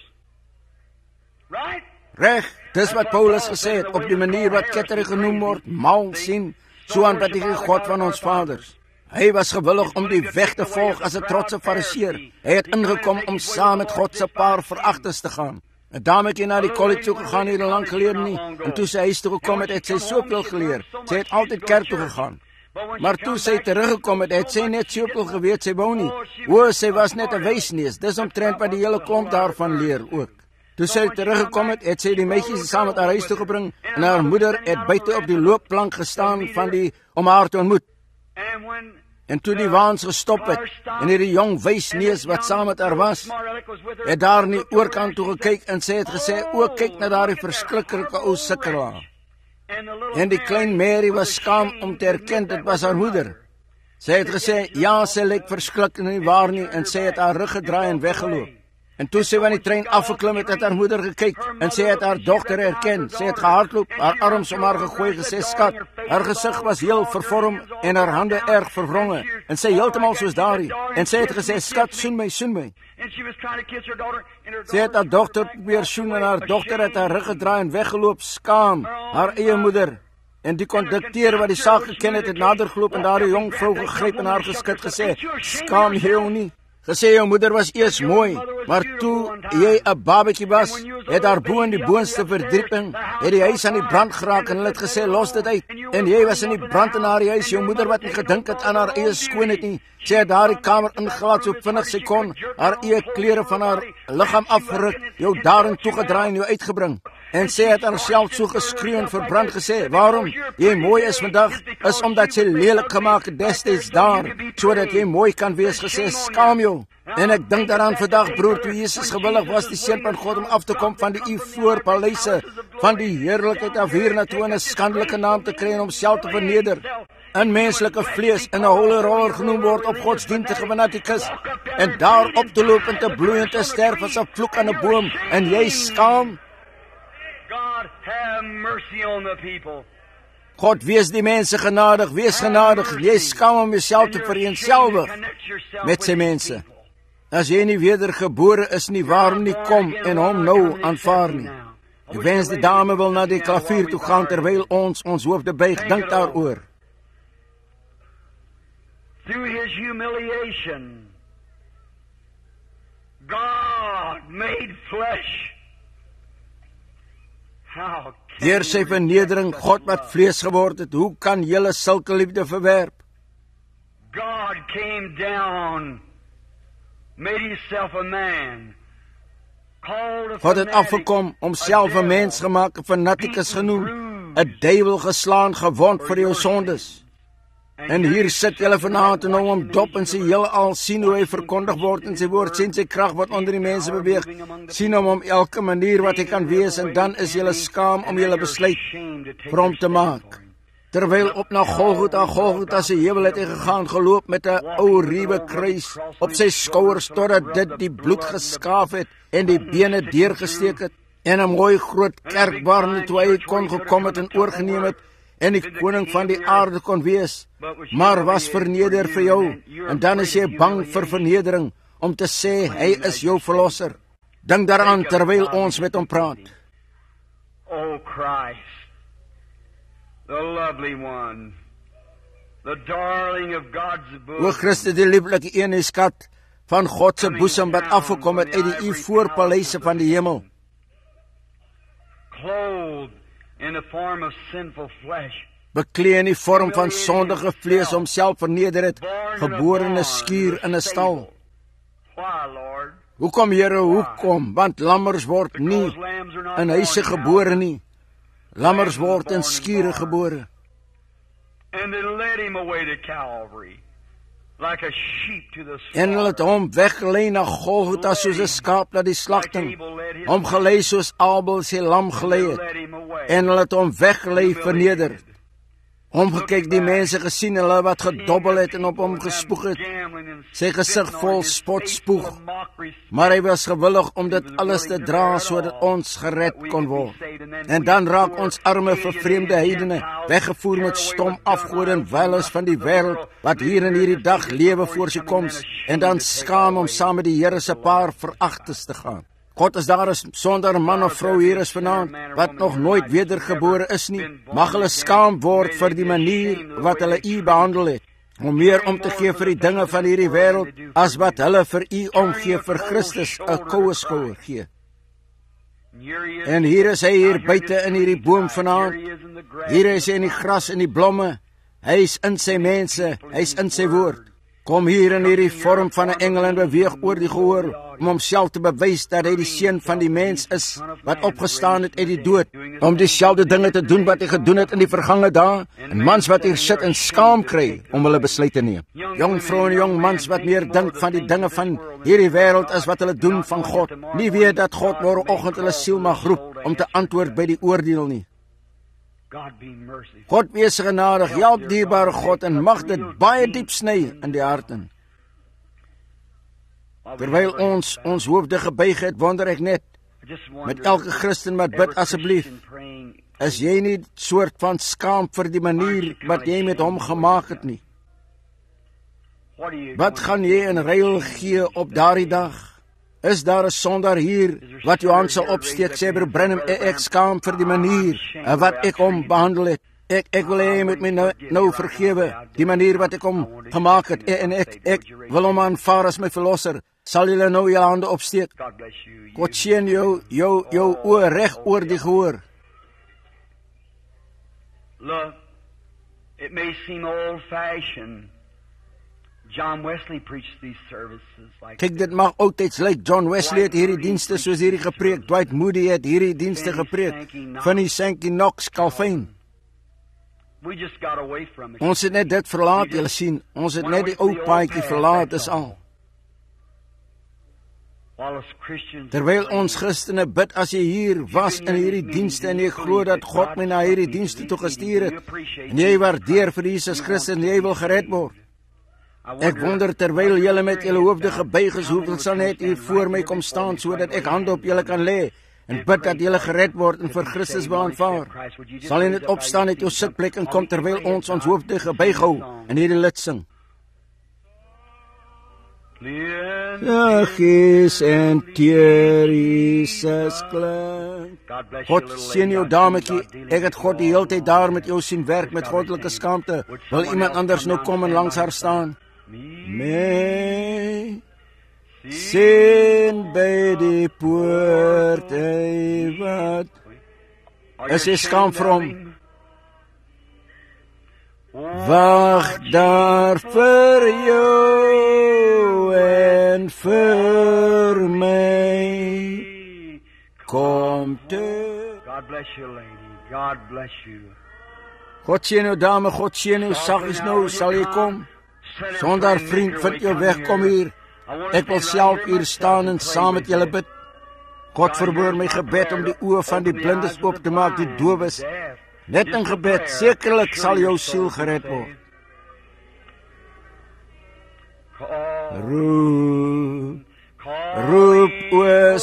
Reg, dis wat Paulus gesê het, op die manier wat ketterig genoem word, mal sien, so aanbid die God van ons vaders. Hy was gewillig om die weg te volg as 'n trotse fariseer. Hy het ingekom om saam met God se paar veragtes te gaan. 'n Dametjie na die college toe gegaan hier lang gelede nie, en toe sy huis toe gekom het, het sy soveel geleer. Sy het altyd kerk toe gegaan. Maar toe sy teruggekom het, het sy net soveel geweet, sy wou nie. O, sy was net 'n wysneus, dis omtrent wat die hele klomp daarvan leer ook. Toe sy teruggekom het, het sy die meisies saam met haar huis toe gebring, en haar moeder het buite op die loopplank gestaan van die, om haar te ontmoet. En toe die waans gestop het, en die jong wysneus wat saam met haar was, het daar in die oorkant toe gekyk, en sy het gesê, o, kyk na daar die verskrikkelijke ou sukkelaar. En die klein Mary was skaam om te herken, dit was haar moeder. Sy het gesê, ja, sy lyk verskrik en nie waar nie, en sy het haar rug gedraai en weggeloop. En toe sy van die trein afgeklim het, het haar moeder gekyk en sy het haar dogter herken. Sy het gehardloop, haar arms om haar gegooi, gesê, skat. Haar gesig was heel vervorm en haar hande erg verwronge. En sy heeltemal soos daardie. En sy het gesê, skat, soen my, soen my. Sy het haar dogter probeer soen en haar dogter het haar rug gedraai en weggeloop, skaam, haar eie moeder. En die kondukteur wat die saak geken het, het nader geloop en daardie jong vrou gegryp en haar geskit, gesê, skaam jou nie. Gesê, jou moeder was eers mooi, maar toe jy 'n babatjie was, het haar bo in die boonste verdieping, het die huis aan die brand geraak en hulle het gesê, los dit uit. En jy was in die brand in haar huis, jou moeder wat nie gedink het aan haar eie skoonheid nie. Sy het daardie kamer ingelaat so vinnig sy kon, haar eie klere van haar liggaam afgeruk, jou daarin toegedraai en jou uitgebring. En sy het haarself so geskreeu en verbrand gesê, waarom jy mooi is vandag, is omdat sy lelik gemaak het destyds daar, sodat jy mooi kan wees, gesê, skaam jou. En ek dink daaraan vandag, broer, toe Jesus gewillig was, die seun van God om af te kom van die Ivoorpaleise, van die heerlikheid af hier na toe, en 'n skandelike naam te kry en homself te verneder, in menslike vlees, in 'n holle roller genoem word, op godsdienstige fanatikus, en daar op te loop en te bloei en te sterf as 'n vloek aan 'n boom, en jy skaam. God have mercy on the people. God, wees die mense genadig, wees genadig. Jy skaam om jouself te vereenselwig met sy mense. As jy nie wedergebore is nie, waarom nie kom en hom nou aanvaar nie? Ek wens die dame wil na die klavier toe gaan terwyl ons ons hoofde buig. Dink daaroor. Through his humiliation, God made flesh. Deur sy vernedering, God wat vlees geword het, hoe kan julle sulke liefde verwerp? God came down, made himself a man, called a God het afgekom, homself 'n mens gemaak, 'n fanatikus genoem, 'n duiwel geslaan, gewond vir jou sondes. En hier sit julle vanaand en hom dop en sy heel al sien hoe hy verkondig word in sy woord, sien sy krag wat onder die mense beweeg, sien hom om elke manier wat hy kan wees, en dan is julle skaam om julle besluit vir hom te maak. Terwyl op na Golgotha, Golgotha sy heuwel het hy gegaan, geloop met 'n ou ruwe kruis op sy skouers, totdat dit die bloed geskaaf het en die bene deurgesteek het, en 'n mooi groot kerk waarin toe hy kon gekom het en oorgeneem het, en die koning van die aarde kon wees, maar was verneder vir jou, en dan is jy bang vir vernedering, om te sê, hy is jou verlosser. Dink daaraan terwyl ons met hom praat. O Christ, the lovely one, the darling of God's bosom. O Christus, die lieflike een, die skat van God se boesem, wat afgekom het uit die Ivoorpaleise van die hemel. Clothed in the form of sinful flesh, beklee in die vorm van sondige vlees, homself verneder het, gebore in 'n skuur in 'n stal. Why, Lord? Hoekom, Here, hoekom? Want lammers word nie in huise gebore nie. Lammers word in skure gebore. And they led him away to Calvary, like a sheep to the En hulle het slaughter. hom weggelei na Golgotha soos 'n skaap na die slagting, hom gelei soos Abel sy lam gelei het, Led him away. en hulle het hom weggelei verneder. Omgekyk die mense gesien, hulle wat gedobbel het en op hom gespoeg het, sy gesig vol spot spoeg, maar hy was gewillig om dit alles te dra, sodat ons gered kon word. En dan raak ons arme vervreemde heidene, weggevoer met stom afgode en wêrelds van die wêreld, wat hier in hierdie dag lewe voor sy koms, en dan skaam om saam met die Here se paar veragtes te gaan. God, as daar is sonder man of vrou hier is vanaand, wat nog nooit wedergebore is nie, mag hulle skaam word vir die manier wat hulle u behandel het, om meer om te gee vir die dinge van hierdie wêreld, as wat hulle vir u omgee vir Christus, 'n koue skouer gee. En hier is hy hier buite in hierdie boom vanaand, hier is hy in die gras en die blomme, hy is in sy mense, hy is in sy woord. Kom hier in hierdie vorm van 'n engel en beweeg oor die gehoor, om homself te bewys dat hy die seun van die mens is, wat opgestaan het uit die dood, om dieselfde dinge te doen wat hy gedoen het in die vergange dae, en mans wat hier sit en skaam kry om hulle besluit te neem. Jong vroue en jong mans wat meer dink van die dinge van hierdie wêreld as wat hulle doen van God, nie weet dat God môreoggend hulle siel mag roep om te antwoord by die oordeel nie. God wees genadig, help dierbare God, en mag dit baie diep sny in die harten. Terwyl ons ons hoofde gebuig het, wonder ek net, met elke Christen wat bid, asseblief, is jy nie soort van skaam vir die manier wat jy met hom gemaak het nie? Wat gaan jy in ruil gee op daardie dag? Is daar 'n sondaar hier wat jou hand sal opsteek, sê broer Branham, ek skaam vir die manier wat ek hom behandel het. Ek ek wil hê hy moet my nou, nou vergewe, die manier wat ek hom gemaak het, en ek ek wil hom aanvaar as my verlosser. Sal julle nou julle hande opsteek? God seën jou, jou, jou oor reg oor die gehoor. Look, it may seem old-fashioned. John Wesley preached these services like Kyk, dit mag oudtyds lyk. John Wesley het hierdie dienste soos hierdie gepreek. Dwight Moody het hierdie dienste gepreek. Finney Sankey, Knox, Calvin. We just got away from it. Ons het net dit verlaat, julle sien. Ons het net die ou paadjie verlaat, is al. Terwyl ons Christene bid, as jy hier was in hierdie dienste en jy glo dat God my na hierdie dienste toe gestuur het, en jy waardeer vir Jesus Christus en jy wil gered word. Ek wonder, terwyl julle met julle hoofde gebuig is, hoeveel sal net hier voor my kom staan, sodat ek hande op julle kan lê, en bid dat julle gered word en vir Christus wil aanvaar. Sal jy net opstaan uit jou sitplek en kom terwyl ons ons hoofde gebuig hou en hierdie lied sing. Saggies en teer Jesus klink. God sien jou dametjie, ek het God die hele tyd daar met jou sien werk met goddelike skaamte. Wil iemand anders nou kom en langs haar staan? My sien by die poort, hy wat is jy skaam vir hom? Wag daar vir jou en vir my. Kom toe. God bless you, lady. God bless you. God sien jou dame, God sien jou saggies nou, sal jy kom? Sonder vriend vind jou weg, kom hier. Ek wil self hier staan en saam met julle bid. God verhoor my gebed om die oë van die blindes oop te maak, die dowes. Net in gebed, sekerlik sal jou siel gered word. Roep, roep o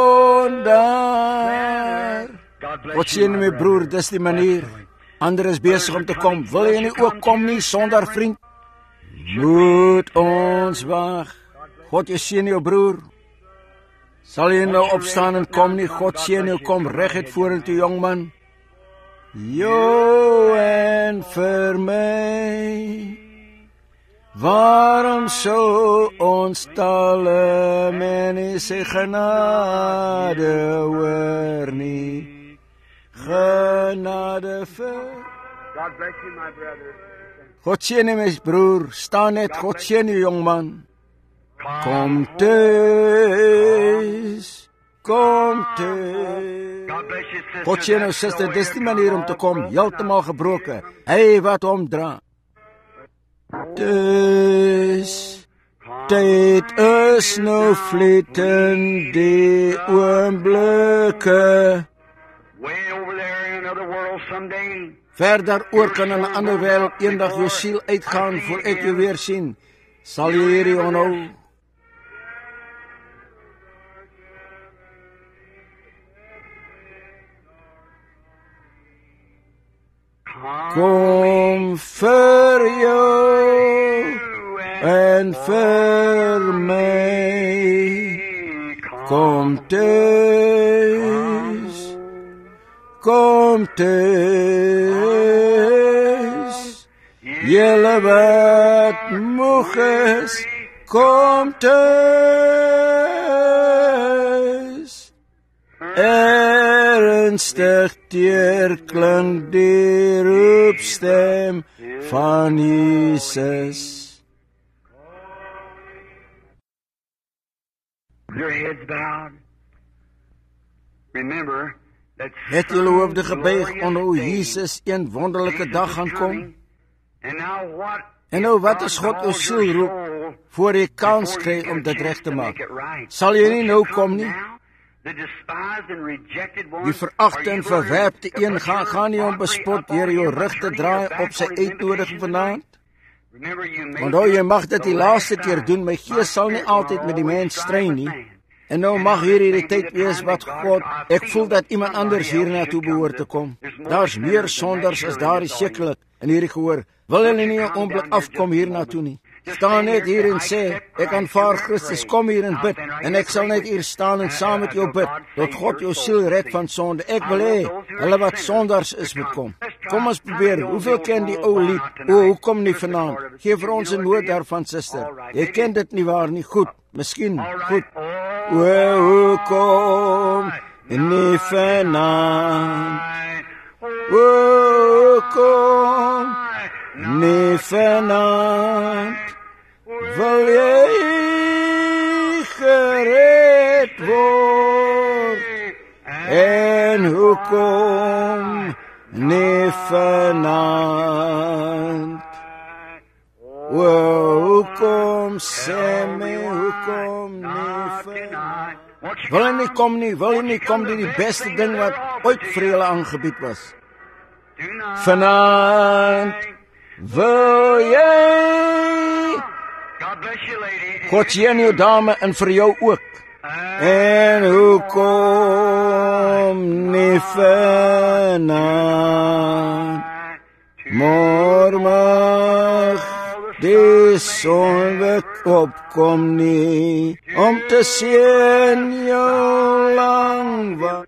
sondaar. God sien my broer, dis die manier. Ander is besig om te kom. Wil jy nie ook kom nie, sonder vriend? Moet ons wag. God jy sien jou broer. Sal jy nou opstaan en kom nie? God sien jou, kom reguit vorentoe, jongman. Jo en vir my. Waarom sou ons talle mense genade hoor nie? Genade vir. God bless you, my brother. God sien my broer, staan net, God sien jou jongman. Kom tuis, kom tuis. God sien jou suster, dis die manier om te kom, heeltemal gebroken. Hy wat omdra. Tuis, tyd is nou vlietend die oomblikke. Way over there in another world someday. Verder oor kan in 'n ander wêreld eendag jou siel uitgaan voor ek jou weer sien. Sal jy hierdie onhou? Kom vir jou en vir my. Kom tuis. Kom tuis, julle wat moeg is, kom tuis. Ernstig teerklink die roepstem van Jesus. Your heads bowed. Remember, het julle hoofde gebuig onder hoe Jesus een wonderlike dag gaan kom? En nou wat as God jou siel roep, voor jy kans kry om dit reg te maak? Sal jy nie nou kom nie? Die veragte en verwerpte een gaan, gaan nie om bespot deur jou rug te draai op sy uitnodiging vanaand? Onthou, jy mag dit die laaste keer doen. My gees sal nie altyd met die mens stry nie. En nou mag hierdie die tyd wees wat God, ek voel dat iemand anders hier naartoe behoort te kom. Daar's meer sonders as daar is sekerlik in hierdie gehoor. Wil hulle nie 'n oomblik afkom hier naartoe nie? Staan net hier en sê, ek aanvaar Christus, kom hier en bid. En ek sal net hier staan en saam met jou bid, tot God jou siel red van sonde. Ek wil hê, hulle wat sonders is moet kom. Kom ons probeer, hoeveel ken die ou lied? O, hoekom nie vanaand? Geef vir ons 'n noot daarvan, suster. Jy ken dit nie waar nie, goed, miskien, goed. O, hoekom nie vanaand? O, hoekom nie vanaand? Wil jy gered word? En hoekom nie vanaand? O, hoekom sê my, hoekom nie vanaand? Wil jy nie kom nie, wil jy nie kom die, die beste ding wat ooit vir julle aangebied was. Vanaand wil jy God seën jou dame en vir jou ook. En hoekom nie vanaand? Morgen die son wek opkom nie om te sien jou lang wag.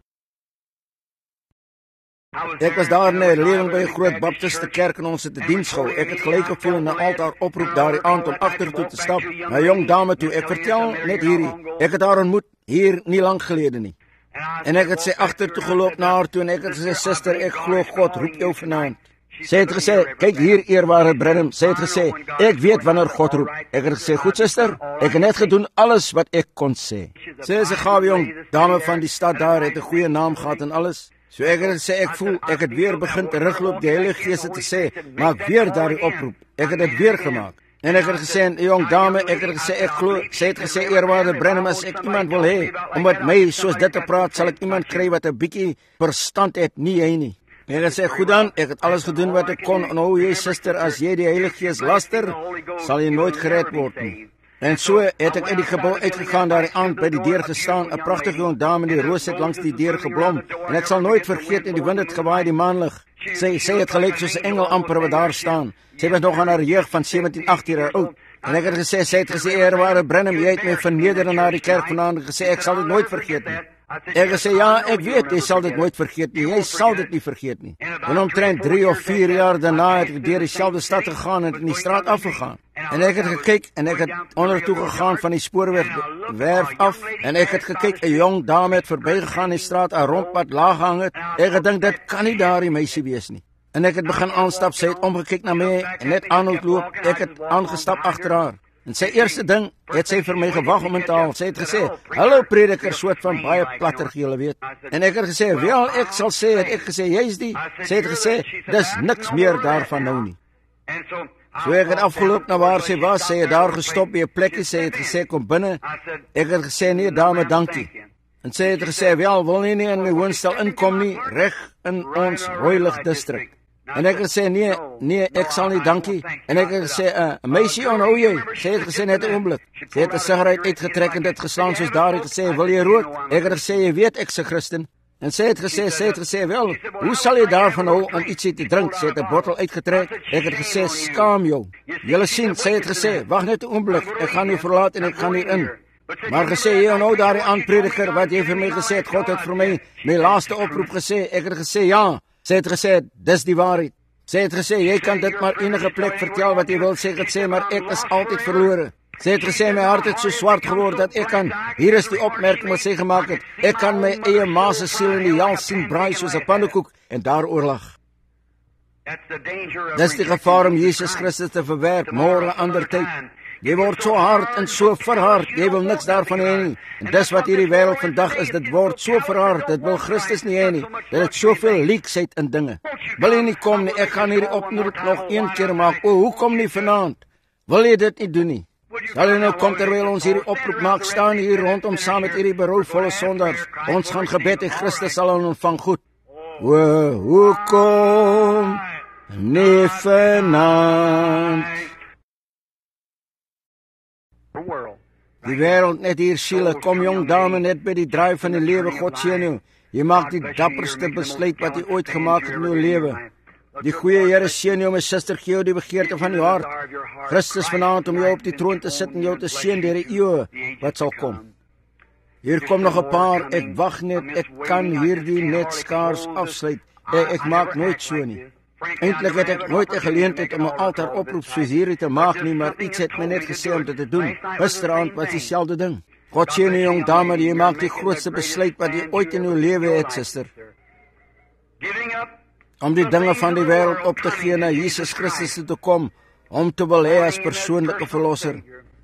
Ek was daar in 'n leerling by 'n groot baptiste kerk en ons het 'n diens gehou. Ek het gelyk op vir 'n altaar oproep daardie aand om agtertoe te stap na 'n jong dame toe. Ek vertel net hierdie. Ek het haar ontmoet hier nie lank gelede nie. En ek het sy agtertoe geloop na haar toe en ek het gesê, "Suster, ek glo God roep jou vanaand." Sy het gesê, "Kyk hier, eerbare Branham." Sy het gesê, "Ek weet wanneer God roep." Ek het gesê, "Goed, suster, ek het net gedoen alles wat ek kon sê." Sy is 'n gawe jong dame van die stad daar, het 'n goeie naam gehad en alles. So ek het gesê, ek voel, ek het weer begin terugloop, die Heilige Gees het gesê, maak weer daardie oproep. Ek het dit weer gemaak. En ek het gesê, 'n jong dame, ek het gesê, ek glo, sy het gesê, "Eerwaarde Branham, as ek iemand wil hê, om met my soos dit te praat, sal ek iemand kry wat 'n bietjie verstand het, nie hy nie." En ek het gesê, "Goed dan, ek het alles gedoen wat ek kon, en hoe jy, suster, as jy die Heilige Gees laster, sal jy nooit gered word nie." En so het ek uit die gebou uitgegaan daar die aand by die deur gestaan, 'n pragtige jong dame in die roos het langs die deur geblom, en ek sal nooit vergeet in die wind het gewaai die maanlig. Sy sy het gelyk soos 'n engel amper wat daar staan. Sy was nog aan haar jeug van sewentien, agttien jaar oud. En ek het gesê, sy het gesê, "Eerwaarde Branham, jy het my verneder na die kerk vanaand en gesê ek sal dit nooit vergeet nie." Ek het gesê, "Ja, ek weet jy sal dit nooit vergeet nie. Jy sal dit nie vergeet nie." En omtrent drie of vier jaar daarna het ek deur dieselfde stad gegaan en in die straat afgegaan. En ek het gekyk en ek het ondertoe gegaan van die spoorwegwerf af en ek het gekyk, 'n jong dame het verbygegaan in die straat, 'n rondpad laag hang het. Ek het gedink dit kan nie daardie meisie wees nie. En ek het begin aanstap, sy het omgekyk na my en net aanhou loop. Ek het aangestap agter haar. En sy eerste ding het sy vir my gewag om in te haal. Sy het gesê, "Hallo prediker," soort van baie platter, julle weet. En ek het gesê, "Wel, ek sal sê," het ek gesê, "Jy's die." Sy het gesê, "Dis niks meer daarvan nou nie." So ek het afgeloop na waar sy was. Sy het daar gestop by 'n plekkie. Sy het gesê, "Kom binne." Ek het gesê, "Nee, dame, dankie." En sy het gesê, "Wel, wil nie nie in my woonstel inkom nie, reg in ons Rooilig distrik." En ek het gesê, nee, nee, ek sal nie, dankie. En ek het gesê, 'n uh, meisie, onhou jy?" Sy het gesê, "Net 'n oomblik." Sy het 'n sigaret uitgetrek en dit geslaan soos daar het gesê, "Wil jy rook?" Ek het gesê, "Jy weet ek's 'n Christen." En sy het gesê, sy het gesê, "Wel, hoe sal jy daarvan hou om ietsie te drink?" Sy het 'n bottel uitgetrek. Ek het gesê, "Skaam jou." Julle sien, sy het gesê, "Wag net 'n oomblik, ek gaan jou verlaat en ek gaan hier in." Maar gesê, "Jy onhou daardie aanprediker wat jy vir my gesê het, God het vir my my laaste oproep gesê." Ek het gesê, "Ja." Sy het gesê, "Dis die waarheid." Sy het gesê, "Jy kan dit maar enige plek vertel wat jy wil." Sy het gesê, "Maar ek is altyd verlore." Sy het gesê, "My hart het so swart geword dat ek kan," hier is die opmerking wat sy gemaak het, "Ek kan my eie ma se siel in die hel sien braai soos 'n pannekoek en daaroor lag." Dis die gevaar om Jesus Christus te verwerp, môre ander tyd. Jy word so hard en so verhard, jy wil niks daarvan hê nie. En dis wat hierdie wêreld vandag is, dit word so verhard, dit wil Christus nie hê nie. Dit het soveel leaksheid in dinge. Wil jy nie kom nie, ek gaan hierdie oproep nog een keer maak. O, hoekom nie vanaand? Wil jy dit nie doen nie? Sal jy nou kom terwyl ons hierdie oproep maak, staan hier rondom saam met hierdie berouvolle sondaars. Ons gaan gebed en Christus sal ons ontvang goed. O, hoekom nie vanaand? Die wêreld net hier siele, kom jong dame net by die draai van die lewe, God seën jou. Jy maak die dapperste besluit wat jy ooit gemaak het in jou lewe. Die goeie Here seën jou, my suster, gee jou die begeerte van jou hart. Christus vanaand om jou op die troon te sit en jou te seën deur die eeue wat sal kom. Hier kom nog 'n paar, ek wag net, ek kan hierdie net skaars afsluit. Ek, ek maak nooit so nie. Eintlik het ek nooit 'n geleentheid om 'n altaar oproep soos hierdie te maak nie, maar iets het my net gesê om dit te doen. Gisteraand was dieselfde ding. God seën jou, jong dame, jy maak die grootste besluit wat jy ooit in jou lewe het, suster. Om die dinge van die wêreld op te gee, na Jesus Christus toe te kom, om te wil hê as persoonlike verlosser.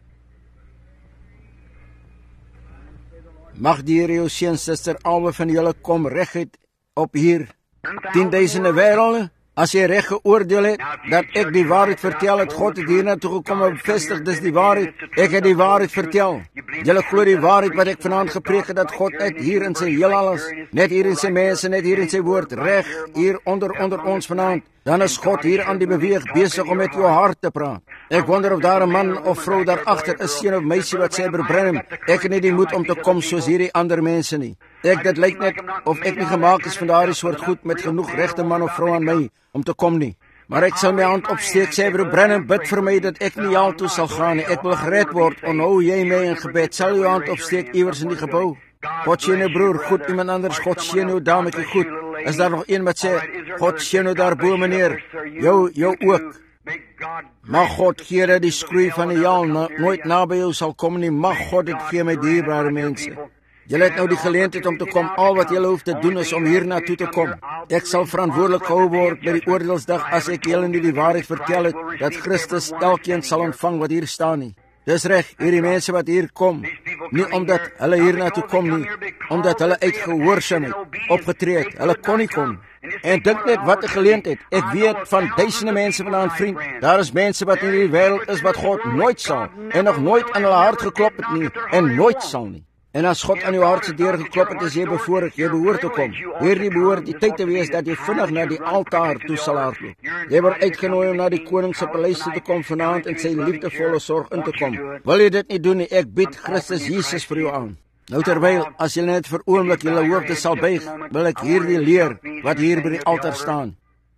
Mag die Here jou seën, suster, albei van julle kom reguit op hier. Tienduisende wêrelde, as jy reg geoordeel het, dat ek die waarheid vertel het, God het hier na toe gekom en bevestig, dis die waarheid, ek het die waarheid vertel. Julle glo die waarheid wat ek vanaand gepreek het, dat God net hier in sy heelal is, net hier in sy mense, net hier in sy woord, reg, hier onder, onder ons vanaand, dan is God hier aan die beweeg, besig om met jou hart te praat. Ek wonder of daar 'n man of vrou daar agter is, seun of meisie wat sê, Branham, ek het nie die moed om te kom soos hierdie ander mense nie. Ek, dit lyk net of ek nie gemaak is van daardie soort goed met genoeg regte man of vrou aan my om te kom nie. Maar ek sal my hand opsteek, sê broer Branham, bid vir my dat ek nie al toe sal gaan nie. Ek wil gered word. Onhou jy my in gebed. Sal jou hand opsteek iewers in die gebou? God seën jou broer, goed, iemand anders, God seën jou dametjie, goed. Is daar nog een wat sê, God seën jou daarbo, meneer, jou, jou ook. Mag God gee dat die skroei van die jaal na, nooit naby jou sal kom nie. Mag God dit gee, my dierbare mense. Julle het nou die geleentheid om te kom. Al wat julle hoef te doen is om hier na toe te kom. Ek sal verantwoordelik gehou word by die oordeelsdag as ek julle nie die waarheid vertel het, dat Christus elkeen sal ontvang wat hier staan nie. Dis reg, hierdie mense wat hier kom, nie omdat hulle hier na toe kom nie, omdat hulle uitgehoorsaam het, opgetree het, hulle kon nie kom. En dink net wat 'n geleentheid. Ek weet van duisende mense vanaand, vriend, daar is mense wat in hierdie wêreld is wat God nooit sal, en nog nooit aan hulle hart geklop het nie, en nooit sal nie. En as God aan jou hart se deur geklop het, is jy bevoorreg, jy behoort te kom. Hierdie behoort die tyd te wees dat jy vinnig na die altaar toe sal hardloop. Jy word uitgenooi om na die koning se paleis te kom vanaand en sy liefdevolle sorg in te kom. Wil jy dit nie doen nie, ek bied Christus Jesus vir jou aan. Nou terwyl, as jy net vir oomblik julle hoofde sal buig, wil ek hierdie leer wat hier by die altaar staan.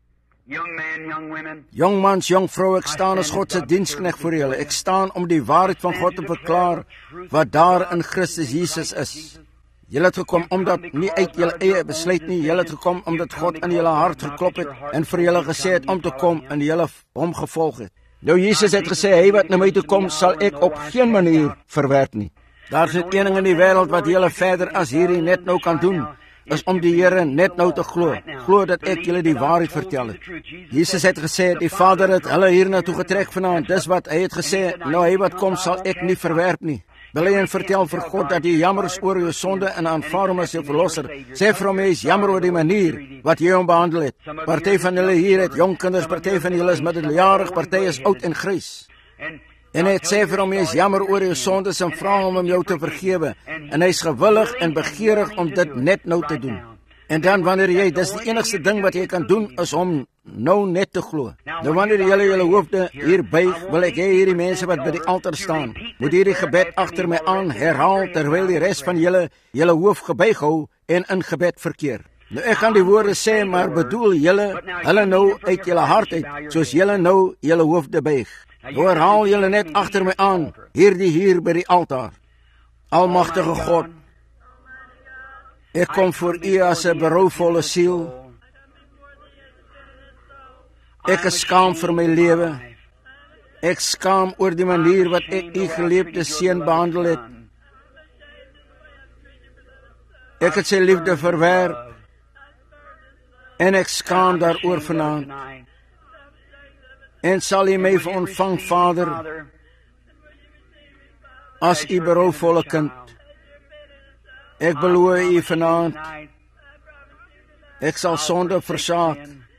Jong mans, jong vrou, ek staan as God se diensknegt vir julle. Ek staan om die waarheid van God te verklaar wat daar in Christus Jesus is. Julle het gekom omdat nie uit julle eie besluit nie, julle het gekom omdat God in julle hart geklop het en vir julle gesê het om te kom en julle hom gevolg het. Nou Jesus het gesê, hy wat na my toe kom, sal ek op geen manier verwerp nie. Daar is net een ding in die wêreld wat julle verder as hierdie net nou kan doen, is om die Here net nou te glo. Glo dat ek julle die waarheid vertel het. Jesus het gesê, die Vader het hulle hier na toe getrek vanaand. Dis wat hy het gesê, nou hy wat kom sal ek nie verwerp nie. Wil jy en vertel vir God dat jy jammer is oor jou sonde en aanvaar hom as jou verlosser. Sê vir hom jy is jammer oor die manier wat jy hom behandel het. Party van julle hier het jong kinders, party van julle is middeljarig, party is oud en grys. En hy het sê vir hom, jy is jammer oor jou sondes en vra hom om jou te vergewe. En hy is gewillig en begeerig om dit net nou te doen. En dan wanneer jy, dis die enigste ding wat jy kan doen, is om nou net te glo. Nou wanneer julle julle hoofde hier buig, wil ek hê hierdie mense wat by die altaar staan, moet hierdie gebed agter my aan herhaal, terwyl die res van julle julle hoof gebuig hou en in gebed verkeer. Nou ek gaan die woorde sê, maar bedoel julle, hulle nou uit julle hart uit, soos julle nou julle hoofde buig. Nou herhaal julle net agter my aan, hierdie hier by die altaar. Almagtige God, ek kom voor U as 'n berouvolle siel. Ek is skaam vir my lewe. Ek skaam oor die manier wat ek U geliefde seun behandel het. Ek het sy liefde verwerp en ek skaam daaroor vanaand. En sal U my ontvang, Vader, as U berouvolle kind. Ek beloof U vanaand, ek sal sonde versaak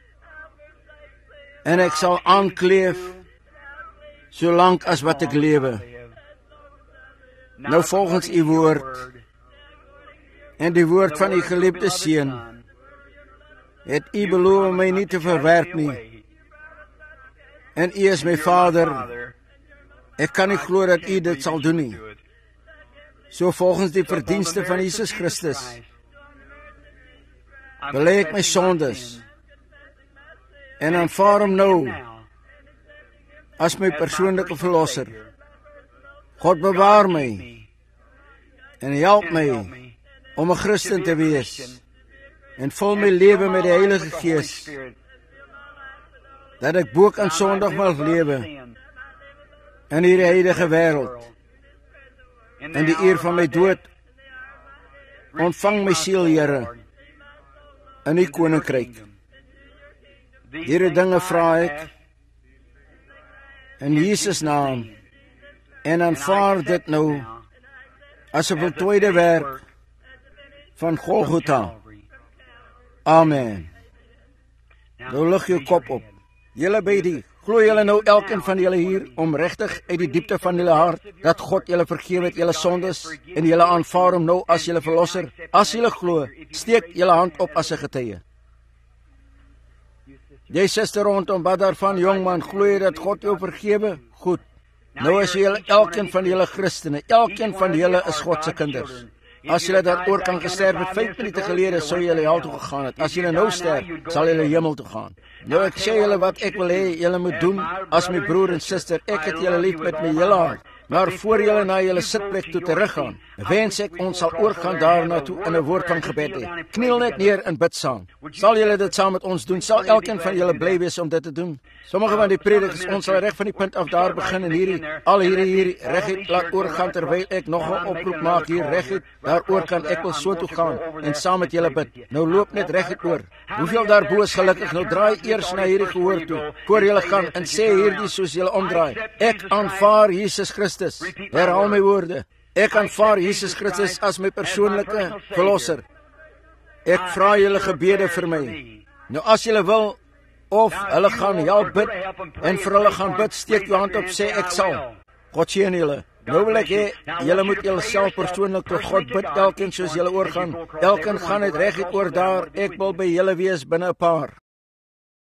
en ek sal aankleef solank as wat ek lewe. Nou volgens U woord en die woord van U geliefde seun, het U beloof my nie te verwerp nie. En U is my Vader. Ek kan nie glo dat U dit sal doen nie. So volgens die verdienste van Jesus Christus bely ek my sondes en aanvaar hom nou as my persoonlike verlosser. God bewaar my en help my om 'n Christen te wees en vul my lewe met die Heilige Gees, dat ek bo kan sondig mag lewe in hierdie huidige wêreld. In die uur van my dood ontvang my siel, Here, in U koninkryk. Hierdie dinge vra ek in Jesus naam en aanvaar dit nou as 'n voltooide werk van Golgotha. Amen. Nou lig jou kop op. Julle baie, glo julle nou elkeen van julle hier om regtig uit die diepte van julle hart dat God julle vergewe het julle sondes en julle aanvaar hom nou as julle verlosser? As julle glo, steek julle hand op as 'n getuie. Jy suster rondom, wat daarvan, jongman, glo jy dat God jou vergewe? Goed. Nou as julle elkeen van julle Christene, elkeen van julle is God se kinders. As julle daaroor kan gesterf het vyf minute gelede, sou julle hel toe gegaan het. As julle nou sterf, sal julle hemel toe gaan. Nou ek sê julle wat ek wil hê julle moet doen as my broer en suster. Ek het julle lief met my hele hart. Maar voor julle na julle sitplek toe teruggaan, wens ek ons sal oorgaan daarna toe in 'n woord van gebed hê. Kniel net neer en bid saam. Sal julle dit saam met ons doen? Sal elkeen van julle bly wees om dit te doen? Sommige van die predikers, ons sal reg van die punt af daar begin en hierdie al hierdie hierdie reguit laat oorgaan terwyl ek nog 'n oproep maak hier reguit. Daaroor kan ek wel so toe gaan en saam met julle bid. Nou loop net reguit oor. Hoeveel daarbo is gelukkig? Nou draai eers na hierdie gehoor toe voor julle gaan en sê hierdie soos julle omdraai. Ek aanvaar Jesus Christus. Herhaal my woorde. Ek aanvaar Jesus Christus as my persoonlike verlosser. Ek vra julle gebede vir my. Nou as julle wil of hulle gaan help bid en vir hulle gaan bid, steek jou hand op, sê ek sal. God seën julle. Nou wil ek hê julle moet julleself persoonlik tot God bid, elkeen soos julle oorgaan. Elkeen gaan net reguit oor daar. Ek wil by julle wees binne 'n paar